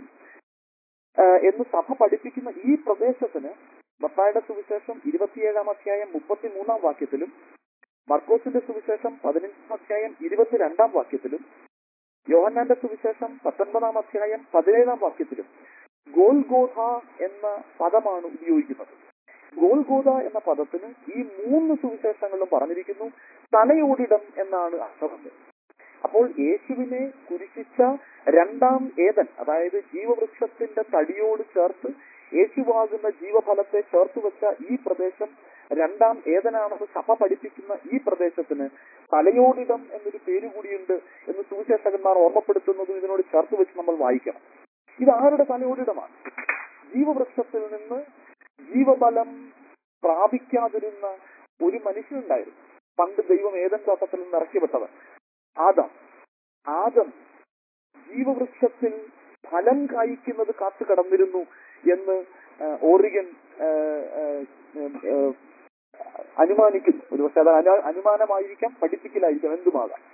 ആ, എന്ന് സഭ പഠിപ്പിക്കുന്ന ഈ പ്രദേശത്തിന് മത്തായിയുടെ സുവിശേഷം ഇരുപത്തിയേഴാം അധ്യായം മുപ്പത്തിമൂന്നാം വാക്യത്തിലും മർക്കോസിന്റെ സുവിശേഷം പതിനഞ്ചാം അധ്യായം ഇരുപത്തിരണ്ടാം വാക്യത്തിലും യോഹന്നാന്റെ സുവിശേഷം പത്തൊൻപതാം അധ്യായം പതിനേഴാം വാക്യത്തിലും ഗോൽഗോഥ എന്ന പദമാണ് ഉപയോഗിക്കുന്നത്. ഗോൽഗോഥ എന്ന പദത്തിന് ഈ മൂന്ന് സുവിശേഷങ്ങളിലും പറഞ്ഞിരിക്കുന്നു തലയോടിടം എന്നാണ് അർത്ഥം. അപ്പോൾ യേശുവിനെ കുരിശിച്ച രണ്ടാം ഏദൻ, അതായത് ജീവവൃക്ഷത്തിന്റെ തടിയോട് ചേർത്ത് യേശുവാകുന്ന ജീവഫലത്തെ ചേർത്ത് വെച്ച ഈ പ്രദേശം രണ്ടാം ഏദനാണെന്ന് സഭ പഠിപ്പിക്കുന്ന ഈ പ്രദേശത്തിന് തലയോടിടം എന്നൊരു പേര് കൂടിയുണ്ട് എന്ന് സുവിശേഷകന്മാർ ഓർമ്മപ്പെടുത്തുന്നതും ഇതിനോട് ചേർത്ത് വെച്ച് നമ്മൾ വായിക്കണം. ഇത് ആരുടെ തലയോടിടമാണ്? ജീവവൃക്ഷത്തിൽ നിന്ന് ജീവബലം പ്രാപിക്കാതിരുന്ന ഒരു മനുഷ്യനുണ്ടായിരുന്നു. പണ്ട് ദൈവം ഏദൻ തോട്ടത്തിൽ നിന്ന് ഇറക്കിവിട്ടവൻ ആദം. ആദം ജീവവൃക്ഷത്തിൽ ഫലം കായ്ക്കുന്നത് കാത്തു കടന്നിരുന്നു എന്ന് ആ, ഓറിഗൻ ആ, ആ, ആ, അനുമാനിക്കുന്നു. ഒരു പക്ഷെ അത് അനു- അനുമാനമായിരിക്കാം, പഠിപ്പിക്കലായിരിക്കാം, എന്തുമാകാം.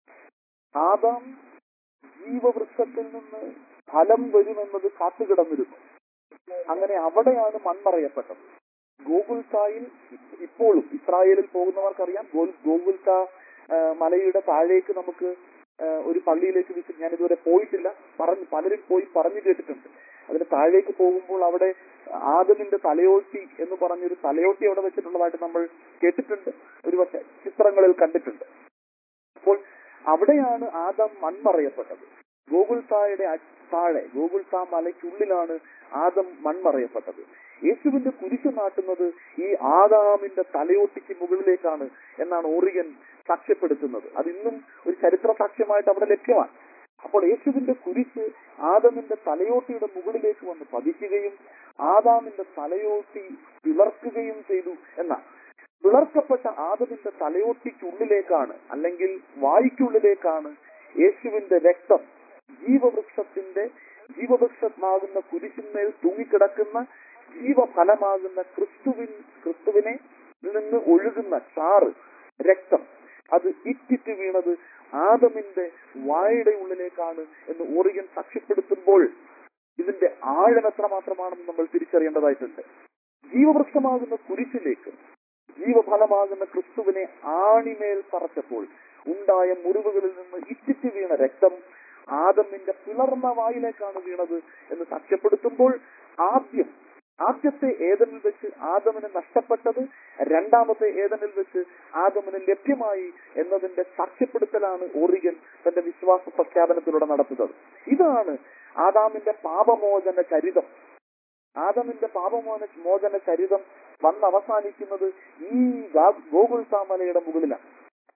ആദാം ജീവവൃക്ഷത്തിൽ നിന്ന് ഫലം വരുമെന്നത് കാത്തു കിടന്നിരുന്നു. അങ്ങനെ അവിടെയാണ് മൺമറയപ്പെട്ടത്. ഗോകുൽത്തായിൽ ഇപ്പോഴും ഇസ്രായേലിൽ പോകുന്നവർക്കറിയാം, ഗോൽ- ഗോകുൽത്ത ആ, മലയുടെ താഴേക്ക് നമുക്ക് ആ, ഒരു പള്ളിയിലേക്ക് വിസിറ്റ്, ഞാൻ ഇതുവരെ പോയിട്ടില്ല, പറഞ്ഞു പലരും പോയി പറഞ്ഞു കേട്ടിട്ടുണ്ട്. അതിന് താഴേക്ക് പോകുമ്പോൾ അവിടെ ആദമിന്റെ തലയോട്ടി എന്ന് പറഞ്ഞൊരു തലയോട്ടി അവിടെ വെച്ചിട്ടുള്ളതായിട്ട് നമ്മൾ കേട്ടിട്ടുണ്ട്, ഒരുപക്ഷെ ചിത്രങ്ങളിൽ കണ്ടിട്ടുണ്ട്. അപ്പോൾ അവിടെയാണ് ആദം മൺമറയപ്പെട്ടത്. ഗോകുൽത്തായുടെ അ- താഴെ ഗോകുൽത്താ മലയ്ക്കുള്ളിലാണ് ആദം മൺമറയപ്പെട്ടത്. യേശുവിന്റെ കുരിശ് നാട്ടുന്നത് ഈ ആദാമിന്റെ തലയോട്ടിക്ക് മുകളിലേക്കാണ് എന്നാണ് ഓറിഗൻ സാക്ഷ്യപ്പെടുത്തുന്നത്. അത് ഇന്നും ഒരു ചരിത്ര സാക്ഷ്യമായിട്ട് അവിടെ ലഭ്യമാണ്. അപ്പോൾ യേശുവിന്റെ കുരിശ് ആദമിന്റെ തലയോട്ടിയുടെ മുകളിലേക്ക് വന്ന് പതിക്കുകയും ആദാമിന്റെ തലയോട്ടി പിളർക്കുകയും ചെയ്തു എന്നാണ്. പിളർക്കപ്പെട്ട ആദമിന്റെ തലയോട്ടിക്കുള്ളിലേക്കാണ്, അല്ലെങ്കിൽ വായ്ക്കുള്ളിലേക്കാണ് യേശുവിന്റെ രക്തം ജീവവൃക്ഷത്തിന്റെ ജീവവൃക്ഷമാകുന്ന കുരിശിന്മേൽ തൂങ്ങിക്കിടക്കുന്ന ജീവഫലമാകുന്ന ക്രിസ്തുവിൻ ക്രിസ്തുവിനെ നിന്ന് ഒഴുകുന്ന ചാറ് രക്തം അത് ഇറ്റിറ്റ് വീണത് ആദമിന്റെ വായുടെ ഉള്ളിലേക്കാണ് എന്ന് ഓറിഗൻ സാക്ഷ്യപ്പെടുത്തുമ്പോൾ ഇതിന്റെ ആഴം എത്രമാത്രമാണെന്ന് നമ്മൾ തിരിച്ചറിയേണ്ടതായിട്ടുണ്ട്. ജീവവൃക്ഷമാകുന്ന കുരിശിലേക്ക് ജീവഫലമാകുന്ന ക്രിസ്തുവിനെ ആണിമേൽ തറച്ചപ്പോൾ ഉണ്ടായ മുറിവുകളിൽ നിന്ന് ഇറ്റിറ്റ് വീണ രക്തം ആദമിന്റെ പിളർന്ന വായിലേക്കാണ് വീണത് എന്ന് സാക്ഷ്യപ്പെടുത്തുമ്പോൾ ആദ്യം ആദ്യത്തെ ഏദനിൽ വെച്ച് ആദമിന് നഷ്ടപ്പെട്ടത് രണ്ടാമത്തെ ഏദനിൽ വെച്ച് ആദമിന് ലഭ്യമായി എന്നതിന്റെ സാക്ഷ്യപ്പെടുത്തലാണ് ഓറിഗൻ തന്റെ വിശ്വാസ പ്രഖ്യാപനത്തിലൂടെ നടത്തുന്നത്. ഇതാണ് ആദാമിന്റെ പാപമോചന ചരിതം. ആദമിന്റെ പാപമോചന മോചന ചരിതം വന്ന് അവസാനിക്കുന്നത് ഈ ഗാ- ഗോകുൽത്താമലയുടെ മുകളിലാണ്.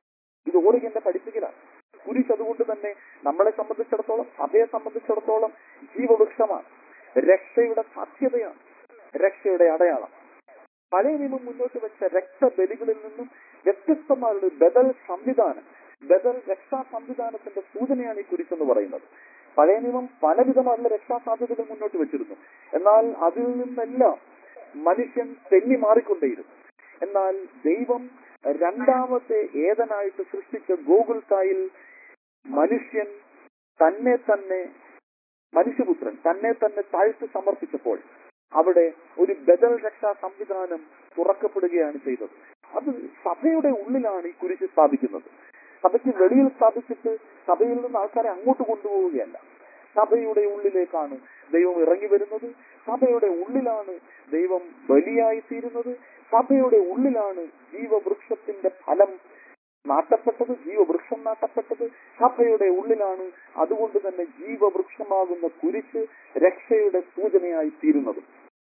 ഇത് ഓറിഗന്റെ പഠിപ്പിക്കലാണ്. കുരിശ് അതുകൊണ്ട് തന്നെ നമ്മളെ സംബന്ധിച്ചിടത്തോളം, സഭയെ സംബന്ധിച്ചിടത്തോളം ജീവവൃക്ഷമാണ്, രക്ഷയുടെ സാധ്യതയാണ്, രക്ഷയുടെ അടയാളം. പഴയ നിയമം മുന്നോട്ട് വെച്ച രക്തബലികളിൽ നിന്നും വ്യത്യസ്തമായുള്ള ബദൽ സംവിധാനം, ബദൽ രക്ഷാ സംവിധാനത്തിന്റെ സൂചനയാണ് ഈ കുരിശെന്ന് പറയുന്നത്. പഴയ നിയമം പലവിധമായുള്ള രക്ഷാസാധ്യതകൾ മുന്നോട്ട് വെച്ചിരുന്നു. എന്നാൽ അതിൽ നിന്നെല്ലാം മനുഷ്യൻ തെന്നി മാറിക്കൊണ്ടേയിരുന്നു. എന്നാൽ ദൈവം രണ്ടാമത്തെ ഏതനായിട്ട് സൃഷ്ടിച്ച ഗോകുൽത്തായിൽ മനുഷ്യൻ തന്നെ തന്നെ മനുഷ്യപുത്രൻ തന്നെ തന്നെ താഴ്ത്തി സമർപ്പിച്ചപ്പോൾ അവിടെ ഒരു ബദൽ രക്ഷാ സംവിധാനം തുറക്കപ്പെടുകയാണ് ചെയ്തത്. അത് സഭയുടെ ഉള്ളിലാണ് ഈ കുരിശ് സ്ഥാപിക്കുന്നത്. സഭയ്ക്ക് വെളിയിൽ സ്ഥാപിച്ചിട്ട് സഭയിൽ നിന്ന് ആൾക്കാരെ അങ്ങോട്ട് കൊണ്ടുപോവുകയല്ല. സഭയുടെ ഉള്ളിലേക്കാണ് ദൈവം ഇറങ്ങി വരുന്നത്. സഭയുടെ ഉള്ളിലാണ് ദൈവം ബലിയായി തീരുന്നത്. സഭയുടെ ഉള്ളിലാണ് ജീവവൃക്ഷത്തിന്റെ ഫലം നാട്ടപ്പെട്ടത്, ജീവവൃക്ഷം നാട്ടപ്പെട്ടത് സഭയുടെ ഉള്ളിലാണ്. അതുകൊണ്ട് തന്നെ ജീവവൃക്ഷമാകുന്ന കുരിശ് രക്ഷയുടെ സൂചനയായി തീരുന്നത്.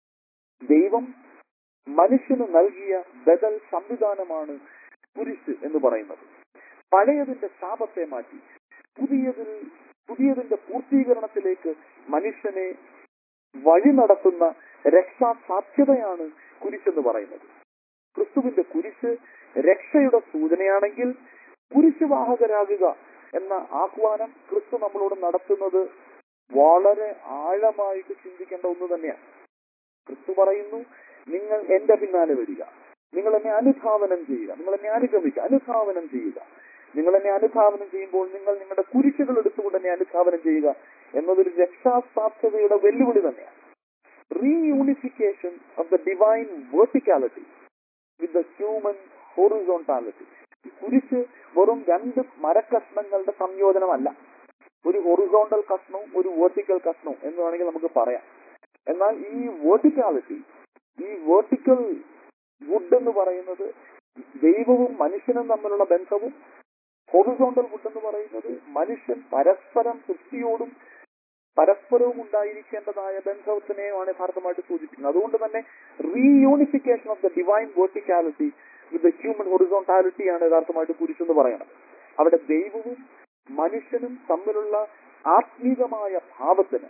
ദൈവം മനുഷ്യന് നൽകിയ ബദൽ സംവിധാനമാണ് കുരിശ് എന്ന് പറയുന്നത്. പഴയതിന്റെ ശാപത്തെ മാറ്റി പുതിയതിൽ പുതിയതിന്റെ പൂർത്തീകരണത്തിലേക്ക് മനുഷ്യനെ വഴി നടത്തുന്ന രക്ഷാ സാധ്യതയാണ് കുരിശെന്ന് പറയുന്നത്. ക്രിസ്തുവിന്റെ കുരിശ് രക്ഷയുടെ സൂചനയാണെങ്കിൽ കുരിശുവാഹകരാകുക എന്ന ആഹ്വാനം ക്രിസ്തു നമ്മളോട് നടത്തുന്നത് വളരെ ആഴമായിട്ട് ചിന്തിക്കേണ്ട ഒന്ന് തന്നെയാണ്. ക്രിസ്തു പറയുന്നു, നിങ്ങൾ എന്റെ പിന്നാലെ വരിക, നിങ്ങൾ എന്നെ അനുധാവനം ചെയ്യുക, നിങ്ങൾ എന്നെ അനുഗമിക്കുക, അനുധാവനം ചെയ്യുക. നിങ്ങൾ എന്നെ അനുധാവനം ചെയ്യുമ്പോൾ നിങ്ങൾ നിങ്ങളുടെ കുരിശുകൾ എടുത്തുകൊണ്ട് എന്നെ അനുധാവനം ചെയ്യുക എന്നതൊരു രക്ഷാസാധ്യതയുടെ വെല്ലുവിളി തന്നെയാണ്. Reunification of the divine verticality with the human horizontality. കുരിശ് വെറും രണ്ട് മരക്കഷ്ണങ്ങളുടെ സംയോജനമല്ല. ഒരു ഹൊറിസോണ്ടൽ കഷ്ണവും ഒരു വെർട്ടിക്കൽ കഷ്ണവും എന്ന് വേണമെങ്കിൽ നമുക്ക് പറയാം. എന്നാൽ ഈ വെർട്ടിക്കാലിറ്റി, ഈ വെർട്ടിക്കൽ വുഡ് എന്ന് പറയുന്നത് ദൈവവും മനുഷ്യനും തമ്മിലുള്ള ബന്ധവും, ഹൊറിസോണ്ടൽ വുഡ് എന്ന് പറയുന്നത് മനുഷ്യൻ പരസ്പരം സൃഷ്ടിയോടും പരസ്പരവും ഉണ്ടായിരിക്കേണ്ടതായ ബന്ധത്തിനെയാണ് യഥാർത്ഥമായിട്ട് സൂചിപ്പിക്കുന്നത്. അതുകൊണ്ട് തന്നെ reunification of the divine verticality with the human ഹൊറിസോണ്ടാലിറ്റിയാണ് യഥാർത്ഥമായിട്ട് കുരിശെന്ന് പറയുന്നത്. അവിടെ ദൈവവും മനുഷ്യനും തമ്മിലുള്ള ആത്മീകമായ ഭാവത്തിന്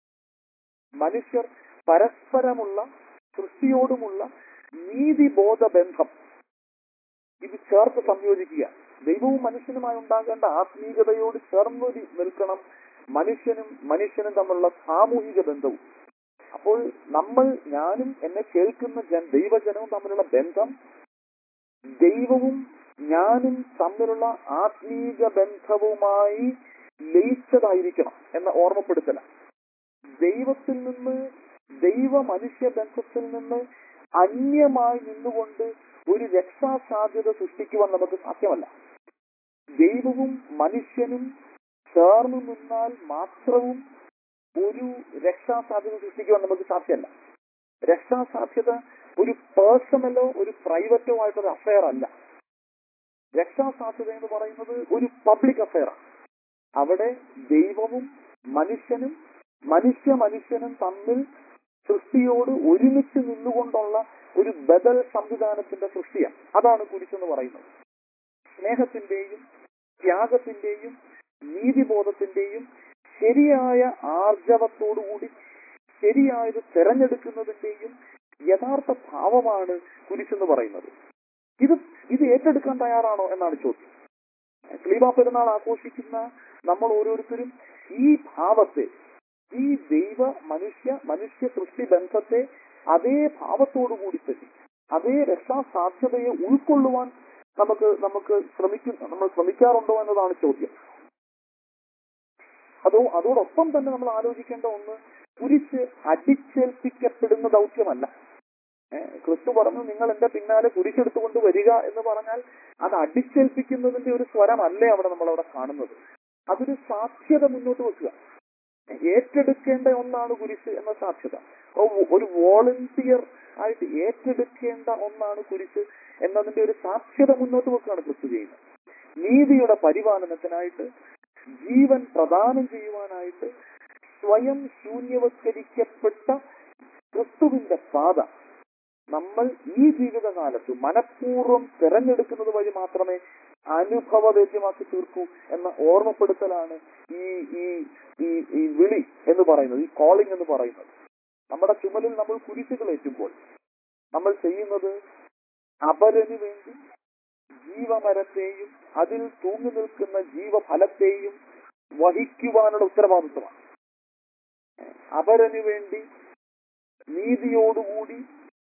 മനുഷ്യർ പരസ്പരമുള്ള സൃഷ്ടിയോടുമുള്ള നീതിബോധ ബന്ധം ഇത് ചേർത്ത് സംയോജിക്കുക. ദൈവവും മനുഷ്യനുമായി ഉണ്ടാകേണ്ട ആത്മീയതയോട് ചേർന്ന് നിൽക്കണം മനുഷ്യനും മനുഷ്യനും തമ്മിലുള്ള സാമൂഹിക ബന്ധവും. അപ്പോൾ നമ്മൾ, ഞാനും എന്നെ കേൾക്കുന്ന ജൻ ദൈവജനവും തമ്മിലുള്ള ബന്ധം ദൈവവും ഞാനും തമ്മിലുള്ള ആത്മീയ ബന്ധവുമായി ലയിച്ചതായിരിക്കണം എന്ന ഓർമ്മപ്പെടുത്തല. ദൈവത്തിൽ നിന്ന്, ദൈവ മനുഷ്യ ബന്ധത്തിൽ നിന്ന് അന്യമായി നിന്നുകൊണ്ട് ഒരു രക്ഷാസാധ്യത സൃഷ്ടിക്കുവാൻ നമുക്ക് സാധ്യമല്ല. ദൈവവും മനുഷ്യനും ചേർന്ന് നിന്നാൽ മാത്രവും ഒരു രക്ഷാസാധ്യത സൃഷ്ടിക്കുവാൻ നമുക്ക് സാധ്യമല്ല. രക്ഷാസാധ്യത ഒരു പേഴ്സണലോ ഒരു പ്രൈവറ്റോ ആയിട്ടൊരു അഫെയർ അല്ല. രക്ഷാസാധ്യത എന്ന് പറയുന്നത് ഒരു പബ്ലിക് അഫെയറാണ്. അവിടെ ദൈവവും മനുഷ്യനും മനുഷ്യ മനുഷ്യനും തമ്മിൽ സൃഷ്ടിയോട് ഒരുമിച്ച് നിന്നുകൊണ്ടുള്ള ഒരു ബദൽ സംവിധാനത്തിന്റെ സൃഷ്ടിയാണ്. അതാണ് കുരിശെന്ന് പറയുന്നത്. സ്നേഹത്തിന്റെയും ത്യാഗത്തിന്റെയും നീതിബോധത്തിന്റെയും ശരിയായ ആർജവത്തോടുകൂടി ശരിയായത് തെരഞ്ഞെടുക്കുന്നതിന്റെയും യഥാർത്ഥ ഭാവമാണ് കുരിശെന്ന് പറയുന്നത്. ഇത് ഇത് ഏറ്റെടുക്കാൻ തയ്യാറാണോ എന്നാണ് ചോദ്യം. സ്ലീബാ പെരുന്നാൾ ആഘോഷിക്കുന്ന നമ്മൾ ഓരോരുത്തരും ഈ ഭാവത്തെ, ഈ ദൈവ മനുഷ്യ മനുഷ്യ സൃഷ്ടി ബന്ധത്തെ അതേ ഭാവത്തോടുകൂടി തന്നെ അതേ രക്ഷാസാധ്യതയെ ഉൾക്കൊള്ളുവാൻ നമുക്ക് നമുക്ക് ശ്രമിക്കും നമ്മൾ ശ്രമിക്കാറുണ്ടോ എന്നതാണ് ചോദ്യം. അതോ അതോടൊപ്പം തന്നെ നമ്മൾ ആലോചിക്കേണ്ട ഒന്ന്, കുരിശ് അടിച്ചേൽപ്പിക്കപ്പെടുന്ന ദൗത്യമല്ല. ക്രിസ്തു പറഞ്ഞു, നിങ്ങൾ എന്റെ പിന്നാലെ കുരിശെടുത്തുകൊണ്ട് വരിക എന്ന് പറഞ്ഞാൽ അത് അടിച്ചേൽപ്പിക്കുന്നതിന്റെ ഒരു സ്വരമല്ലേ അവിടെ നമ്മൾ അവിടെ കാണുന്നത്. അതൊരു സാധ്യത മുന്നോട്ട് വെക്കുക. ഏറ്റെടുക്കേണ്ട ഒന്നാണ് കുരിശ് എന്ന സാധ്യത. ഒരു വോളണ്ടിയർ ആയിട്ട് ഏറ്റെടുക്കേണ്ട ഒന്നാണ് കുരിശ് എന്നതിന്റെ ഒരു സാധ്യത മുന്നോട്ട് വെക്കുകയാണ് ക്രിസ്തു ചെയ്യുന്നത്. നീതിയുടെ പരിപാലനത്തിനായിട്ട്, ജീവൻ പ്രദാനം ചെയ്യുവാനായിട്ട് സ്വയം ശൂന്യവത്കരിക്കപ്പെട്ട ക്രിസ്തുവിന്റെ പാത നമ്മൾ ഈ ജീവിതകാലത്ത് മനഃപൂർവ്വം തിരഞ്ഞെടുക്കുന്നത് വഴി മാത്രമേ അനുഭവവേദ്യമാക്കി തീർക്കൂ എന്ന ഓർമ്മപ്പെടുത്തലാണ് ഈ ഈ ഈ വിളി എന്ന് പറയുന്നത്, ഈ കോളിംഗ് എന്ന് പറയുന്നത്. നമ്മുടെ ചുമലിൽ നമ്മൾ കുരിശുകൾ ഏറ്റുമ്പോൾ നമ്മൾ ചെയ്യുന്നത് അപരന് വേണ്ടി ജീവമരത്തെയും അതിൽ തൂങ്ങി നിൽക്കുന്ന ജീവഫലത്തെയും വഹിക്കുവാനുള്ള ഉത്തരവാദിത്വമാണ്. അപരന് വേണ്ടി നീതിയോടുകൂടി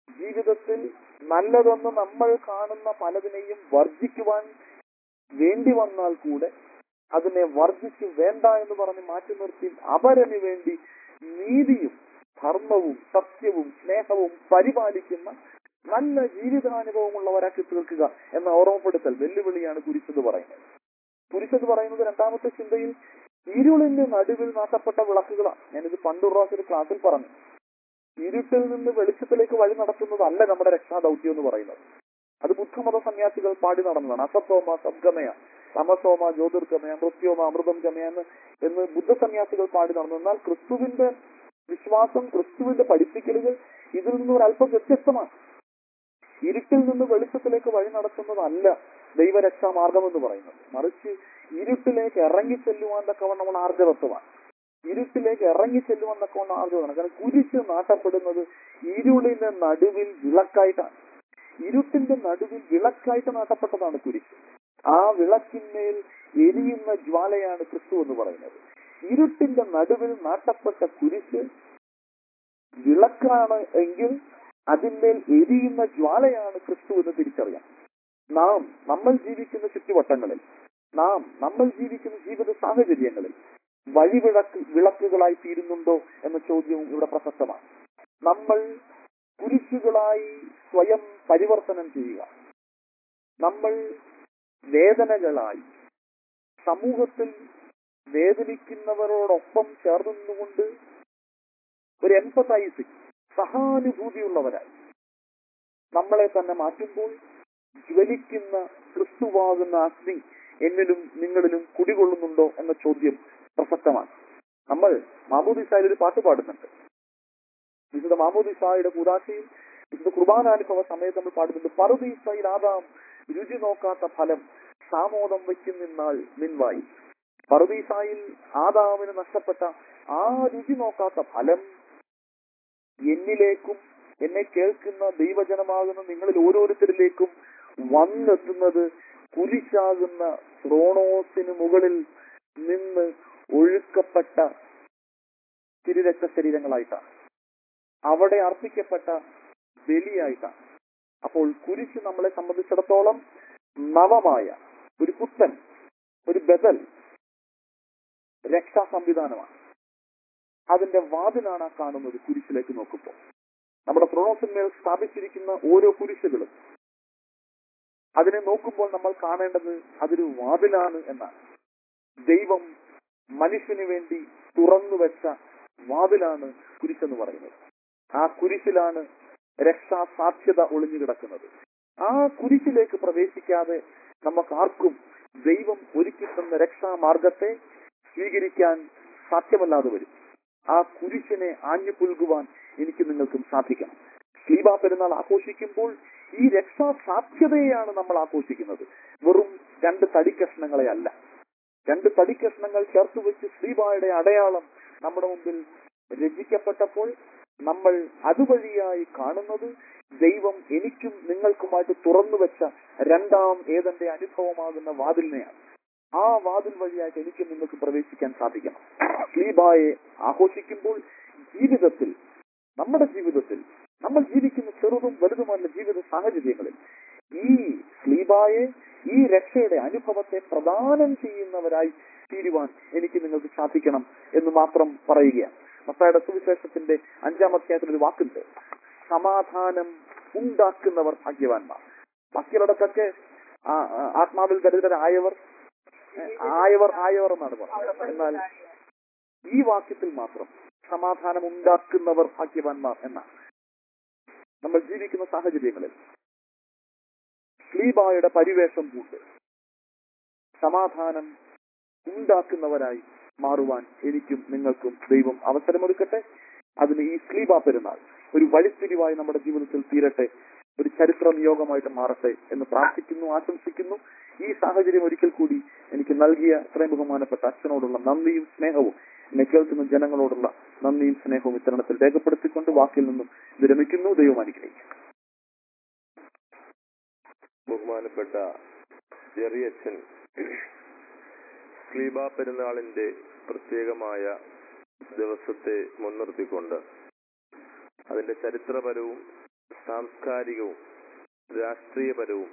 ജീവിതത്തിൽ നല്ലതെന്ന് നമ്മൾ കാണുന്ന പലതിനെയും വർജിക്കുവാൻ വേണ്ടി വന്നാൽ കൂടെ അതിനെ വർജിച്ച് വേണ്ട എന്ന് പറഞ്ഞ് മാറ്റി നിർത്തി അവരന് വേണ്ടി നീതിയും ധർമ്മവും സത്യവും സ്നേഹവും പരിപാലിക്കുന്ന നല്ല ജീവിതാനുഭവമുള്ളവരാക്കി തീർക്കുക എന്ന ഓർമ്മപ്പെടുത്തൽ വെല്ലുവിളിയാണ് കുരിശെന്ന് പറയുന്നത്. കുരിശെന്ന് പറയുന്നത് രണ്ടാമത്തെ ചിന്തയിൽ ഇരുളിന്റെ നടുവിൽ നാട്ടപ്പെട്ട വിളക്കുകളാണ്. ഞാനിത് പണ്ടൊരു പ്രാവശ്യം ഒരു ക്ലാസ്സിൽ പറഞ്ഞു. ഇരുട്ടിൽ നിന്ന് വെളിച്ചത്തിലേക്ക് വഴി നടത്തുന്നതല്ല നമ്മുടെ രക്ഷാദൗത്യം എന്ന് പറയുന്നത്. അത് ബുദ്ധമത സന്യാസികൾ പാടി നടന്നതാണ്. അസത്തോമ സദ്ഗമയ, തമസോമ ജ്യോതിർഗമയ, മൃത്യോമ അമൃതം ഗമയ എന്ന് എന്ന് ബുദ്ധ സന്യാസികൾ പാടി നടന്നു. എന്നാൽ ക്രിസ്തുവിന്റെ വിശ്വാസം, ക്രിസ്തുവിന്റെ പഠിപ്പിക്കലുകൾ ഇതിൽ നിന്ന് ഒരല്പം വ്യത്യസ്തമാണ്. ഇരുട്ടിൽ നിന്ന് വെളിച്ചത്തിലേക്ക് വഴി നടത്തുന്നതല്ല ദൈവരക്ഷാ മാർഗം എന്ന് പറയുന്നത്. മറിച്ച് ഇരുട്ടിലേക്ക് ഇറങ്ങി ചെല്ലുവാൻ തക്കവണ്ണം ആർജവത്വമാണ്. ഇരുട്ടിലേക്ക് ഇറങ്ങി ചെല്ലുവാൻ തക്കവണ്ണം ആർജവമാണ്. കാരണം കുരിശ് നാട്ടപ്പെടുന്നത് ഇരുളിന്റെ നടുവിൽ വിളക്കായിട്ടാണ്. ഇരുട്ടിന്റെ നടുവിൽ വിളക്കായിട്ട് നാട്ടപ്പെട്ടതാണ് കുരിശ്. ആ വിളക്കിന്മേൽ എരിയുന്ന ജ്വാലയാണ് ക്രിസ്തു എന്ന് പറയുന്നത്. ഇരുട്ടിന്റെ നടുവിൽ നാട്ടപ്പെട്ട കുരിശ് വിളക്കാണ് എങ്കിൽ അതിന്മേൽ എരിയുന്ന ജ്വാലയാണ് ക്രിസ്തു എന്ന് തിരിച്ചറിയാം. നാം നമ്മൾ ജീവിക്കുന്ന ചുറ്റുവട്ടങ്ങളിൽ, നാം നമ്മൾ ജീവിക്കുന്ന ജീവിത സാഹചര്യങ്ങളിൽ വഴിവിളക്ക് വിളക്കുകളായി തീരുന്നുണ്ടോ എന്ന ചോദ്യവും ഇവിടെ പ്രസക്തമാണ്. നമ്മൾ കുരിശുകളായി സ്വയം പരിവർത്തനം ചെയ്യുക. നമ്മൾ വേദനകളായി സമൂഹത്തിൽ വേദനിക്കുന്നവരോടൊപ്പം ചേർന്നുകൊണ്ട് ഒരു എംപതൈസിങ്, സഹാനുഭൂതിയുള്ളവരായി നമ്മളെ തന്നെ മാറ്റുമ്പോൾ ജ്വലിക്കുന്ന ക്രിസ്തുവാകുന്ന അഗ്നി എന്നിലും നിങ്ങളിലും കുടികൊള്ളുന്നുണ്ടോ എന്ന ചോദ്യം പ്രസക്തമാണ്. നമ്മൾ മാമോദിസായിൽ ഒരു പാട്ട് പാടുന്നുണ്ട്. വിശുദ്ധ മാമോദിസായുടെ കൂദാശയിൽ വിശുദ്ധ കുർബാനാനുഭവ സമയത്ത് നമ്മൾ പാടുന്നുണ്ട്. പറുദീസയിൽ ആദാം രുചി നോക്കാത്ത ഫലം സാമോദം വയ്ക്കുന്നിന്നാൾ നിൻവായി. പറുദീസായിൽ ആദാമിന് നഷ്ടപ്പെട്ട ആ രുചി നോക്കാത്ത ഫലം എന്നിലേക്കും എന്നെ കേൾക്കുന്ന ദൈവജനമാകുന്ന നിങ്ങളിൽ ഓരോരുത്തരിലേക്കും വന്നെത്തുന്നത് കുരിശാകുന്ന ത്രോണോസിന് മുകളിൽ നിന്ന് ഒഴുക്കപ്പെട്ട തിരുരക്ത ശരീരങ്ങളായിട്ടാണ്, അവിടെ അർപ്പിക്കപ്പെട്ട ബലിയായിട്ടാണ്. അപ്പോൾ കുരിശ് നമ്മളെ സംബന്ധിച്ചിടത്തോളം നവമായ ഒരു പുത്തൻ, ഒരു ബദൽ രക്ഷാ സംവിധാനമാണ്. അതിന്റെ വാതിലാണ് ആ കാണുന്നത്. കുരിശിലേക്ക് നോക്കുമ്പോൾ നമ്മുടെ ത്രോണോസിന്മേൽ സ്ഥാപിച്ചിരിക്കുന്ന ഓരോ കുരിശുകളും അതിനെ നോക്കുമ്പോൾ നമ്മൾ കാണേണ്ടത് അതൊരു വാതിലാണ് എന്നാണ്. ദൈവം മനുഷ്യന് വേണ്ടി തുറന്നു വെച്ച വാതിലാണ് കുരിശെന്ന് പറയുന്നത്. ആ കുരിശിലാണ് രക്ഷാ സാധ്യത ഒളിഞ്ഞു കിടക്കുന്നത്. ആ കുരിശിലേക്ക് പ്രവേശിക്കാതെ നമുക്കാർക്കും ദൈവം ഒരുക്കി തന്ന രക്ഷാമാർഗത്തെ സ്വീകരിക്കാൻ സാധ്യമല്ലാതെ വരും. ആ കുരിശിനെ ആഞ്ഞു പുൽകുവാൻ എനിക്ക് നിങ്ങൾക്കും സാധിക്കണം. സ്ലീബാ പെരുന്നാൾ ആഘോഷിക്കുമ്പോൾ ഈ രക്ഷാ സാധ്യതയെയാണ് നമ്മൾ ആഘോഷിക്കുന്നത്, വെറും രണ്ട് തടിക്കഷ്ണങ്ങളെ അല്ല. രണ്ട് തടിക്കഷ്ണങ്ങൾ ചേർത്ത് വെച്ച് സ്ലീബായുടെ അടയാളം നമ്മുടെ മുമ്പിൽ രചിക്കപ്പെട്ടപ്പോൾ നമ്മൾ അതുവഴിയായി കാണുന്നത് ദൈവം എനിക്കും നിങ്ങൾക്കുമായിട്ട് തുറന്നു വെച്ച രണ്ടാം ഏതന്റെ അനുഭവമാകുന്ന വാതിലിനെയാണ്. ആ വാതിൽ വഴിയായിട്ട് എനിക്കും നിങ്ങൾക്ക് പ്രവേശിക്കാൻ സാധിക്കണം. സ്ലീബായെ ആഘോഷിക്കുമ്പോൾ ജീവിതത്തിൽ, നമ്മുടെ ജീവിതത്തിൽ, നമ്മൾ ജീവിക്കുന്ന ചെറുതും വലുതുമായ ജീവിത സാഹചര്യങ്ങളിൽ ഈ സ്ലീബായെ, ഈ രക്ഷയുടെ അനുഭവത്തെ പ്രദാനം ചെയ്യുന്നവരായി തീരുവാൻ എനിക്ക് നിങ്ങൾക്ക് സാധിക്കണം എന്ന് മാത്രം പറയുകയാണ്. മത്തായിയുടെ സുവിശേഷത്തിന്റെ അഞ്ചാം അധ്യായത്തിൽ ഒരു വാക്കുണ്ട്, സമാധാനം ഉണ്ടാക്കുന്നവർ ഭാഗ്യവാന്മാർ. ബാക്കിയുള്ളതൊക്കെ ആത്മാവിൽ ദരിദ്രരായവർ ആയവർ ആയവർ എന്നാണ് പറയുന്നത്. എന്നാൽ ഈ വാക്യത്തിൽ മാത്രം സമാധാനം ഉണ്ടാക്കുന്നവർ ഭാഗ്യവാന്മാർ എന്നാണ്. നമ്മൾ ജീവിക്കുന്ന സാഹചര്യങ്ങളിൽ സ്ലീബായുടെ പരിവേഷം പൂണ്ട് സമാധാനം ഉണ്ടാക്കുന്നവരായി മാറുവാൻ എനിക്കും നിങ്ങൾക്കും ദൈവം അവസരമൊരുക്കട്ടെ. അതിന് ഈ സ്ലീബാ പെരുന്നാൾ ഒരു വഴിത്തിരിവായി നമ്മുടെ ജീവിതത്തിൽ തീരട്ടെ, ഒരു ചരിത്ര നിയോഗമായിട്ട് മാറട്ടെ എന്ന് പ്രാർത്ഥിക്കുന്നു, ആശംസിക്കുന്നു. ഈ സാഹചര്യം ഒരിക്കൽ കൂടി എനിക്ക് നൽകിയ ഇത്രയും ബഹുമാനപ്പെട്ട അച്ഛനോടുള്ള നന്ദിയും സ്നേഹവും, എന്നെ കേൾക്കുന്ന ജനങ്ങളോടുള്ള നന്ദിയും സ്നേഹവും ഇത്തരണത്തിൽ രേഖപ്പെടുത്തിക്കൊണ്ട് വാക്കിൽ നിന്നും വിരമിക്കുന്നു. ദൈവം അനുഗ്രഹിക്കും. ബഹുമാനപ്പെട്ട ജെറിയച്ഛൻ സ്ലീബാ പെരുന്നാളിന്റെ പ്രത്യേകമായ ദിവസത്തെ മുൻനിർത്തിക്കൊണ്ട് അതിന്റെ ചരിത്രപരവും സാംസ്കാരികവും രാഷ്ട്രീയപരവും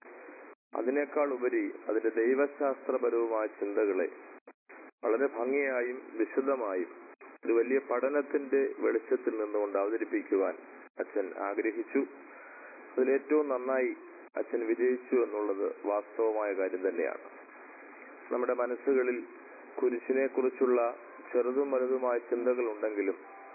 അതിനേക്കാൾ ഉപരി അതിന്റെ ദൈവശാസ്ത്രപരവുമായ ചിന്തകളെ വളരെ ഭംഗിയായും വിശദമായും ഒരു വലിയ പഠനത്തിന്റെ വെളിച്ചത്തിൽ നിന്നുകൊണ്ട് അവതരിപ്പിക്കുവാൻ അച്ഛൻ ആഗ്രഹിച്ചു. അതിലേറ്റവും നന്നായി അച്ഛൻ വിജയിച്ചു എന്നുള്ളത് വാസ്തവമായ കാര്യം തന്നെയാണ്. നമ്മുടെ മനസ്സുകളിൽ കുരിശിനെ കുറിച്ചുള്ള ചെറുതും വലുതുമായ ചിന്തകൾ ഉണ്ടെങ്കിലും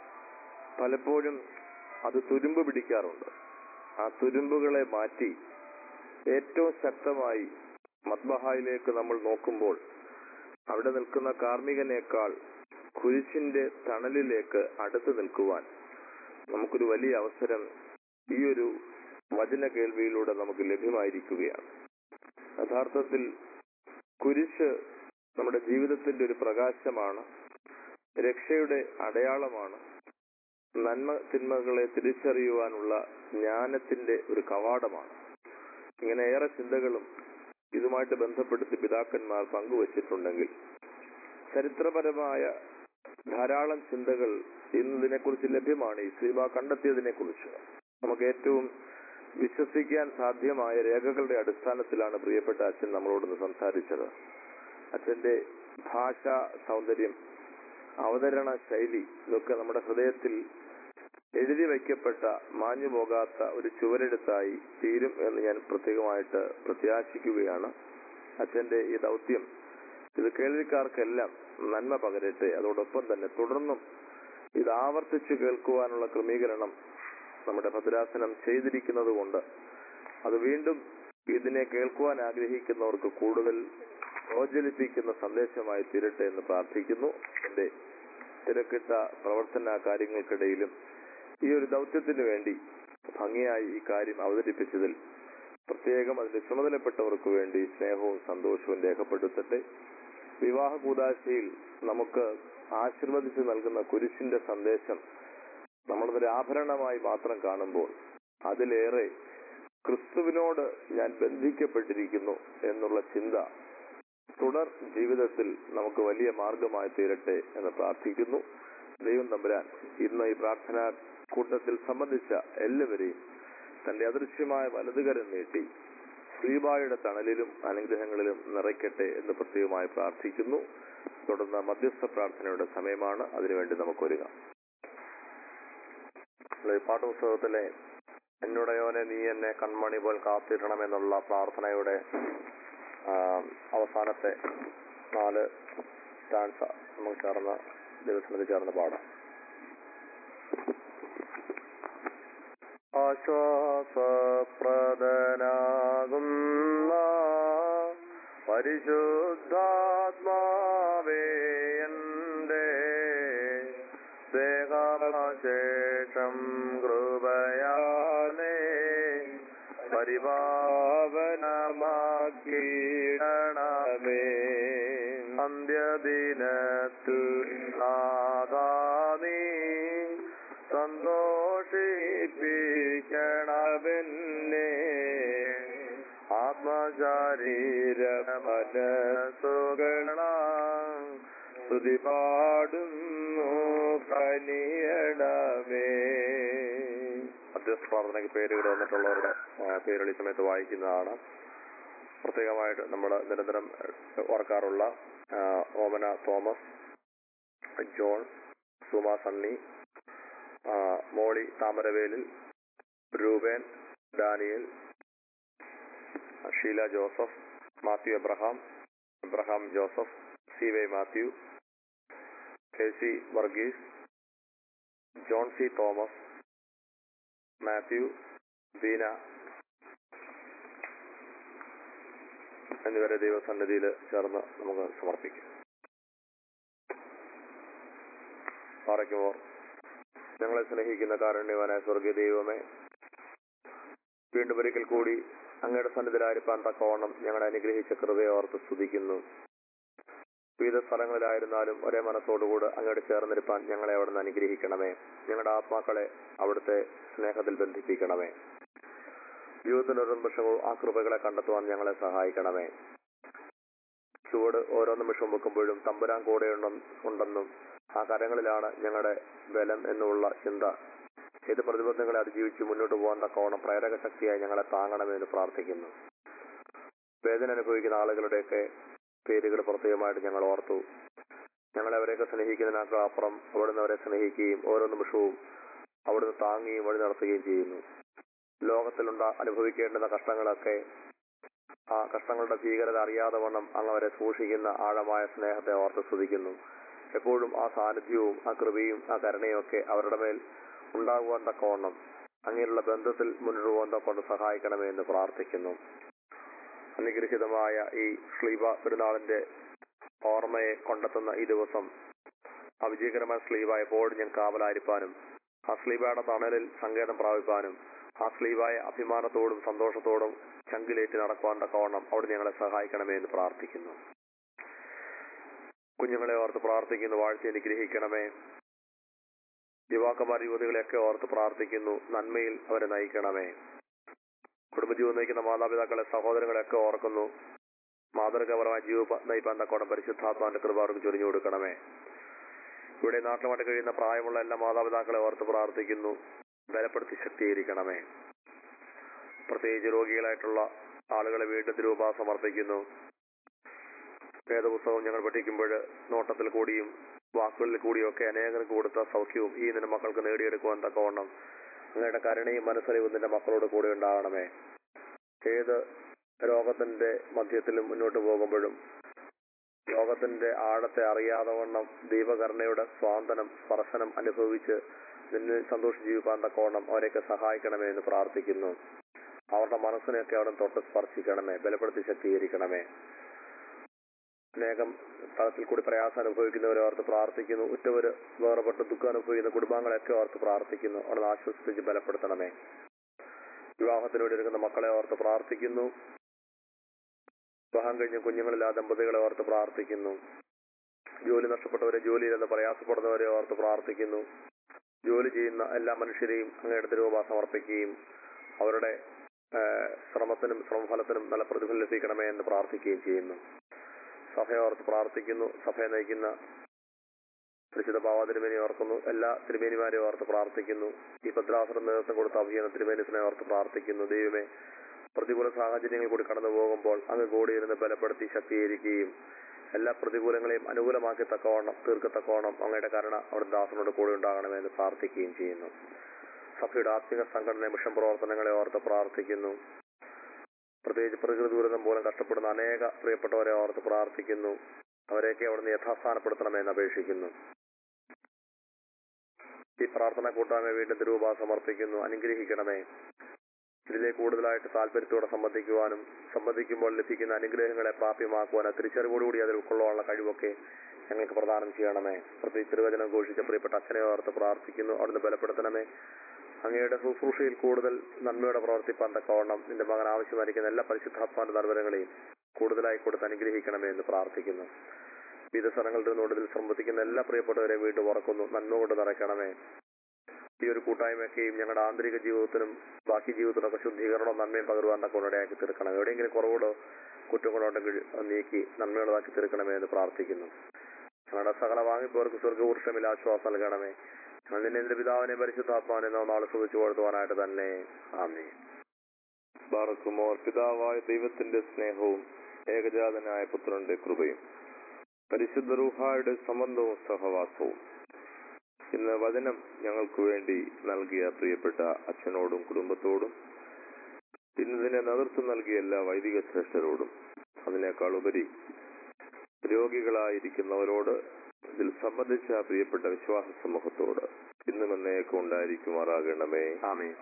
പലപ്പോഴും അത് തുരുമ്പ് പിടിക്കാറുണ്ട്. ആ തുരുമ്പുകളെ മാറ്റി ഏറ്റവും ശക്തമായി മദ്ബഹായിലേക്ക് നമ്മൾ നോക്കുമ്പോൾ അവിടെ നിൽക്കുന്ന കാർമ്മികനേക്കാൾ കുരിശിന്റെ തണലിലേക്ക് അടുത്ത് നിൽക്കുവാൻ നമുക്കൊരു വലിയ അവസരം ഈ ഒരു വചന കേൾവിയിലൂടെ നമുക്ക് ലഭ്യമായിരിക്കുകയാണ്. യഥാർത്ഥത്തിൽ കുരിശ് നമ്മുടെ ജീവിതത്തിന്റെ ഒരു പ്രകാശമാണ്, രക്ഷയുടെ അടയാളമാണ്, നന്മ തിന്മകളെ തിരിച്ചറിയുവാനുള്ള ജ്ഞാനത്തിന്റെ ഒരു കവാടമാണ്. ഇങ്ങനെ ഏറെ ചിന്തകളും ഇതുമായിട്ട് ബന്ധപ്പെടുത്തി പിതാക്കന്മാർ പങ്കുവച്ചിട്ടുണ്ടെങ്കിൽ ചരിത്രപരമായ ധാരാളം ചിന്തകൾ ഇന്ന് ഇതിനെക്കുറിച്ച് ലഭ്യമാണ്. ഈ ശ്രീബ കണ്ടെത്തിയതിനെ കുറിച്ച് നമുക്ക് ഏറ്റവും വിശ്വസിക്കാൻ സാധ്യമായ രേഖകളുടെ അടിസ്ഥാനത്തിലാണ് പ്രിയപ്പെട്ട അച്ഛൻ നമ്മളോടൊന്ന് സംസാരിച്ചത്. അച്ഛന്റെ ഭാഷാ സൗന്ദര്യം, അവതരണ ശൈലി ഇതൊക്കെ നമ്മുടെ ഹൃദയത്തിൽ എഴുതി വയ്ക്കപ്പെട്ട മാഞ്ഞു പോകാത്ത ഒരു ചുവരെഴുത്തായി തീരും എന്ന് ഞാൻ പ്രത്യേകമായിട്ട് പ്രത്യാശിക്കുകയാണ്. അച്ഛന്റെ ഈ ദൗത്യം ഇത് കേൾവിക്കാർക്കെല്ലാം നന്മ പകരട്ടെ. അതോടൊപ്പം തന്നെ തുടർന്നും ഇത് ആവർത്തിച്ചു കേൾക്കുവാനുള്ള ക്രമീകരണം നമ്മുടെ ഭദ്രാസനം ചെയ്തിരിക്കുന്നത് കൊണ്ട് അത് വീണ്ടും ഇതിനെ കേൾക്കുവാൻ ആഗ്രഹിക്കുന്നവർക്ക് കൂടുതൽ പ്രോജ്വലിപ്പിക്കുന്ന സന്ദേശമായി തീരട്ടെ എന്ന് പ്രാർത്ഥിക്കുന്നു. എന്റെ തിരക്കിട്ട പ്രവർത്തന കാര്യങ്ങൾക്കിടയിലും ഈ ഒരു ദൗത്യത്തിന് വേണ്ടി ഭംഗിയായി ഈ കാര്യം അവതരിപ്പിച്ചതിൽ പ്രത്യേകം അതിന്റെ ചുമതലപ്പെട്ടവർക്ക് വേണ്ടി സ്നേഹവും സന്തോഷവും രേഖപ്പെടുത്തട്ടെ. വിവാഹ കൂദാശയിൽ നമുക്ക് ആശീർവദിച്ച് നൽകുന്ന കുരിശിന്റെ സന്ദേശം നമ്മളതൊരു ആഭരണമായി മാത്രം കാണുമ്പോൾ അതിലേറെ ക്രിസ്തുവിനോട് ഞാൻ ബന്ധിക്കപ്പെട്ടിരിക്കുന്നു എന്നുള്ള ചിന്ത തുടർ ജീവിതത്തിൽ നമുക്ക് വലിയ മാർഗമായി തീരട്ടെ എന്ന് പ്രാർത്ഥിക്കുന്നു. ദൈവം തമ്പുരാൻ ഇന്ന് ഈ പ്രാർത്ഥനാ കൂട്ടത്തിൽ സംബന്ധിച്ച എല്ലാവരെയും തന്റെ അദൃശ്യമായ വലതുകരം നീട്ടി ശ്രീബായുടെ തണലിലും അനുഗ്രഹങ്ങളിലും നിറയ്ക്കട്ടെ എന്ന് പ്രത്യേകമായി പ്രാർത്ഥിക്കുന്നു. തുടർന്ന് മധ്യസ്ഥ പ്രാർത്ഥനയുടെ സമയമാണ്. അതിനുവേണ്ടി നമുക്ക് ഒരുങ്ങാം. പാഠപുസ്തകത്തിലെ എന്നുടയോനെ നീ എന്നെ കൺമണി പോൽ കാത്തിടണമെന്നുള്ള പ്രാർത്ഥനയുടെ അവസാനത്തെ നാല് സ്റ്റാൻസ നമുക്ക് ചേർന്ന് ദിവസത്തിൽ ചേർന്ന് പാടാം. ആശ്വാസപ്രദനാകുന്ന പരിശുദ്ധാത്മാവേ എൻ്റെ ദേഹാശേഷം കൃപയാലേ പരിപാവനമാക്കിയിടണമേ. അന്ത്യദിനത്തിൽ നാദാനീ സന്തോഷിപ്പിക്കണമെന്നെ. ആത്മശരീര മനസ്സുകള സ്തുതി പാടുന്നു കനിയണമേ. മധ്യസ്ഥ പ്രാർത്ഥനയ്ക്ക് പേരുകൾ വന്നിട്ടുള്ളവരുടെ പേരുകൾ ഈ സമയത്ത് വായിക്കുന്നതാണ്. പ്രത്യേകമായിട്ട് നമ്മൾ നിരന്തരം ഓർക്കാറുള്ള Omana Thomas, John, Suma Sunny, Molly Thamaravelil, Rupen, Daniel, Sheela Joseph, Mathew Abraham, Abraham Joseph, C Y Mathew, K C Varghese, John C Thomas, Mathew, Beena എന്നിവരെ ദൈവസന്നിധിയിൽ ചേർന്ന് നമുക്ക് സമർപ്പിക്കാം. പാറയ്ക്കുമോ ഞങ്ങളെ സ്നേഹിക്കുന്ന കാരുണ്യവാനായ സ്വർഗീയ ദൈവമേ, വീണ്ടും ഒരിക്കൽ കൂടി അങ്ങയുടെ സന്നിധിയിലായിരിക്കാൻ തക്കവണ്ണം ഞങ്ങളെ അനുഗ്രഹിച്ച കൃപയെ ഓർത്ത് സ്തുതിക്കുന്നു. വിവിധ സ്ഥലങ്ങളിലായിരുന്നാലും ഒരേ മനസ്സോടുകൂടെ അങ്ങോട്ട് ചേർന്നിരിപ്പാൻ ഞങ്ങളെ അവിടുന്ന് അനുഗ്രഹിക്കണമേ. ഞങ്ങളുടെ ആത്മാക്കളെ അവിടുത്തെ സ്നേഹത്തിൽ ബന്ധിപ്പിക്കണമേ. ജീവിതത്തിൽ ഓരോ നിമിഷവും ആ കൃപകളെ കണ്ടെത്തുവാൻ ഞങ്ങളെ സഹായിക്കണമേ. ചുവട് ഓരോ നിമിഷവും വെക്കുമ്പോഴും തമ്പുരാൻ കൂടെ ഉണ്ടെന്നും ആ കരങ്ങളിലാണ് ഞങ്ങളുടെ ബലം എന്നുള്ള ചിന്ത ഏത് പ്രതിബന്ധങ്ങളെ അതിജീവിച്ച് മുന്നോട്ട് പോകാൻ തക്കവണ്ണം പ്രേരക ശക്തിയായി ഞങ്ങളെ താങ്ങണമെന്ന് പ്രാർത്ഥിക്കുന്നു. വേദന അനുഭവിക്കുന്ന ആളുകളുടെയൊക്കെ പേരുകൾ പ്രത്യേകമായിട്ട് ഞങ്ങൾ ഓർത്തു. ഞങ്ങളെ അവരെയൊക്കെ സ്നേഹിക്കുന്നതിനേക്കാൾ അപ്പുറം അവിടുന്ന് അവരെ സ്നേഹിക്കുകയും ഓരോ നിമിഷവും അവിടുന്ന് താങ്ങുകയും വഴി നടത്തുകയും ചെയ്യുന്നു. ലോകത്തിലുണ്ട അനുഭവിക്കേണ്ടുന്ന കഷ്ടങ്ങളൊക്കെ ആ കഷ്ടങ്ങളുടെ ഭീകരത അറിയാതെ വണ്ണം അങ്ങ് അവരെ സൂക്ഷിക്കുന്ന ആഴമായ സ്നേഹത്തെ ഓർത്ത് സ്തുതിക്കുന്നു. എപ്പോഴും ആ സാന്നിധ്യവും ആ കൃപയും ആ കരുണയും ഒക്കെ അവരുടെ മേൽ ഉണ്ടാകുവാൻ തക്കവണ്ണം അങ്ങനെയുള്ള ബന്ധത്തിൽ മുന്നോട്ട് പോകാൻ തക്കൊണ്ട് സഹായിക്കണമേ എന്ന് പ്രാർത്ഥിക്കുന്നു. അനുഗ്രഹീതമായ ഈ സ്ലീബ പെരുന്നാളിന്റെ ഓർമ്മയെ കൊണ്ടെത്തുന്ന ഈ ദിവസം ആ വിജയകരമായ സ്ലീബ എപ്പോഴും ഞാൻ കാവലായിരിക്കാനും ആ സ്ലീബയുടെ തണലിൽ സങ്കേതം പ്രാപിപ്പാനും ആ സ്ലീബായ അഭിമാനത്തോടും സന്തോഷത്തോടും ചങ്കിലേറ്റ് നടക്കുവാൻ തക്കവണ്ണം അവിടെ ഞങ്ങളെ സഹായിക്കണമേ എന്ന് പ്രാർത്ഥിക്കുന്നു. കുഞ്ഞുങ്ങളെ ഓർത്ത് പ്രാർത്ഥിക്കുന്നു, വാഴ്ച അനുഗ്രഹിക്കണമേ. യുവാക്കന്മാർ യുവതികളെയൊക്കെ ഓർത്ത് പ്രാർത്ഥിക്കുന്നു, നന്മയിൽ അവരെ നയിക്കണമേ. കുടുംബജീവൻ നയിക്കുന്ന മാതാപിതാക്കളെ സഹോദരങ്ങളെയൊക്കെ ഓർക്കുന്നു, മാതൃകാപരമായ ജീവ നയിപ്പാൻ തക്കോണം പരിശുദ്ധാത്മാവിന്റെ കൃപ അവർക്ക് ചൊരിഞ്ഞു കൊടുക്കണമേ. ഇവിടെ നാട്ടിലുമായിട്ട് കഴിയുന്ന പ്രായമുള്ള എല്ലാ മാതാപിതാക്കളെ ഓർത്ത് പ്രാർത്ഥിക്കുന്നു, ബലപ്പെടുത്തി ശക്തീകരിക്കണമേ. പ്രത്യേകിച്ച് രോഗികളായിട്ടുള്ള ആളുകളെ വീണ്ടും തിരുവ സമർപ്പിക്കുന്നു. വേദപുസ്തകം ഞങ്ങൾ പഠിക്കുമ്പോൾ നോട്ടത്തിൽ കൂടിയും വാക്കുകളിൽ കൂടിയും ഒക്കെ അനേകർക്ക് കൊടുത്ത സൗഖ്യവും ഈ നിന്റെ മക്കൾക്ക് നേടിയെടുക്കുവാൻ തക്കവണ്ണം അങ്ങയുടെ കരുണയും മനസ്സറിവും നിന്റെ മക്കളോട് കൂടെ ഉണ്ടാകണമേ. ഏത് രോഗത്തിന്റെ മധ്യത്തിലും മുന്നോട്ട് പോകുമ്പോഴും ലോകത്തിന്റെ ആഴത്തെ അറിയാതെ വണ്ണം ദൈവകരുണയുടെ സ്വാന്തനം സ്പർശനം അനുഭവിച്ച് നിന്നെ സന്തോഷം ജീവിക്കാൻ തക്കവണ്ണം അവരെയൊക്കെ സഹായിക്കണമേ എന്ന് പ്രാർത്ഥിക്കുന്നു. അവരുടെ മനസ്സിനെയൊക്കെ അവിടെ തൊട്ട് സ്പർശിക്കണമേ, ബലപ്പെടുത്തി ശക്തീകരിക്കണമേ. അനേകം തലത്തിൽ കൂടി പ്രയാസം അനുഭവിക്കുന്നവരെ ഓർത്ത് പ്രാർത്ഥിക്കുന്നു. ഉറ്റവര് വേറെപ്പെട്ട് ദുഃഖം അനുഭവിക്കുന്ന കുടുംബങ്ങളെയൊക്കെ ഓർത്ത് പ്രാർത്ഥിക്കുന്നു, അവിടെ ആശ്വസിപ്പിച്ച് ബലപ്പെടുത്തണമേ. വിവാഹത്തിനോട് എടുക്കുന്ന മക്കളെ ഓർത്ത് പ്രാർത്ഥിക്കുന്നു. വിവാഹം കഴിഞ്ഞ കുഞ്ഞുങ്ങളില്ലാ ദമ്പതികളെ ഓർത്ത് പ്രാർത്ഥിക്കുന്നു. ജോലി നഷ്ടപ്പെട്ടവരെ, ജോലിയിലെന്ന് പ്രയാസപ്പെടുന്നവരെ ഓർത്ത് പ്രാർത്ഥിക്കുന്നു. ജോലി ചെയ്യുന്ന എല്ലാ മനുഷ്യരെയും അങ്ങയുടെ തിരുവ സമർപ്പിക്കുകയും അവരുടെ ശ്രമത്തിനും ശ്രമഫലത്തിനും നല്ല പ്രതിഫലം ലഭിക്കണമേ എന്ന് പ്രാർത്ഥിക്കുകയും ചെയ്യുന്നു. സഭയെ ഓർത്ത് പ്രാർത്ഥിക്കുന്നു. സഭയെ നയിക്കുന്ന പരിശുദ്ധ ബാവ തിരുമേനി ഓർക്കുന്നു. എല്ലാ തിരുമേനിമാരെ ഓർത്ത് പ്രാർത്ഥിക്കുന്നു. ഈ ഭദ്രാസനം നേതൃത്വം കൊടുത്ത അഭിയാന തിരുമേനിസിനെ ഓർത്ത് പ്രാർത്ഥിക്കുന്നു. ദൈവമേ, പ്രതികൂല സാഹചര്യങ്ങൾ കൂടി കടന്നു പോകുമ്പോൾ അങ്ങ് കൂടിയിരുന്ന് ബലപ്പെടുത്തി ശക്തീകരിക്കുകയും എല്ലാ പ്രതികൂലങ്ങളെയും അനുകൂലമാക്കി തക്കവണ്ണം തീർക്കത്തക്കവണ്ണം അങ്ങയുടെ കരുണ അവിടെ ദാസനോട് കൂടെ ഉണ്ടാകണമെന്ന് പ്രാർത്ഥിക്കുകയും ചെയ്യുന്നു. സഭയുടെ ആത്മിക സംഘടന മിഷൻ പ്രവർത്തനങ്ങളെ ഓർത്ത് പ്രാർത്ഥിക്കുന്നു. പ്രത്യേകിച്ച് പ്രകൃതി ദുരിതം മൂലം കഷ്ടപ്പെടുന്ന അനേക പ്രിയപ്പെട്ടവരെ ഓർത്ത് പ്രാർത്ഥിക്കുന്നു. അവരെയൊക്കെ അവിടുന്ന് യഥാസ്ഥാനപ്പെടുത്തണമെന്ന് അപേക്ഷിക്കുന്നു. ഈ പ്രാർത്ഥന കൂട്ടായ്മ വീണ്ടും തിരുവ സമർപ്പിക്കുന്നു. അനുഗ്രഹിക്കണമേ. ഇതിലെ കൂടുതലായിട്ട് താല്പര്യത്തോടെ സംബന്ധിക്കുവാനും സംബന്ധിക്കുമ്പോൾ ലഭിക്കുന്ന അനുഗ്രഹങ്ങളെ പ്രാപ്യമാക്കുവാനും തിരിച്ചറിവോടുകൂടി അതിൽ ഉൾക്കൊള്ളാനുള്ള കഴിവൊക്കെ ഞങ്ങൾക്ക് പ്രദാനം ചെയ്യണമേ. പ്രത്യേകിച്ച് തിരുവചനം ഘോഷിച്ച പ്രിയപ്പെട്ട അച്ഛനെ ഓർത്ത് പ്രാർത്ഥിക്കുന്നു. അവിടുന്ന് ബലപ്പെടുത്തണമേ. അങ്ങയുടെ ശുശ്രൂഷയിൽ കൂടുതൽ നന്മയോടെ പ്രവർത്തിപ്പാൻ തക്കവണ്ണം നിന്റെ മകൻ ആവശ്യമായിരിക്കുന്ന എല്ലാ പരിശുദ്ധാത്മാന്റെ താല്പര്യങ്ങളെയും കൂടുതലായി കൊടുത്ത് അനുഗ്രഹിക്കണമേ എന്ന് പ്രാർത്ഥിക്കുന്നു. വിവിധ സ്ഥലങ്ങളിൽ നിന്നുകൊണ്ട് ഇതിൽ സംബന്ധിക്കുന്ന എല്ലാ പ്രിയപ്പെട്ടവരെ വീണ്ടും ഉറക്കുന്നു. നന്മ കൊണ്ട് നിറയ്ക്കണമേ. ഈ ഒരു കൂട്ടായ്മയൊക്കെയും ഞങ്ങളുടെ ആന്തരിക ജീവിതത്തിനും ബാക്കി ജീവിതത്തിനൊക്കെ ശുദ്ധീകരണവും നന്മയും പകരുവാൻ തക്കോണയാക്കി തീർക്കണം. എവിടെയെങ്കിലും കുറവുകളോ കുറ്റങ്ങളോ ഉണ്ടെങ്കിൽ നീക്കി നന്മയുള്ളതാക്കി തീർക്കണമേ എന്ന് പ്രാർത്ഥിക്കുന്നു. ഞങ്ങളുടെ സകല വാങ്ങിപ്പോർക്ക് സ്വർഗപുരുഷമിൽ ആശ്വാസം നൽകണമേ. ഞങ്ങൾ നിന്നെ എന്റെ പിതാവിനെ പരിശുദ്ധാത്മാവിനെ നാളെ സുഖിച്ചു കൊടുത്തുവാനായിട്ട് തന്നെ. ആമേൻ. ബാറക്കുമോർ. പിതാവായ ദൈവത്തിന്റെ സ്നേഹവും ഏകജാതനായ പുത്രന്റെ കൃപയും പരിശുദ്ധ റൂഹായുടെ സംബന്ധവും സഹവാസവും ഇന്ന് വചനം ഞങ്ങൾക്ക് വേണ്ടി നൽകിയ പ്രിയപ്പെട്ട അച്ഛനോടും കുടുംബത്തോടും ഇന്നതിനെ നേതൃത്വം നൽകിയ എല്ലാ വൈദിക ശ്രേഷ്ഠരോടും അതിനേക്കാൾ ഉപരി രോഗികളായിരിക്കുന്നവരോട് ഇതിൽ സംബന്ധിച്ച പ്രിയപ്പെട്ട വിശ്വാസ സമൂഹത്തോട് ഇന്നും എന്നേക്കും ഉണ്ടായിരിക്കുമാറാകണമേ. ആമേൻ.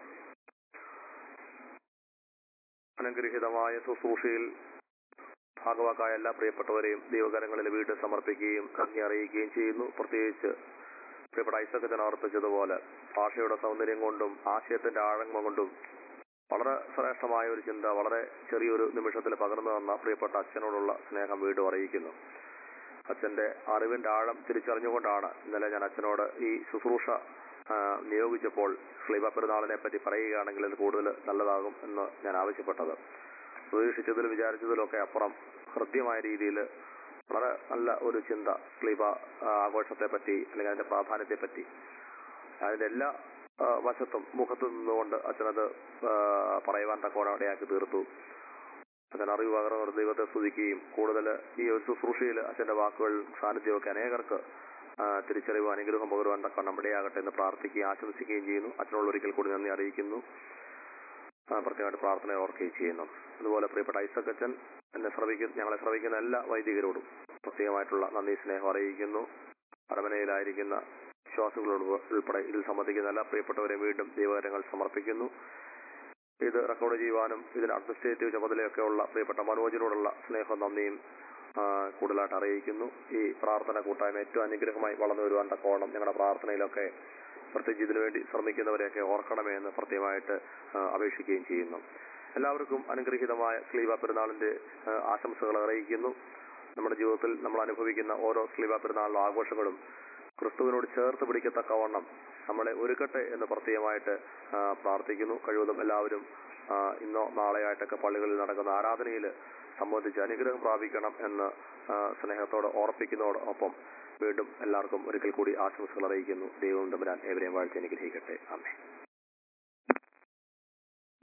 അനുഗ്രഹീതമായ ശുശ്രൂഷയിൽ ഭാഗവാക്കായ എല്ലാ പ്രിയപ്പെട്ടവരെയും ദൈവകരങ്ങളിൽ വീണ്ടും സമർപ്പിക്കുകയും നന്ദി അറിയിക്കുകയും ചെയ്യുന്നു. പ്രത്യേകിച്ച് പ്രിയപ്പെട്ട ഐസക്കച്ചൻ അർപ്പിച്ചതുപോലെ ഭാഷയുടെ സൗന്ദര്യം കൊണ്ടും ആശയത്തിന്റെ ആഴങ്ങൾ കൊണ്ടും വളരെ ശ്രേഷ്ഠമായ ഒരു ചിന്ത വളരെ ചെറിയൊരു നിമിഷത്തിൽ പകർന്നു തന്ന പ്രിയപ്പെട്ട അച്ഛനോടുള്ള സ്നേഹം വീണ്ടും അറിയിക്കുന്നു. അച്ഛന്റെ അറിവിന്റെ ആഴം തിരിച്ചറിഞ്ഞുകൊണ്ടാണ് ഇന്നലെ ഞാൻ അച്ഛനോട് ഈ ശുശ്രൂഷ നിയോഗിച്ചപ്പോൾ സ്ലീബ പെരുന്നാളിനെ പറ്റി പറയുകയാണെങ്കിൽ അത് കൂടുതൽ നല്ലതാകും എന്ന് ഞാൻ ആവശ്യപ്പെട്ടത്. പ്രതീക്ഷിച്ചതിലും വിചാരിച്ചതിലും ഒക്കെ അപ്പുറം ഹൃദ്യമായ രീതിയിൽ വളരെ നല്ല ഒരു ചിന്ത സ്ലീബ ആഘോഷത്തെ പറ്റി അല്ലെങ്കിൽ അതിന്റെ പ്രാധാന്യത്തെ പറ്റി അതിന്റെ എല്ലാ ആ, വശത്തും മുഖത്തു നിന്നുകൊണ്ട് അച്ഛനത് ആ, പറയുവാൻ തക്കോടെ ഇടയാക്കി തീർത്തു. അച്ഛൻ അറിവ് പകർന്നവർ ദൈവത്തെ സ്തുതിക്കുകയും കൂടുതൽ ഈ ഒരു ശുശ്രൂഷയിൽ അച്ഛന്റെ വാക്കുകൾ സാന്നിധ്യമൊക്കെ അനേകർക്ക് ആ, തിരിച്ചറിവ് അനുഗ്രഹം പകരുവാൻ തക്കവണ്ണം ഇടയാകട്ടെ എന്ന് പ്രാർത്ഥിക്കുകയും ആശംസിക്കുകയും ചെയ്യുന്നു. അച്ഛനോട് ഒരിക്കൽ കൂടി നന്ദി അറിയിക്കുന്നു. ആ, പ്രത്യേകമായിട്ട് പ്രാർത്ഥന ഓർക്കുകയും ചെയ്യുന്നു. അതുപോലെ പ്രിയപ്പെട്ട ഐസക് അച്ഛൻ എന്നെ ശ്രമിക്കുന്ന ഞങ്ങളെ ശ്രമിക്കുന്ന എല്ലാ വൈദികരോടും പ്രത്യേകമായിട്ടുള്ള നന്ദി സ്നേഹം അറിയിക്കുന്നു. അരമനയിലായിരിക്കുന്ന വിശ്വാസികളോട് ഉൾപ്പെടെ ഇതിൽ സംബന്ധിക്കുന്ന എല്ലാ പ്രിയപ്പെട്ടവരെ വീണ്ടും ദൈവകരങ്ങൾ സമർപ്പിക്കുന്നു. ഇത് റെക്കോർഡ് ചെയ്യുവാനും ഇതിന് അഡ്മിനിസ്ട്രേറ്റീവ് ചുമതലയൊക്കെ ഉള്ള പ്രിയപ്പെട്ട മനോജിനോടുള്ള സ്നേഹവും നന്ദിയും ആ, കൂടുതലായിട്ട് അറിയിക്കുന്നു. ഈ പ്രാർത്ഥന കൂട്ടായ്മ ഏറ്റവും അനുഗ്രഹമായി വളർന്നു വരുവാൻ തക്കോണം ഞങ്ങളുടെ പ്രാർത്ഥനയിലൊക്കെ പ്രത്യേകിച്ച് ഇതിനു വേണ്ടി ശ്രമിക്കുന്നവരെയൊക്കെ ഓർക്കണമേ എന്ന് പ്രത്യേകമായിട്ട് ആ, അപേക്ഷിക്കുകയും ചെയ്യുന്നു. എല്ലാവർക്കും അനുഗ്രഹീതമായ സ്ലീവ പെരുന്നാളിന്റെ ആ, ആശംസകൾ അറിയിക്കുന്നു. നമ്മുടെ ജീവിതത്തിൽ നമ്മൾ അനുഭവിക്കുന്ന ഓരോ സ്ലീവ പെരുന്നാളിലെ ആഘോഷങ്ങളും ക്രിസ്തുവിനോട് ചേർത്ത് പിടിക്കത്തക്കവണ്ണം നമ്മളെ ഒരുക്കട്ടെ എന്ന് പ്രത്യേകമായിട്ട് ആ, പ്രാർത്ഥിക്കുന്നു. കഴിവതും എല്ലാവരും ആ, ഇന്നോ നാളെയായിട്ടൊക്കെ പള്ളികളിൽ നടക്കുന്ന ആരാധനയിൽ സംബന്ധിച്ച് അനുഗ്രഹം പ്രാപിക്കണം എന്ന് ആ, സ്നേഹത്തോടെ ഓർപ്പിക്കുന്നതോടൊപ്പം വീണ്ടും എല്ലാവർക്കും ഒരിക്കൽ കൂടി ആശംസകൾ അറിയിക്കുന്നു. ദൈവം തമ്പുരാൻ ഏവരെയും വാഴ്ത്തി അനുഗ്രഹിക്കട്ടെ. ആമേൻ.